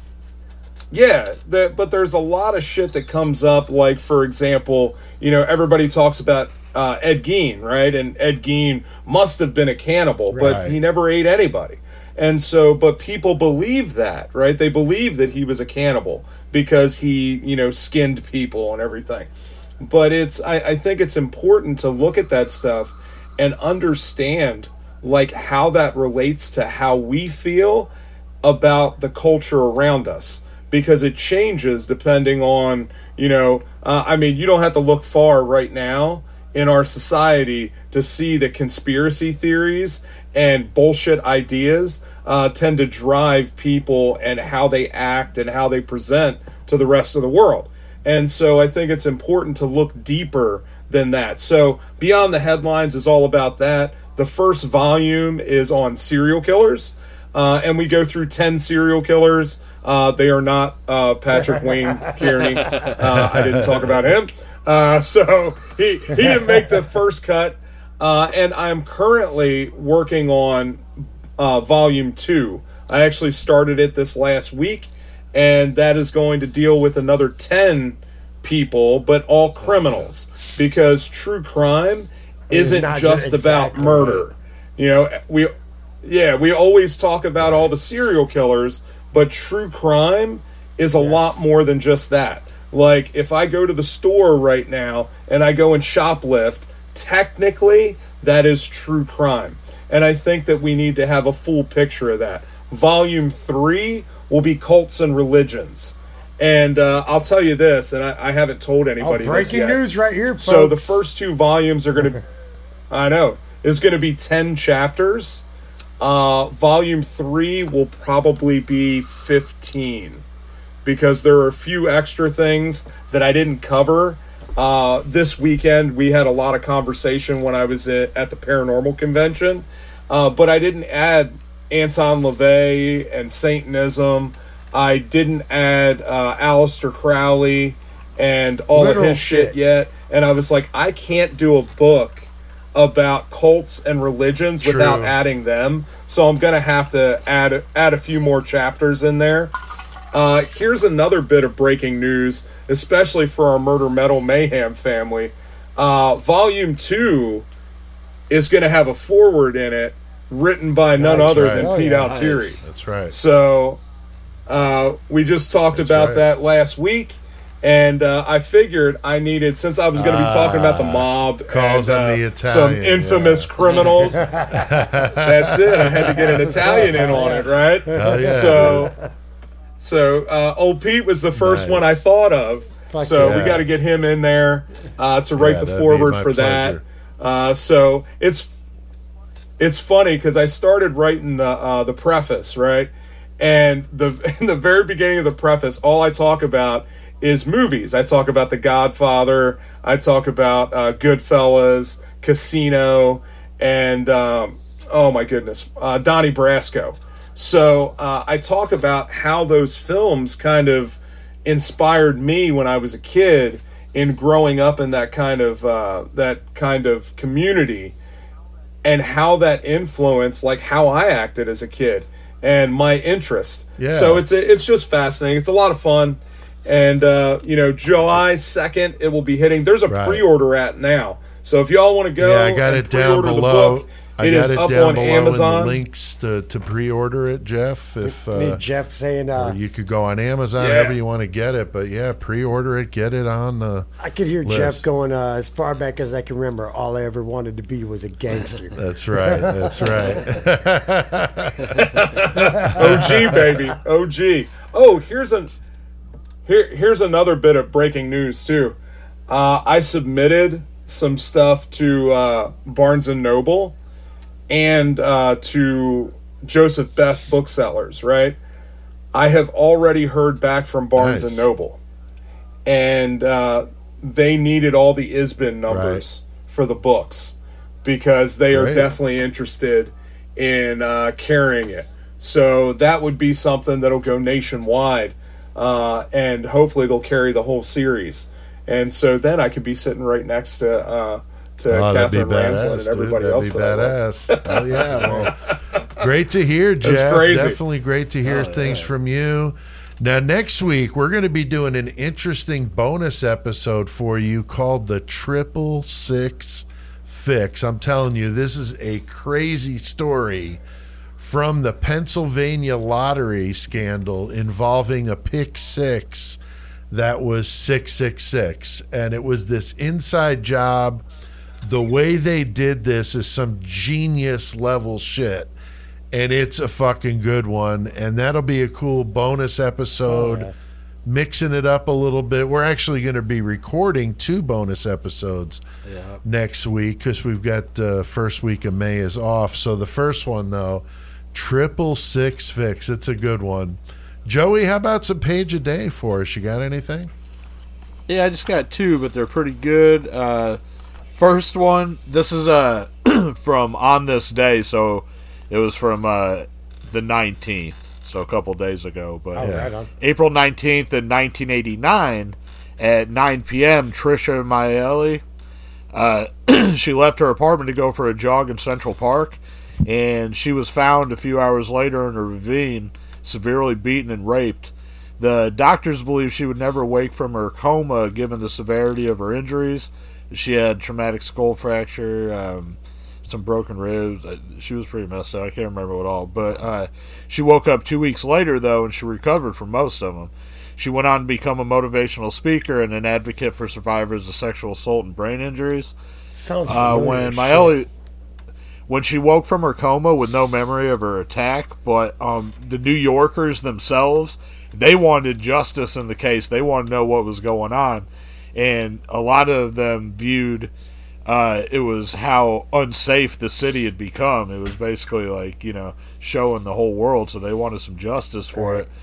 a lot of shit that comes up. Like, for example, everybody talks about Ed Gein, right? And Ed Gein must have been a cannibal, Right. but he never ate anybody. And so, but people believe that, right? They believe that he was a cannibal because he, skinned people and everything. But I think it's important to look at that stuff and understand, like, how that relates to how we feel about the culture around us, because it changes depending on, you don't have to look far right now in our society to see that conspiracy theories and bullshit ideas tend to drive people and how they act and how they present to the rest of the world. And so I think it's important to look deeper than that. So Beyond the Headlines is all about that. The first volume is on serial killers, and we go through 10 serial killers. They are not Patrick Wayne Kearney. I didn't talk about him. So he didn't make the first cut. And I'm currently working on volume 2. I actually started it this last week, and that is going to deal with another 10 people, but all criminals, because true crime isn't not just about exactly murder. We always talk about all the serial killers, but true crime is a lot more than just that. Like, if I go to the store right now and I go and shoplift, technically that is true crime. And I think that we need to have a full picture of that. Volume 3 will be cults and religions. And I'll tell you this, and I haven't told anybody this breaking yet. news right here, folks. So the first 2 volumes are going to, I know, is going to be 10 chapters. Volume 3 will probably be 15, because there are a few extra things that I didn't cover. This weekend we had a lot of conversation when I was at the paranormal convention, but I didn't add Anton LaVey and Satanism. I didn't add Aleister Crowley and all Literal of his shit yet. And I was like, I can't do a book about cults and religions without True. adding them. So I'm going to have to add a few more chapters in there. Here's another bit of breaking news, especially for our Murder Metal Mayhem family. Volume 2 is going to have a foreword in it written by none That's other right. than Oh, Pete yeah. Altieri. That's right. So we just talked about right. that last week, and I figured I needed, since I was going to be talking about the mob calls and on the some Italian, infamous criminals. That's it. I had to get an Italian in on it, right? Hell yeah. So old Pete was the first Nice. one I thought of. Fuck So yeah. we got to get him in there to write the that'd be foreword my for pleasure. that. So it's funny because I started writing the preface, right? And in the very beginning of the preface, all I talk about is movies. I talk about The Godfather. I talk about Goodfellas, Casino, and oh my goodness, Donnie Brasco. So I talk about how those films kind of inspired me when I was a kid in growing up in that kind of community, and how that influenced like how I acted as a kid and my interest. Yeah. So it's just fascinating. It's a lot of fun, And July 2nd, it will be hitting. There's a Right. pre-order at now. So if y'all want to go, Yeah, I got and it down pre-order below. the book, it is up on Amazon. in the links to pre-order it, Jeff. If Me, Jeff saying, or you could go on Amazon, Yeah. however you want to get it. But yeah, pre-order it, get it on the. I could hear list. Jeff going, as far back as I can remember, all I ever wanted to be was a gangster. That's right. That's right. OG, baby, OG. Oh, here's another bit of breaking news too. I submitted some stuff to Barnes and Noble and to Joseph Beth Booksellers. Right, I have already heard back from Barnes Nice. and Noble, and they needed all the ISBN numbers for the books because they are Great. definitely interested in carrying it. So that would be something that'll go nationwide, and hopefully they'll carry the whole series. And so then I could be sitting right next to Oh, that'd be Catherine Ramsland and badass, everybody dude. else. That'd be that I love. badass. Hell yeah. Well, great to hear, Jeff. crazy. Definitely great to hear things from you. Now, next week, we're going to be doing an interesting bonus episode for you called the 666 Fix. I'm telling you, this is a crazy story from the Pennsylvania lottery scandal involving a pick six that was 666. And it was this inside job. The way they did this is some genius level shit. And it's a fucking good one. And that'll be a cool bonus episode, mixing it up a little bit. We're actually going to be recording 2 bonus episodes next week because we've got first week of May is off. So the first one, though, 666 Fix. It's a good one. Joey, how about some page a day for us? You got anything? Yeah, I just got 2, but they're pretty good. First one, this is from On This Day, so it was from the 19th, so a couple days ago. But Right on. April 19th in 1989 at 9 p.m., Trisha Maeli, she left her apartment to go for a jog in Central Park, and she was found a few hours later in a ravine, severely beaten and raped. The doctors believe she would never wake from her coma given the severity of her injuries. She had traumatic skull fracture, some broken ribs. She was pretty messed up. I can't remember what all. But she woke up 2 weeks later, though, and she recovered from most of them. She went on to become a motivational speaker and an advocate for survivors of sexual assault and brain injuries. Sounds familiar. When as Maeli, when she woke from her coma with no memory of her attack, but the New Yorkers themselves, they wanted justice in the case. They wanted to know what was going on, and a lot of them viewed it was how unsafe the city had become. It was basically like, showing the whole world, so they wanted some justice for it.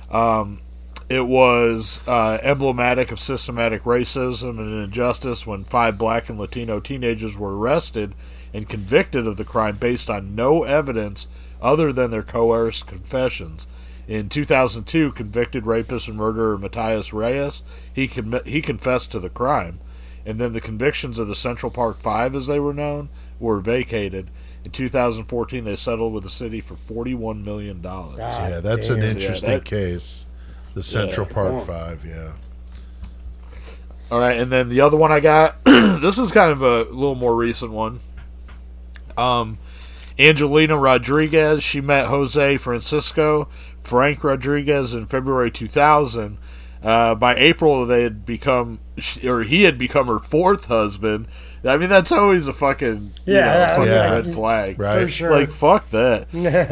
It was emblematic of systematic racism and injustice when 5 black and Latino teenagers were arrested and convicted of the crime based on no evidence other than their coerced confessions. In 2002, convicted rapist and murderer Matthias Reyes, he confessed to the crime. And then the convictions of the Central Park 5, as they were known, were vacated. In 2014, they settled with the city for $41 million. Yeah, that's an interesting case. The Central Park 5, yeah. All right, and then the other one I got, this is kind of a little more recent one. Angelina Rodriguez, she met Jose Francisco Frank Rodriguez in February 2000. By April, he had become her 4th husband. I mean, that's always a fucking, red flag. Right. For sure. Like, fuck that.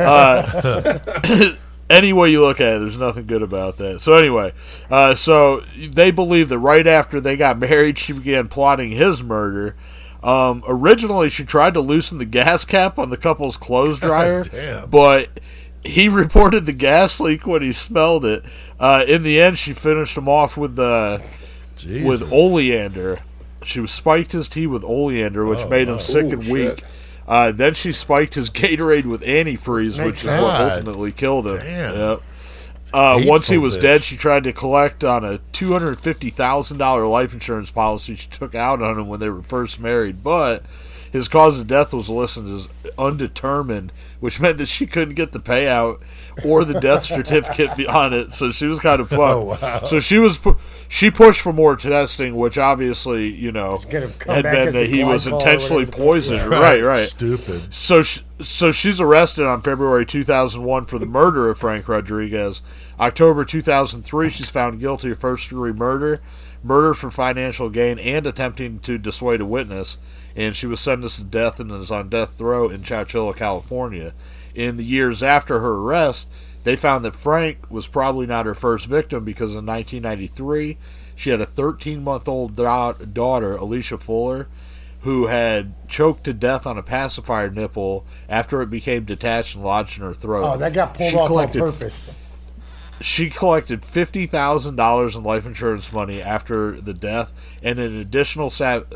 Any way you look at it, there's nothing good about that. So anyway, so they believe that right after they got married, she began plotting his murder. Originally, she tried to loosen the gas cap on the couple's clothes dryer, Damn. but he reported the gas leak when he smelled it. In the end, she finished him off with Jesus. oleander. She spiked his tea with oleander, which made him sick and weak. Shit. Then she spiked his Gatorade with antifreeze, which is what sense. ultimately killed him. Damn. Yep. Once he Hateful was bitch. dead, she tried to collect on a $250,000 life insurance policy she took out on him when they were first married, but His cause of death was listed as undetermined, which meant that she couldn't get the payout or the death certificate on it. So she was kind of fucked. Oh, wow. So she pushed for more testing, which obviously, you know, had been that he was intentionally poisoned. Right. Stupid. So she's arrested on February 2001 for the murder of Frank Rodriguez. October 2003, she's found guilty of first-degree murder for financial gain, and attempting to dissuade a witness. And she was sentenced to death and is on death row in Chowchilla, California. In the years after her arrest, they found that Frank was probably not her first victim, because in 1993, she had a 13-month-old daughter, Alicia Fuller, who had choked to death on a pacifier nipple after it became detached and lodged in her throat. Oh, that got pulled off on purpose. She collected $50,000 in life insurance money after the death, and an additional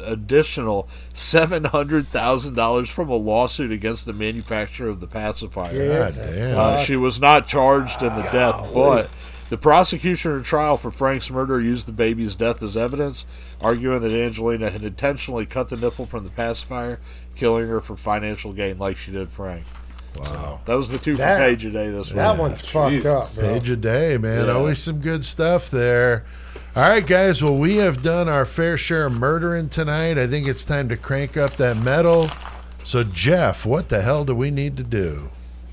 $700,000 from a lawsuit against the manufacturer of the pacifier. God damn. She was not charged in the death, but the prosecution in trial for Frank's murder used the baby's death as evidence, arguing that Angelina had intentionally cut the nipple from the pacifier, killing her for financial gain like she did Frank. Wow. So that was the two from Page a Day this week. That one's fucked up, bro. Page a day, man. Yeah. Always some good stuff there. All right, guys. Well, we have done our fair share of murdering tonight. I think it's time to crank up that metal. So, Jeff, what the hell do we need to do?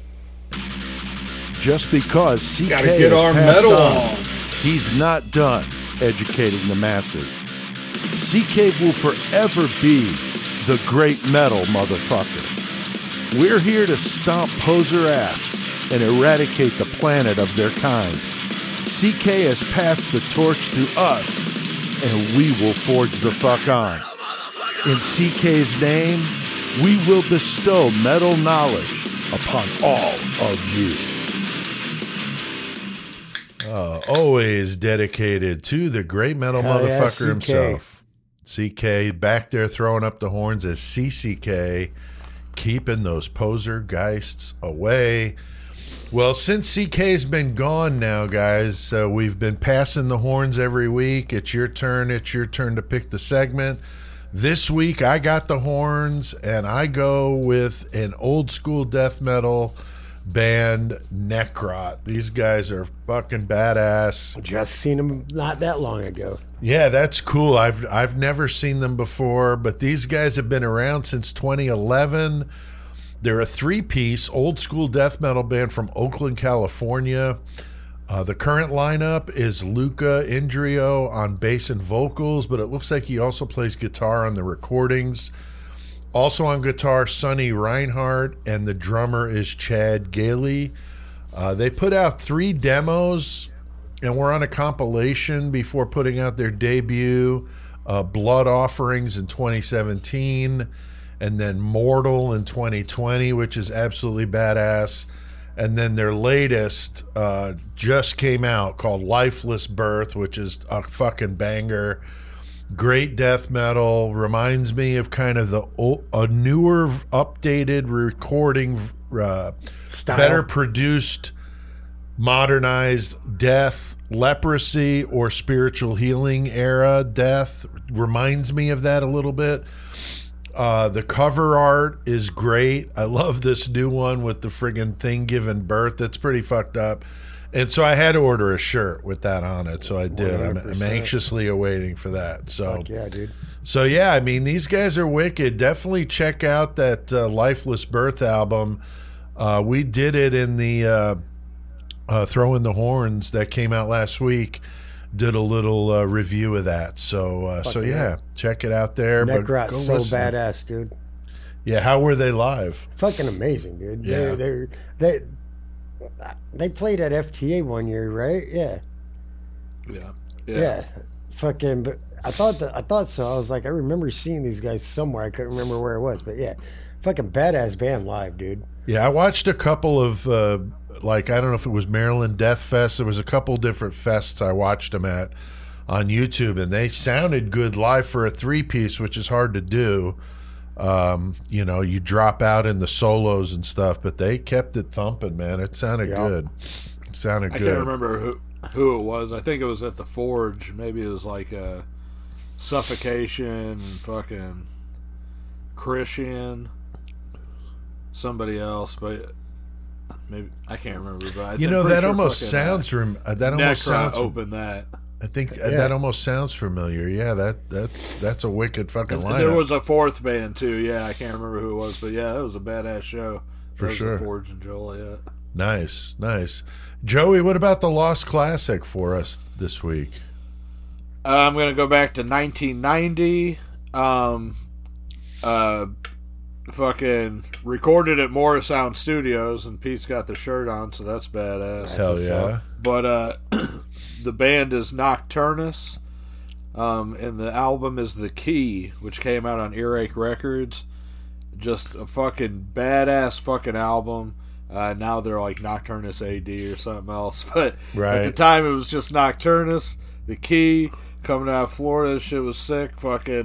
Just because CK Gotta get has our passed metal on, on. he's not done educating the masses. CK will forever be the great metal motherfucker. We're here to stomp poser ass and eradicate the planet of their kind. CK has passed the torch to us, and we will forge the fuck on. In CK's name, we will bestow metal knowledge upon all of you. Always dedicated to the great metal Hell yeah, motherfucker CK. himself. CK back there throwing up the horns as CCK, keeping those poser geists away. Well, since CK's been gone now, guys, we've been passing the horns every week. It's your turn to pick the segment. This week I got the horns, and I go with an old school death metal band, Necrot. These guys are fucking badass. Just seen him not that long ago. Yeah, that's cool. I've never seen them before, but these guys have been around since 2011. They're a three-piece old school death metal band from Oakland, California. The current lineup is Luca Indrio on bass and vocals, but it looks like he also plays guitar on the recordings. Also on guitar, Sonny Reinhardt, and the drummer is Chad Gailey. They put out 3 demos, and we're on a compilation before putting out their debut, Blood Offerings in 2017, and then Mortal in 2020, which is absolutely badass. And then their latest just came out, called Lifeless Birth, which is a fucking banger. Great death metal. Reminds me of kind of a newer, updated recording, Style. better produced, modernized death, leprosy, or spiritual healing era death. Reminds me of that a little bit. The cover art is great. I love this new one with the friggin' thing giving birth. That's pretty fucked up. And so I had to order a shirt with that on it. So I did. I'm 100%. anxiously awaiting for that. So Fuck yeah, dude. So yeah, I mean, these guys are wicked. Definitely check out that Lifeless Birth album. We did it in the Throw in the Horns that came out last week. Did a little review of that. So yeah, check it out there. But Necrot's go so listen. badass, dude. Yeah, how were they live? Fucking amazing, dude. Yeah. They played at FTA one year, right? Yeah. Yeah. Fucking. But I thought so. I was like, I remember seeing these guys somewhere. I couldn't remember where it was, but yeah, fucking badass band live, dude. Yeah, I watched a couple of I don't know if it was Maryland Death Fest. There was a couple different fests I watched them at on YouTube, and they sounded good live for a 3-piece, which is hard to do. You drop out in the solos and stuff, but they kept it thumping, man. It sounded good. It sounded I good. can't remember who it was. I think it was at the Forge. Maybe it was like Suffocation, fucking Christian, somebody else, but maybe I can't remember. But that almost sounds that almost sounds opened that. I think that almost sounds familiar. Yeah, that's a wicked fucking lineup. There was a fourth band too. Yeah, I can't remember who it was, but yeah, it was a badass show. For sure. Forge and Joliet. Nice. Joey, what about the Lost Classic for us this week? I'm gonna go back to 1990. Fucking recorded at Morrisound Studios, and Pete's got the shirt on, so that's badass. Hell yeah! But the band is Nocturnus, and the album is The Key, which came out on Earache Records. Just a fucking badass fucking album. Now they're like Nocturnus AD or something else, but at the time it was just Nocturnus. The Key, coming out of Florida, this shit was sick. Fucking,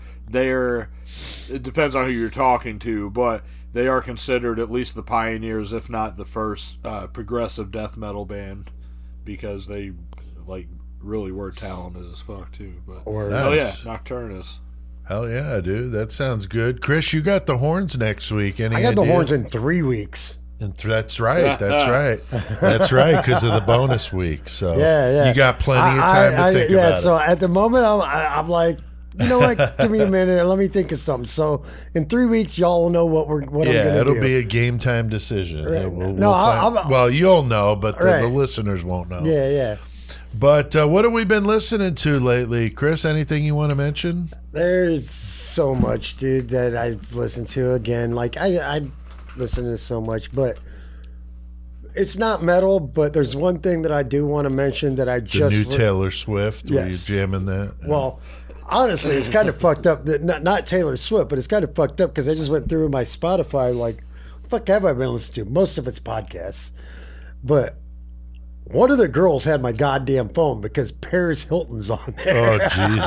it depends on who you're talking to, but they are considered at least the pioneers, if not the first progressive death metal band, because they like really were talented as fuck too. But Nocturnus. Hell yeah, dude, that sounds good. Chris, you got the horns next week. I got the horns in 3 weeks. And that's right. That's right, because of the bonus week. So you got plenty of time to think about it. So at the moment, I'm like, you know what? Give me a minute and let me think of something. So in 3 weeks, y'all will know what I'm going to do. Yeah, it'll be a game time decision. Right. Well, you'll know, but the listeners won't know. Yeah. But what have we been listening to lately, Chris? Anything you want to mention? There's so much, dude, that I've listened to. Again, like I listen to so much, but it's not metal. But there's one thing that I do want to mention that the new Taylor Swift. Yes. Were you jamming that? Well, honestly, it's kind of fucked up. That not Taylor Swift, but it's kind of fucked up because I just went through my Spotify. Like, what the fuck have I been listening to? Most of it's podcasts, but one of the girls had my goddamn phone because Paris Hilton's on there. Oh, Jesus.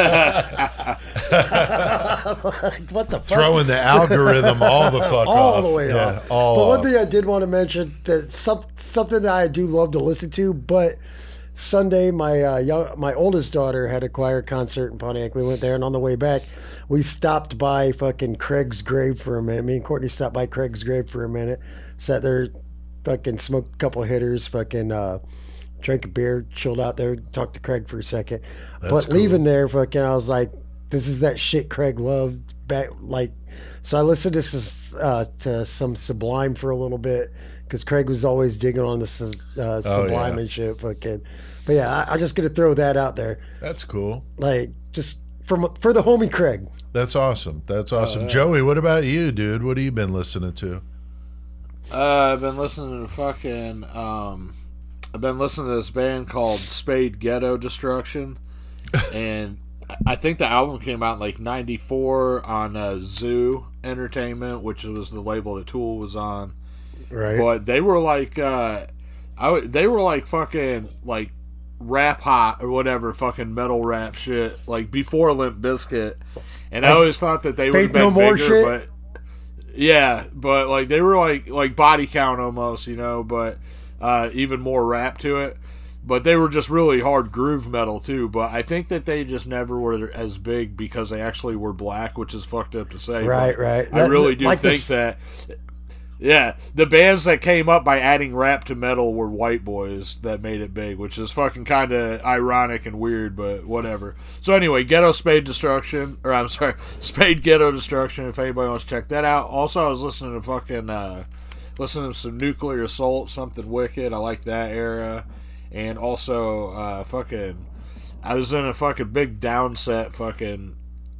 Like, what the fuck? Throwing the algorithm all the fuck all off. The way off. But one thing I did want to mention, that something that I do love to listen to, but Sunday, my oldest daughter had a choir concert in Pontiac. We went there, and on the way back, we stopped by fucking Craig's grave for a minute. Me and Courtney stopped by Craig's grave for a minute, sat there, fucking smoked a couple hitters, fucking drank a beer, chilled out there, talked to Craig for a second. But cool. Leaving there, fucking, I was like, this is that shit Craig loved. So I listened to some Sublime for a little bit because Craig was always digging on the Sublime and shit. Fucking, but yeah, I'm just gonna throw that out there. That's cool. Like, just for the homie Craig. That's awesome. Joey, what about you, dude? What have you been listening to? I've been listening to this band called Spade Ghetto Destruction, and I think the album came out in like '94 on Zoo Entertainment, which was the label that Tool was on. Right. But they were like, they were like fucking like rap hot or whatever, fucking metal rap shit, like before Limp Bizkit. And I always thought that they would have been bigger, but. Yeah, but like they were like Body Count almost, you know, but even more rap to it. But they were just really hard groove metal too. But I think that they just never were as big because they actually were black, which is fucked up to say. Right. I really do think that. Yeah, the bands that came up by adding rap to metal were white boys that made it big, which is fucking kind of ironic and weird, but whatever. So anyway, Spade Ghetto Destruction, if anybody wants to check that out. Also, I was listening to some Nuclear Assault, Something Wicked. I like that era. And also, I was in a fucking big Downset fucking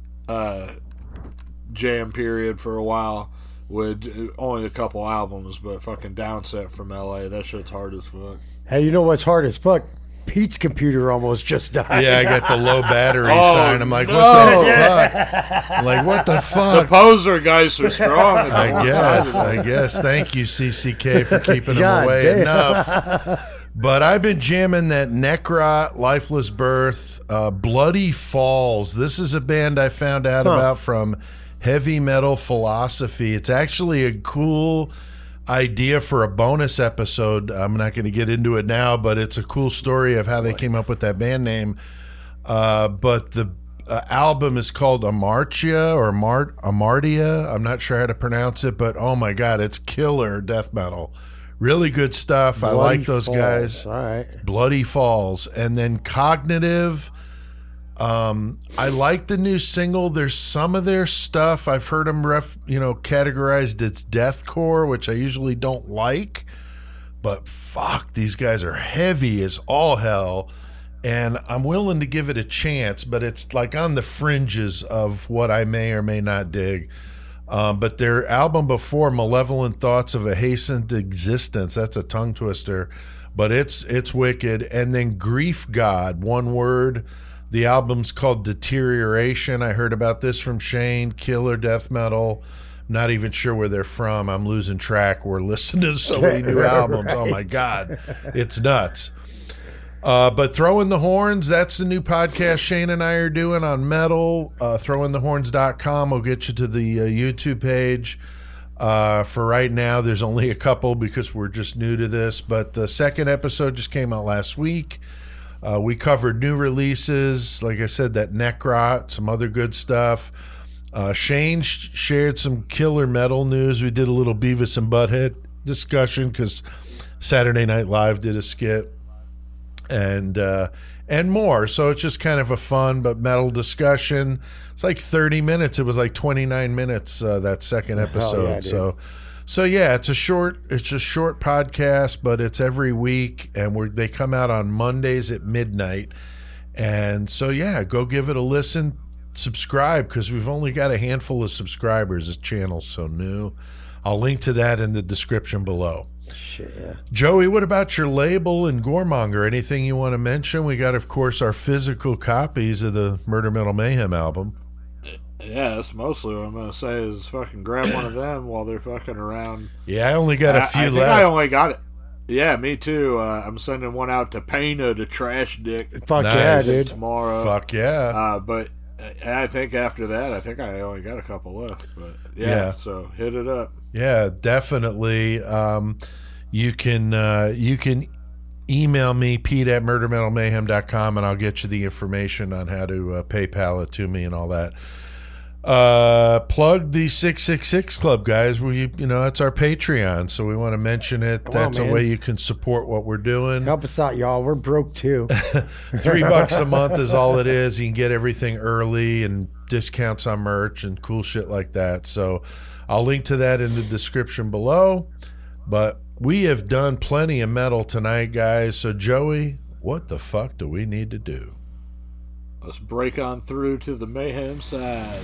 jam period for a while. With only a couple albums, but fucking Downset from LA. That shit's hard as fuck. Hey, you know what's hard as fuck? Pete's computer almost just died. Yeah, I got the low battery sign. I'm like, what the fuck? I'm like, what the fuck? The poser guys are strong. I guess. Thank you, CCK, for keeping them away enough. But I've been jamming that Necrot, Lifeless Birth, Bloody Falls. This is a band I found out about from Heavy Metal Philosophy. It's actually a cool idea for a bonus episode. I'm not going to get into it now, but it's a cool story of how they came up with that band name. But album is called Amartia or Amartia. I'm not sure how to pronounce it, but oh my God, it's killer death metal. Really good stuff. I like those guys. All right. Bloody Falls. And then Cognitive. I like the new single. There's some of their stuff I've heard them categorized as deathcore, which I usually don't like. But fuck, these guys are heavy as all hell. And I'm willing to give it a chance, but it's like on the fringes of what I may or may not dig. But their album before, Malevolent Thoughts of a Hastened Existence, that's a tongue twister, but it's wicked. And then Grief God, one word. The album's called Deterioration. I heard about this from Shane. Killer death metal. Not even sure where they're from. I'm losing track. We're listening to so many new albums. Oh my God. It's nuts. But Throwing the Horns, that's the new podcast Shane and I are doing on metal. Throwingthehorns.com will get you to the YouTube page. For right now, there's only a couple because we're just new to this. But the second episode just came out last week. We covered new releases. Like I said, that Necrot, some other good stuff. Shane shared some killer metal news. We did a little Beavis and Butthead discussion because Saturday Night Live did a skit. And more. So it's just kind of a fun but metal discussion. It's like 30 minutes. It was like 29 minutes that second episode. Yeah, dude. So yeah, it's a short podcast, but it's every week, and they come out on Mondays at midnight. And so yeah, go give it a listen. Subscribe because we've only got a handful of subscribers. This channel's so new. I'll link to that in the description below. Shit, yeah. Joey, what about your label and Goremonger? Anything you want to mention? We got, of course, our physical copies of the Murder Metal Mayhem album. Yeah, that's mostly what I'm going to say is fucking grab one of them while they're fucking around. Yeah, I only got a few I think left. I only got it. Yeah, me too. I'm sending one out to Pena, the trash dick. Fuck Nice. yeah, dude. Tomorrow. Fuck yeah. But I think after that, I think I only got a couple left. But yeah. So hit it up. Yeah, definitely. You can email me, Pete at murdermetalmayhem.com, and I'll get you the information on how to PayPal it to me and all that. Plug the 666 Club, guys. That's our Patreon, so we want to mention it. That's a way you can support what we're doing. Help us out, y'all. We're broke too. $3 a month is all it is. You can get everything early and discounts on merch and cool shit like that. So I'll link to that in the description below. But we have done plenty of metal tonight, guys. So Joey, what the fuck do we need to do? Let's break on through to the Mayhem side.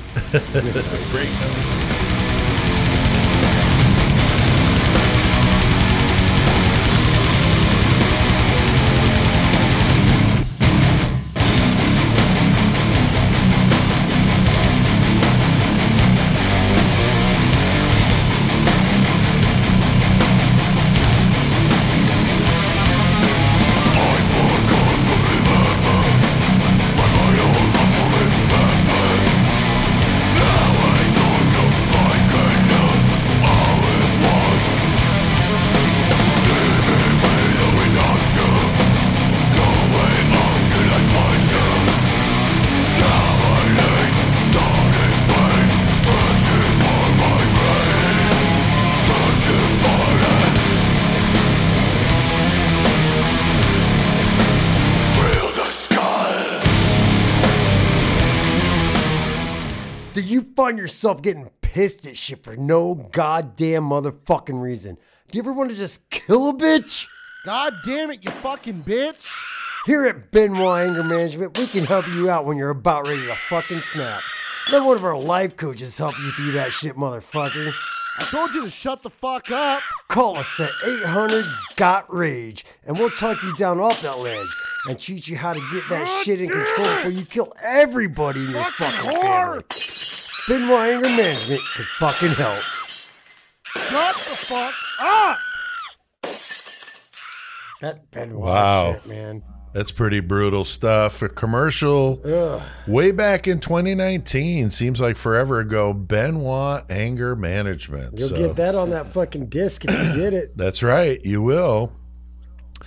Do you find yourself getting pissed at shit for no goddamn motherfucking reason? Do you ever want to just kill a bitch? God damn it, you fucking bitch. Here at Benoit Anger Management, we can help you out when you're about ready to fucking snap. Let one of our life coaches help you through that shit, motherfucker. I told you to shut the fuck up. Call us at 800-GOT-RAGE, and we'll talk you down off that ledge and teach you how to get that shit in control before you kill everybody in your fucking family. Benoit Anger Management can fucking help. Shut the fuck up. That Benoit Wow. shit, man. That's pretty brutal stuff. A commercial way back in 2019. Seems like forever ago. Benoit Anger Management. You'll get that on that fucking disc if you get it. That's right. You will.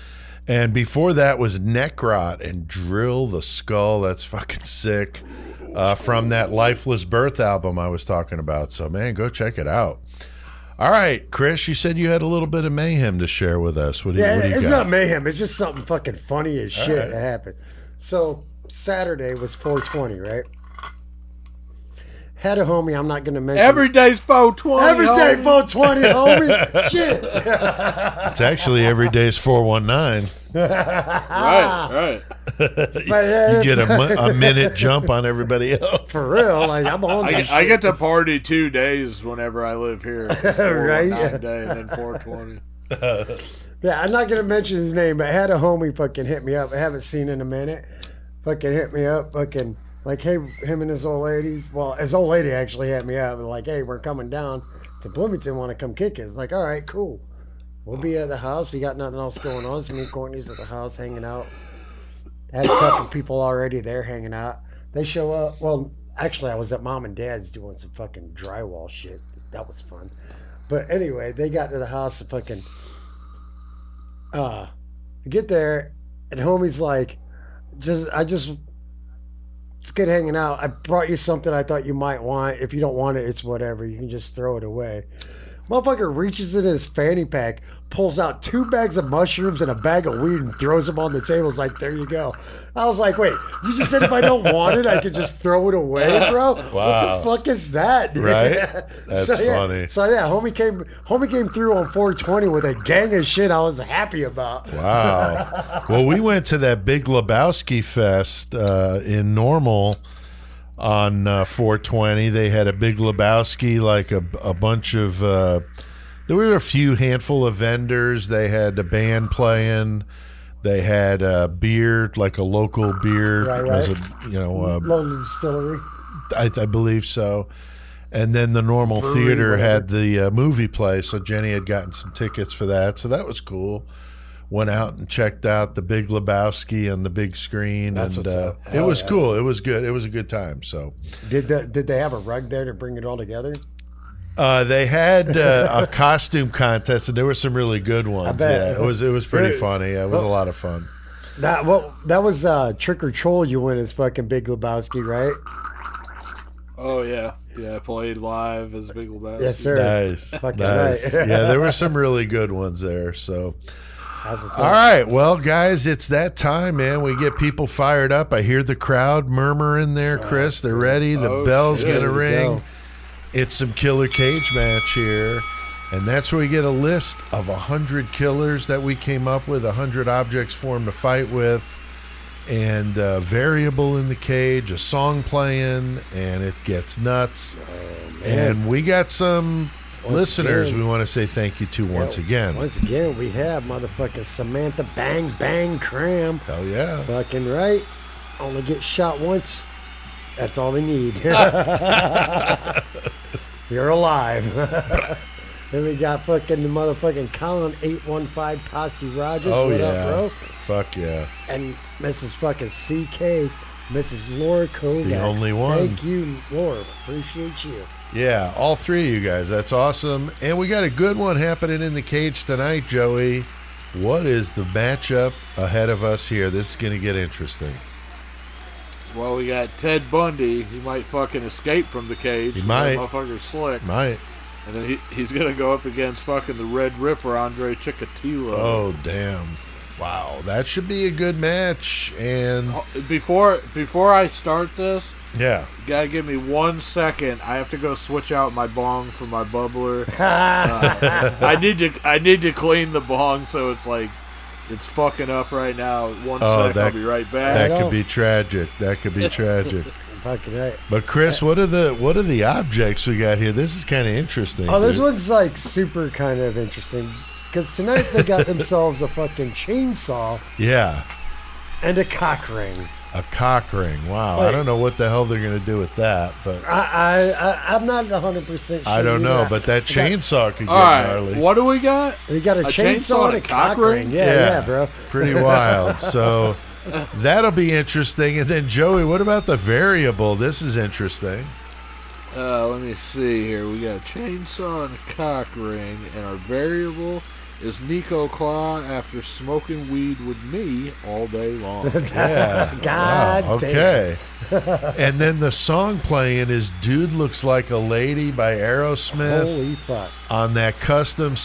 And before that was Necrot and Drill the Skull. That's fucking sick. from that Lifeless Birth album I was talking about. So, man, go check it out. All right, Chris, you said you had a little bit of mayhem to share with us. What do you it's got? not mayhem. It's just something fucking funny as shit right. that happened. So Saturday was 420, right? Had a homie. I'm not going to mention. Every day's 420. Every day homie. 420, homie. Shit. It's actually every day's 419. Right. You get a minute jump on everybody else. For real, like I'm on this I shit. get to party 2 days whenever I live here. Right? 419 day and then 420. Yeah, I'm not gonna mention his name, but I had a homie fucking hit me up. I haven't seen in a minute. Fucking hit me up, fucking like, hey, him and his old lady. Well, his old lady actually hit me up and like, hey, we're coming down to Bloomington. Want to come kick it? It's like, all right, cool. We'll be at the house. We got nothing else going on. So me and Courtney's at the house hanging out. Had a couple people already there hanging out. They show up. Well, actually, I was at mom and dad's doing some fucking drywall shit. That was fun. But anyway, they got to the house and fucking get there, and homie's like, it's good hanging out. I brought you something I thought you might want. If you don't want it, it's whatever. You can just throw it away. Motherfucker reaches in his fanny pack, pulls out 2 bags of mushrooms and a bag of weed and throws them on the table. It's like, there you go. I was like, wait, you just said if I don't want it, I could just throw it away, bro? Wow. What the fuck is that, dude? Right? That's funny. So yeah, homie came through on 420 with a gang of shit I was happy about. Wow. Well, we went to that Big Lebowski Fest in Normal on 420. They had a Big Lebowski, like a bunch of there were a few handful of vendors. They had a band playing. They had beer, like a local beer, Right. as a, London Distillery. I believe so. And then the Normal Brewery, Theater whatever. had the movie play, so Jenny had gotten some tickets for that, so that was cool. Went out and checked out the Big Lebowski on the big screen, That's and what's up. it was cool. It was good. It was a good time. So Did they have a rug there to bring it all together? they had a costume contest, and there were some really good ones. bet. Yeah, it was pretty funny. It was a lot of fun. That was Trick or Troll. You win as fucking Big Lebowski, right? Oh, yeah. Yeah, I played live as Big Lebowski. Yes, sir. Nice, Fucking nice. right. Yeah, there were some really good ones there. So. That's what's All up. right, well, guys, it's that time, man. We get people fired up. I hear the crowd murmuring there, Chris. They're ready. The bell's shit. going to There you ring. go. It's some killer cage match here. And that's where we get a list of 100 killers that we came up with, 100 objects for them to fight with, and a variable in the cage, a song playing, and it gets nuts. And we got some listeners again. we want to say thank you to once again. Once again, we have motherfucking Samantha Bang Bang Cram. Hell yeah. Fucking right. Only get shot once. That's all they need. You're alive. Then we got fucking the motherfucking Colin 815 Posse Rogers. Oh, what yeah. up, bro? Fuck yeah. And Mrs. fucking CK, Mrs. Laura Kovacs. The only one. Thank you, Laura. Appreciate you. Yeah, all 3 of you guys. That's awesome. And we got a good one happening in the cage tonight, Joey. What is the matchup ahead of us here? This is going to get interesting. Well, we got Ted Bundy. He might fucking escape from the cage. He might. That motherfucker's slick. Might. And then he's going to go up against fucking the Red Ripper, Andre Chikatilo. Oh, damn. Wow, that should be a good match. And Before I start this, yeah, you gotta give me 1 second. I have to go switch out my bong for my bubbler. I need to clean the bong, so it's like it's fucking up right now. One sec, I'll be right back. that could be tragic. That could be tragic. Fucking right. But Chris, what are the objects we got here? This is kind of interesting. Oh, this dude. one's like super kind of interesting. Because tonight they got themselves a fucking chainsaw Yeah, and a cock ring. a cock ring. Wow, I Like- don't know what the hell they're going to do with that, but I'm not 100% sure. I don't know. either. But that chainsaw could get All right, gnarly. what do we got? They got a chainsaw and a cock ring. Yeah, Yeah, bro. Pretty wild. So that'll be interesting. And then Joey, what about the variable? This is interesting. Let me see here. We got a chainsaw and a cock ring, and our variable is Nico Claw after smoking weed with me all day long. Yeah. God Wow, okay. And then the song playing is Dude Looks Like a Lady by Aerosmith Holy fuck. on that custom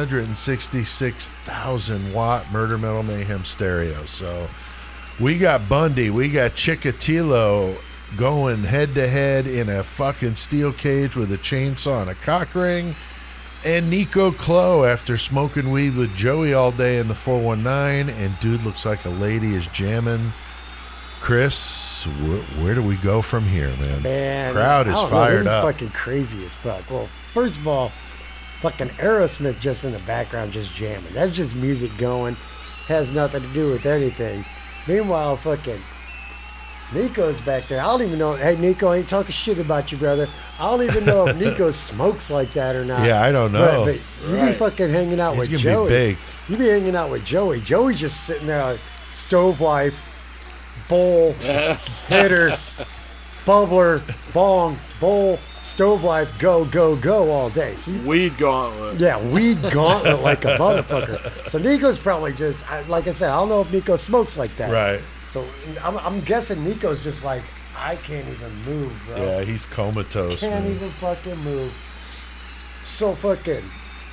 666,000 watt Murder Metal Mayhem stereo. So we got Bundy, we got Chikatilo going head to head in a fucking steel cage with a chainsaw and a cock ring. And Nico Clo after smoking weed with Joey all day in the 419, and Dude Looks Like a Lady is jamming. Chris, where do we go from here, man? Man, Crowd is I don't know, fired this up. is fucking crazy as fuck. Well, first of all, fucking Aerosmith just in the background just jamming. That's just music going. Has nothing to do with anything. Meanwhile, fucking Nico's back there. I don't even know. Hey, Nico, I ain't talking shit about you, brother. I don't even know if Nico smokes like that or not. Yeah, I don't know. But you be Right. fucking hanging out He's with gonna Joey. be baked. You be hanging out with Joey. Joey's just sitting there like stove wife, bowl, hitter, bubbler, bong, bowl, stove life, go, go, go all day. So Weed gauntlet. yeah, weed gauntlet like a motherfucker. So Nico's probably just, like I said, I don't know if Nico smokes like that. Right. So I'm guessing Nico's just like, I can't even move, bro. Yeah, he's comatose, Can't man. even fucking move. So fucking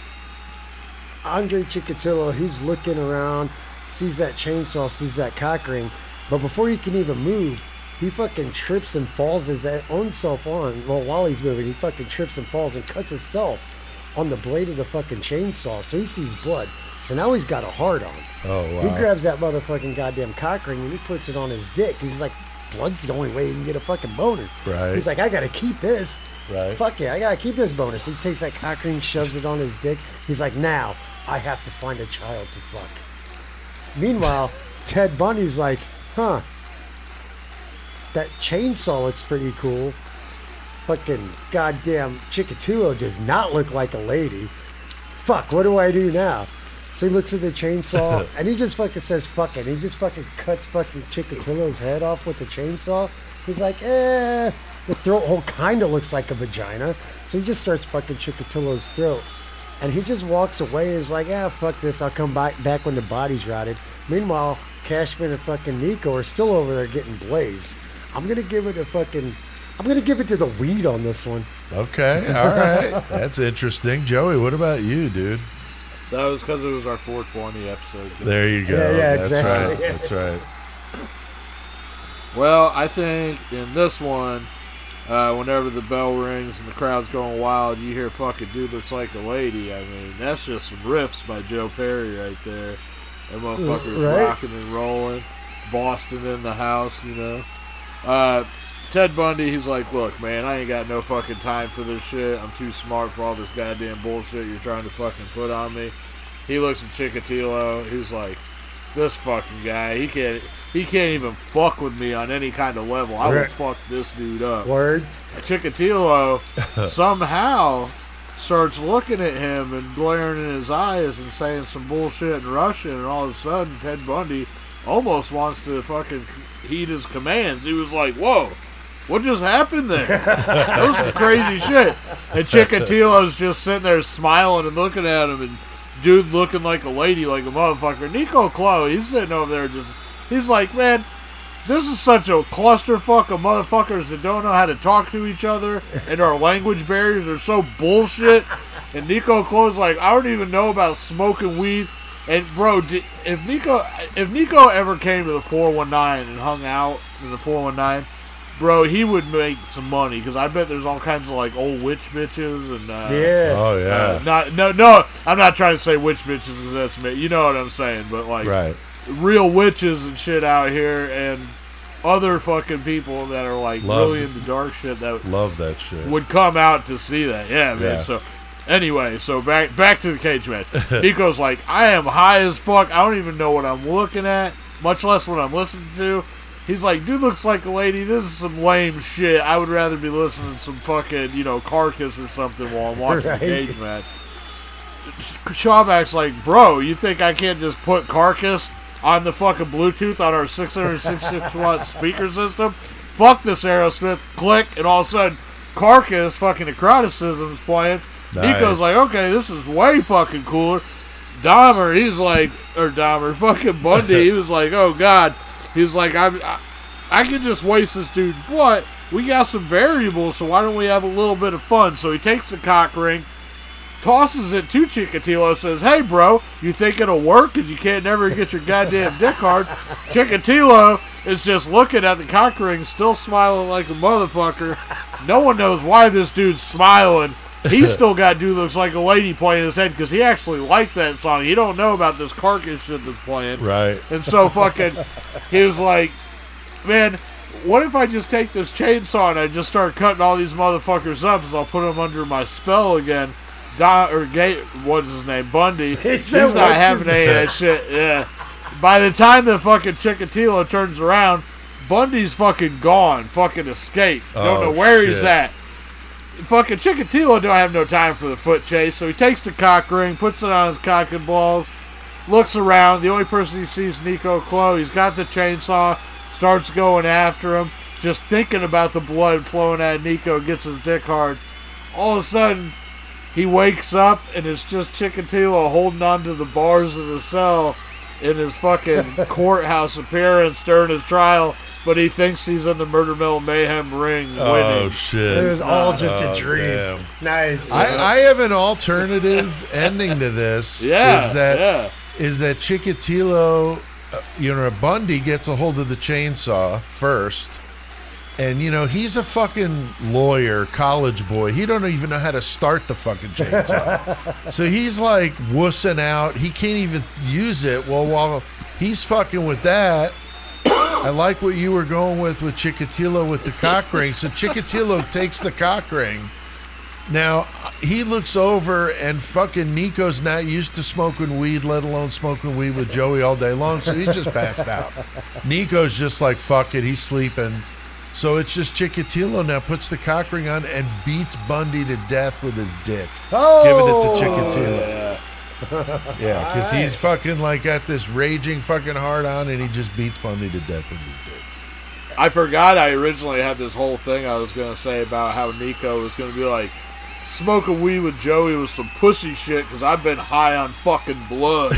Andre Chikatilo, he's looking around, sees that chainsaw, sees that cock ring, but before he can even move, he fucking trips and falls his own self on. Well, while he's moving, he fucking trips and falls and cuts himself on the blade of the fucking chainsaw. So he sees blood. So now he's got a hard on. Oh, wow. He grabs that motherfucking goddamn cock ring and he puts it on his dick. He's like, blood's the only way you can get a fucking boner. Right. He's like, I gotta keep this. Right. Fuck yeah, I gotta keep this boner. So he takes that cock ring, shoves it on his dick. He's like, now I have to find a child to fuck. Meanwhile, Ted Bundy's like, huh, that chainsaw looks pretty cool. Fucking goddamn Chikatilo does not look like a lady. Fuck, what do I do now? So he looks at the chainsaw and he just fucking says fuck it. He just fucking cuts fucking Chikatilo's head off with the chainsaw. He's like, the throat hole kind of looks like a vagina. So he just starts fucking Chikatilo's throat. And he just walks away and is like, fuck this. I'll come back when the body's rotted. Meanwhile, Cashman and fucking Nico are still over there getting blazed. I'm going to give it to the weed on this one. Okay, all right. That's interesting. Joey, what about you, dude? That was because it was our 420 episode. There you go. Yeah, That's exactly. right. That's right. Well, I think in this one, whenever the bell rings and the crowd's going wild, you hear fucking Dude Looks Like a Lady. I mean, that's just some riffs by Joe Perry right there. That motherfucker's Right. rocking and rolling. Boston in the house, you know. Ted Bundy, he's like, look, man, I ain't got no fucking time for this shit. I'm too smart for all this goddamn bullshit you're trying to fucking put on me. He looks at Chikatilo. He's like, this fucking guy, he can't even fuck with me on any kind of level. I will Right. fuck this dude up. Word. Chikatilo somehow starts looking at him and glaring in his eyes and saying some bullshit in Russian, and all of a sudden Ted Bundy almost wants to fucking heed his commands. He was like, whoa, what just happened there? That was some crazy shit. And Chikatilo's just sitting there smiling and looking at him, and dude looking like a lady, like a motherfucker. Nico Clo, he's sitting over there just, he's like, man, this is such a clusterfuck of motherfuckers that don't know how to talk to each other, and our language barriers are so bullshit. And Nico Clo's like, I don't even know about smoking weed. And bro, if Nico ever came to the 419 and hung out in the 419, bro, he would make some money, because I bet there's all kinds of like old witch bitches and Yeah. Oh, yeah. no, I'm not trying to say witch bitches, because that's me. You know what I'm saying, but like Right. real witches and shit out here, and other fucking people that are like really into dark shit that Love that shit. would come out to see that. Yeah, man. Yeah. So anyway, so back to the cage match. Nico's like, I am high as fuck. I don't even know what I'm looking at, much less what I'm listening to. He's like, dude looks like a lady. This is some lame shit. I would rather be listening to some fucking, Carcass or something while I'm watching Right. the cage match. Shawback's like, bro, you think I can't just put Carcass on the fucking Bluetooth on our 666 watt speaker system? Fuck this Aerosmith. Click, and all of a sudden, Carcass, fucking Necroticism's playing. Nice. Nico's like, okay, this is way fucking cooler. fucking Bundy, he was like, oh God. He was like, I can just waste this dude, but we got some variables, so why don't we have a little bit of fun? So he takes the cock ring, tosses it to Chikatilo, says, hey, bro, you think it'll work because you can't never get your goddamn dick hard? Chikatilo is just looking at the cock ring, still smiling like a motherfucker. No one knows why this dude's smiling. He's still got Dude Looks Like a Lady playing in his head because he actually liked that song. You don't know about this carcass shit that's playing. Right. And so fucking, he was like, man, what if I just take this chainsaw and I just start cutting all these motherfuckers up as I'll put them under my spell again? What's his name? Bundy. He's not having any of that shit. Yeah. By the time the fucking Chikatilo turns around, Bundy's fucking gone. Fucking escaped. Don't know where he's at. Fucking Chikatilo don't have no time for the foot chase, so he takes the cock ring, puts it on his cock and balls, looks around. The only person he sees is Nico Clo. He's got the chainsaw, starts going after him, just thinking about the blood flowing out of Nico, gets his dick hard. All of a sudden, he wakes up, and it's just Chikatilo holding on to the bars of the cell in his fucking courthouse appearance during his trial, but he thinks he's in the Murder Mill Mayhem ring winning. Oh, shit. It was all just a dream. Damn. Nice. I have an alternative ending to this. Yeah, is that Chikatilo, Bundy gets a hold of the chainsaw first, and he's a fucking lawyer, college boy. He don't even know how to start the fucking chainsaw. So he's like wussing out. He can't even use it. Well, while he's fucking with that, I like what you were going with Chikatilo with the cock ring. So Chikatilo takes the cock ring. Now, he looks over, and fucking Nico's not used to smoking weed, let alone smoking weed with Joey all day long, so he's just passed out. Nico's just like, fuck it, he's sleeping. So it's just Chikatilo now puts the cock ring on and beats Bundy to death with his dick. Giving it to Chikatilo. Yeah, because he's fucking like got this raging fucking hard on, and he just beats Bundy to death with his dick. I forgot I originally had this whole thing I was going to say about how Nico was going to be like, smoking weed with Joey was some pussy shit because I've been high on fucking blood.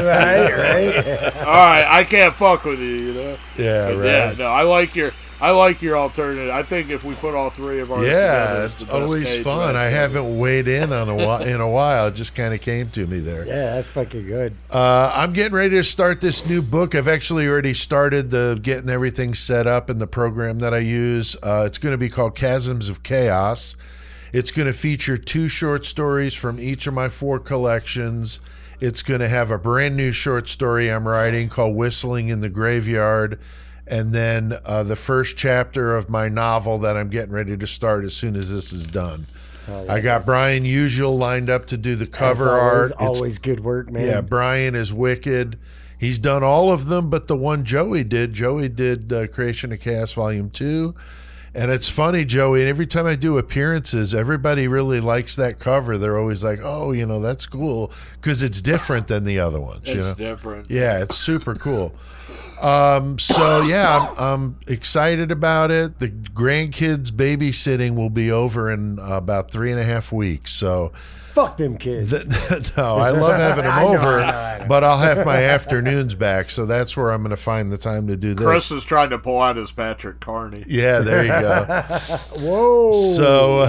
right. All right, I can't fuck with you, Yeah, right. Yeah, no, I like your alternative. I think if we put all three of ours together, it's always fun. I haven't weighed in on in a while. It just kind of came to me there. Yeah, that's fucking good. I'm getting ready to start this new book. I've actually already started getting everything set up in the program that I use. It's going to be called Chasms of Chaos. It's going to feature 2 short stories from each of my 4 collections. It's going to have a brand new short story I'm writing called Whistling in the Graveyard. And then the first chapter of my novel that I'm getting ready to start as soon as this is done. I got Brian Usual lined up to do the cover art. Always good work, man. Yeah, Brian is wicked. He's done all of them but the one Joey did. Joey did Creation of Chaos Volume 2. And it's funny, Joey, and every time I do appearances, everybody really likes that cover. They're always like, oh, that's cool, because it's different than the other ones. It's different. Yeah, it's super cool. So, yeah, I'm excited about it. The grandkids babysitting will be over in about 3.5 weeks. So, fuck them kids. No, I love having them over, I know. but I'll have my afternoons back. So that's where I'm going to find the time to do this. Chris is trying to pull out his Patrick Carney. Yeah, there you go. Whoa. So,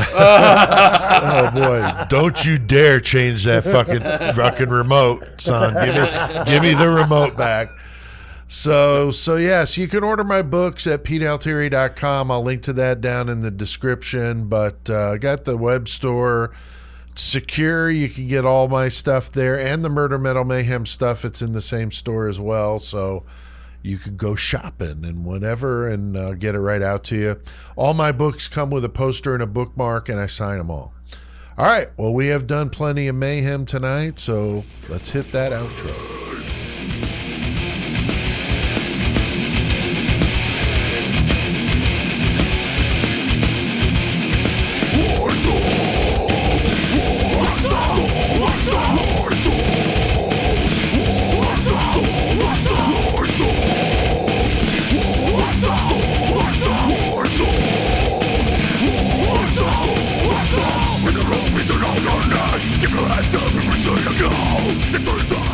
oh boy, don't you dare change that fucking remote, son. Give me the remote back. So yes, you can order my books at PeteAltieri.com. I'll link to that down in the description. But I got the web store secure. You can get all my stuff there, and the Murder Metal Mayhem stuff. It's in the same store as well. So you could go shopping and whatever, and get it right out to you. All my books come with a poster and a bookmark, and I sign them all. All right. Well, we have done plenty of mayhem tonight, so let's hit that outro. The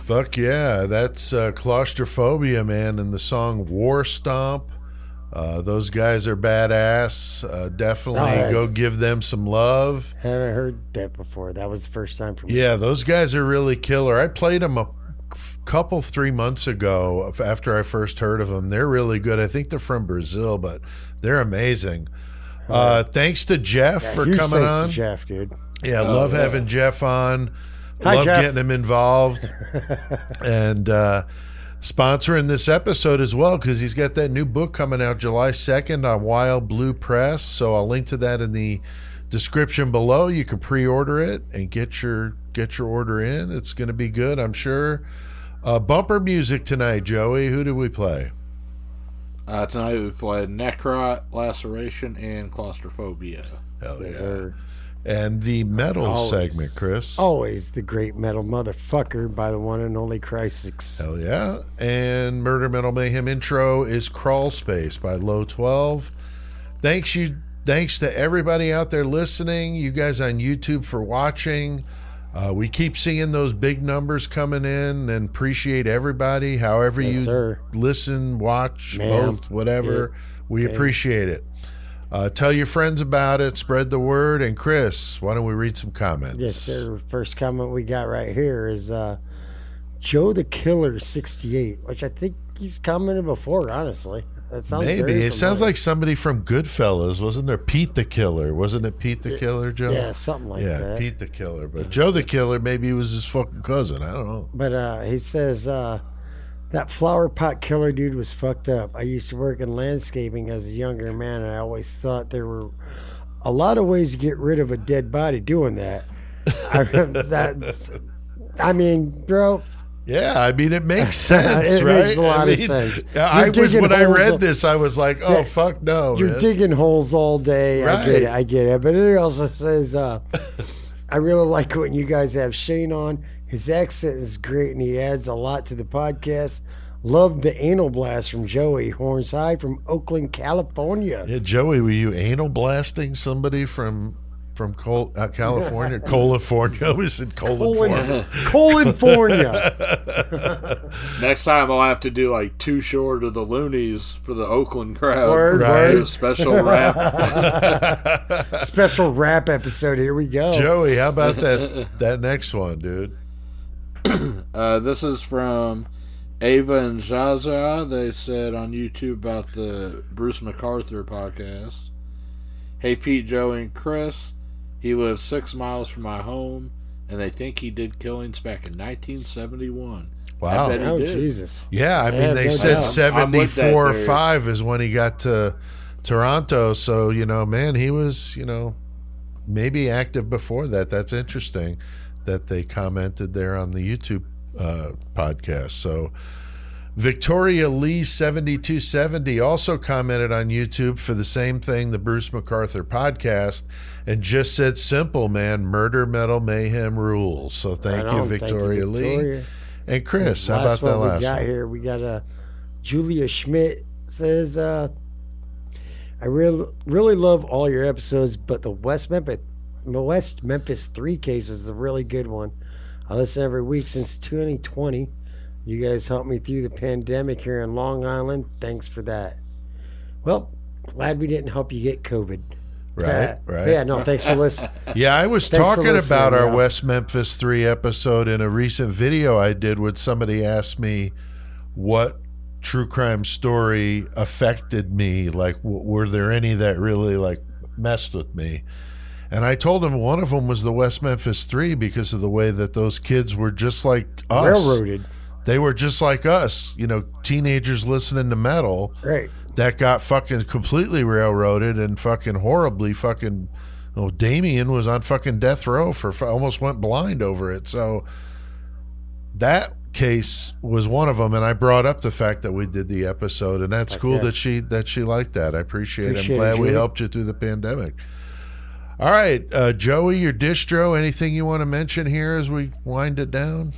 Fuck yeah, that's Claustrophobia, man, and the song War Stomp. Those guys are badass. Definitely go give them some love. Haven't heard that before. That was the first time for me. Yeah, those guys are really killer. I played them a couple 3 months ago after I first heard of them. They're really good. I think they're from Brazil, but they're amazing. Thanks to Jeff for Huge coming thanks on. to Jeff, dude. Yeah, love having Jeff on. Hi, Love Jeff. getting him involved. And sponsoring this episode as well, because he's got that new book coming out July 2nd on Wild Blue Press. So I'll link to that in the description below. You can pre-order it and get your order in. It's going to be good, I'm sure. Bumper music tonight, Joey. Who did we play? Tonight we played Necrot, Laceration, and Claustrophobia. Hell yeah. They're And the metal Always. segment, Chris. always the great metal motherfucker by the one and only Crysis. Hell yeah. And Murder Metal Mayhem intro is Crawl Space by Low 12. Thanks to everybody out there listening, you guys on YouTube for watching. We keep seeing those big numbers coming in and appreciate everybody. However Yes, you sir. listen, watch, Ma'am. both, whatever. We appreciate it. Tell your friends about it. Spread the word. And Chris, why don't we read some comments? Yes, sir. First comment we got right here is Joe the Killer 68, which I think he's commented before, honestly. That sounds Maybe. very It sounds familiar. like somebody from Goodfellas. Wasn't there Pete the Killer? Wasn't it Pete the Killer, Joe? Yeah, something like Yeah, that. Pete the Killer. But Joe the Killer, maybe he was his fucking cousin. I don't know. But he says that flower pot killer dude was fucked up. I used to work in landscaping as a younger man, and I always thought there were a lot of ways to get rid of a dead body doing that. I mean, bro, Yeah, I mean, it makes sense, It right? makes a lot I of mean, sense. I You're was digging when I holes read up- this, I was like, "Oh Yeah, fuck no!" you're man. digging holes all day. Right. I get it. But it also says, I really like when you guys have Shane on. His accent is great, and he adds a lot to the podcast. Love the anal blast from Joey Horns High from Oakland, California. Yeah, Joey, were you anal blasting somebody from California? California? We said California. California. Next time I'll have to do like Too Short of the Loonies for the Oakland crowd. Word, Right. word. Special rap. Special rap episode. Here we go. Joey, how about that next one, dude? This is from Ava and Jaja. They said on YouTube about the Bruce MacArthur podcast. Hey, Pete, Joey, and Chris. He lives 6 miles from my home, and they think he did killings back in 1971. Wow. I bet he Oh, did. Jesus. Yeah, I mean, Yeah, they no said doubt. 74 I'm or with that 5 is when he got to Toronto. So, man, he was, maybe active before that. That's interesting that they commented there on the YouTube podcast. So, Victoria Lee 7270 also commented on YouTube for the same thing, the Bruce MacArthur podcast, and just said, simple, man, Murder Metal Mayhem rules. So thank Right you, on. Thank you, Victoria Lee. Victoria. And Chris, how about Last that one last we got one? here? We got Julia Schmidt says, I really love all your episodes, but the West Memphis 3 case is a really good one. I listen every week since 2020. You guys helped me through the pandemic here in Long Island. Thanks for that. Well, glad we didn't help you get COVID. Right, right. Yeah, no, thanks for listening. Yeah, I was Thanks for talking listening, about our yeah. West Memphis 3 episode in a recent video I did when somebody asked me what true crime story affected me. Like, were there any that really, messed with me? And I told him one of them was the West Memphis 3 because of the way that those kids were just like us. Railroaded. They were just like us, teenagers listening to metal Right. that got fucking completely railroaded and fucking horribly fucking. Oh, Damien was on fucking death row for almost went blind over it. So that case was one of them, and I brought up the fact that we did the episode, and that's cool that she liked that. I appreciate it. Appreciate I'm it, glad we Julie. helped you through the pandemic. All right, Joey, your distro. Anything you want to mention here as we wind it down?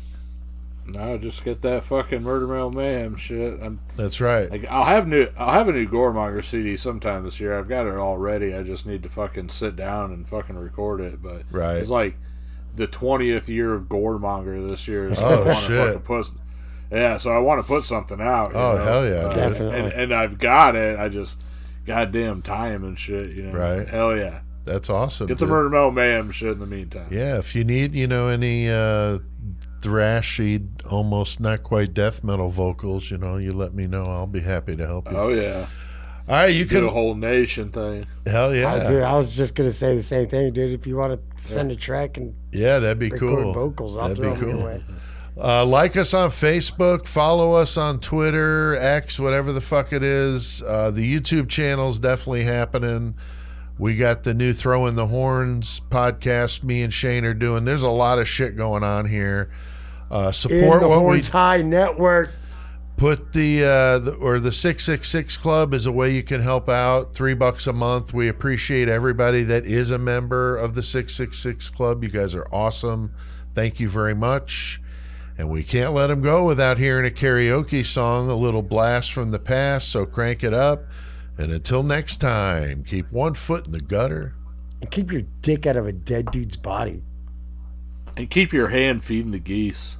No, just get that fucking Murder Metal Mayhem shit. That's right. I'll have a new Goremonger CD sometime this year. I've got it all ready. I just need to fucking sit down and fucking record it. But Right. it's like the 20th year of Goremonger this year. So Oh, I wanna shit. fucking put, yeah, so I want to put something out. You Oh, know? hell yeah, dude. Definitely. And I've got it. I just goddamn time and shit. You know, Right. Hell yeah. That's awesome. Get the dude. Murder Metal Mayhem shit in the meantime. Yeah, if you need, any thrashy, almost not quite death metal vocals, you let me know. I'll be happy to help you. Oh yeah. All right, you Do can. a whole nation thing. Hell yeah. Dude, I was just gonna say the same thing, dude. If you want to send a track and Yeah, that'd be record cool. vocals, I'll That'd throw be them your cool. way. Like us on Facebook, follow us on Twitter, X, whatever the fuck it is. The YouTube channel's definitely happening. We got the new Throwing the Horns podcast me and Shane are doing. There's a lot of shit going on here. In Support the what we Horns High Network. put the 666 Club is a way you can help out. $3 a month. We appreciate everybody that is a member of the 666 Club. You guys are awesome. Thank you very much. And we can't let them go without hearing a karaoke song, a little blast from the past. So crank it up. And until next time, keep one foot in the gutter. And keep your dick out of a dead dude's body. And keep your hand feeding the geese.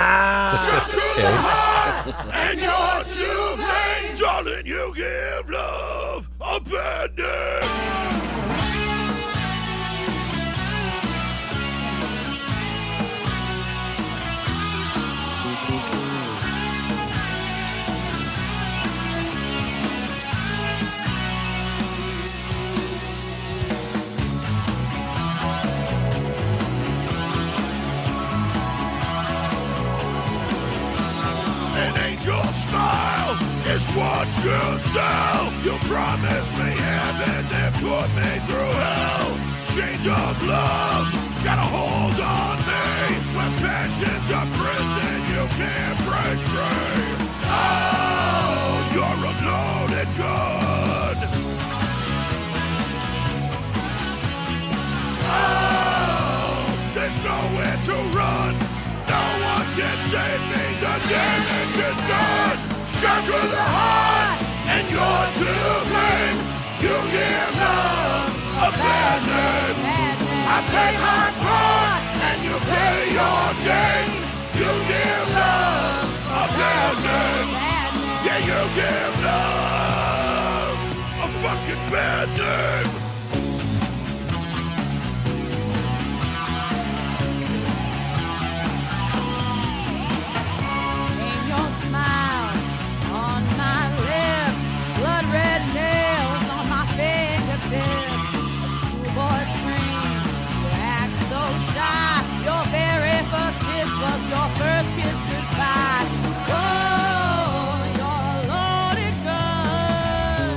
And you're to blame, darling. You give love a bad name. An angel smile is what you sell. You promised me heaven, then put me through hell. Change of love, got a hold on me. When passion's a prison, you can't break free. Oh, you're a loaded gun. Oh, there's nowhere to run. No one can save me, the damage is done. Shot to the heart, and you're to blame. You give love a bad name. I play my part, and you play your game. You give love a bad name. Yeah, you give love a fucking bad name. And your smile on my lips, blood red nails on my fingertips. A schoolboy scream, you act so shy. Your very first kiss was your first kiss goodbye. Oh, you're a loaded gun.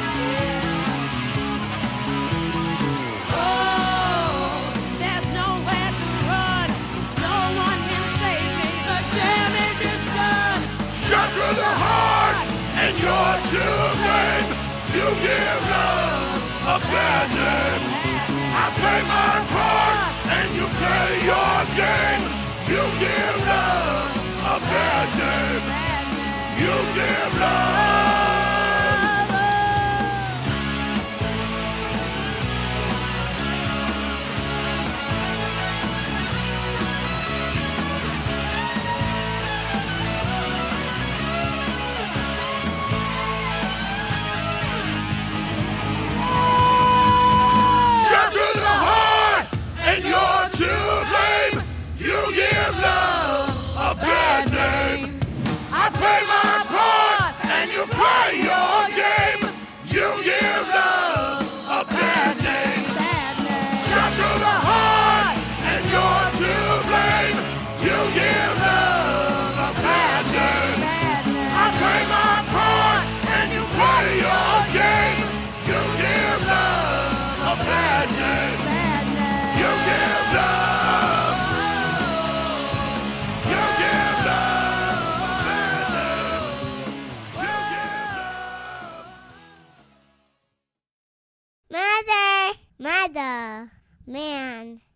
Yeah. Oh, there's nowhere to run. No one can save me. The damage is done. Shot through the heart, and you're to blame. You give love a bad name. I play my part, and you play your game. You give love a bad name. You give love. Shot through the heart, and you're to blame. You give love a bad name. I play my part, and you play your game. You give love a bad name. Shot through the heart, and you're to blame. You give love a bad name. I play my part, and you play your game. You give love a bad name. You give love. You give love a bad name. You give love. Mother, man.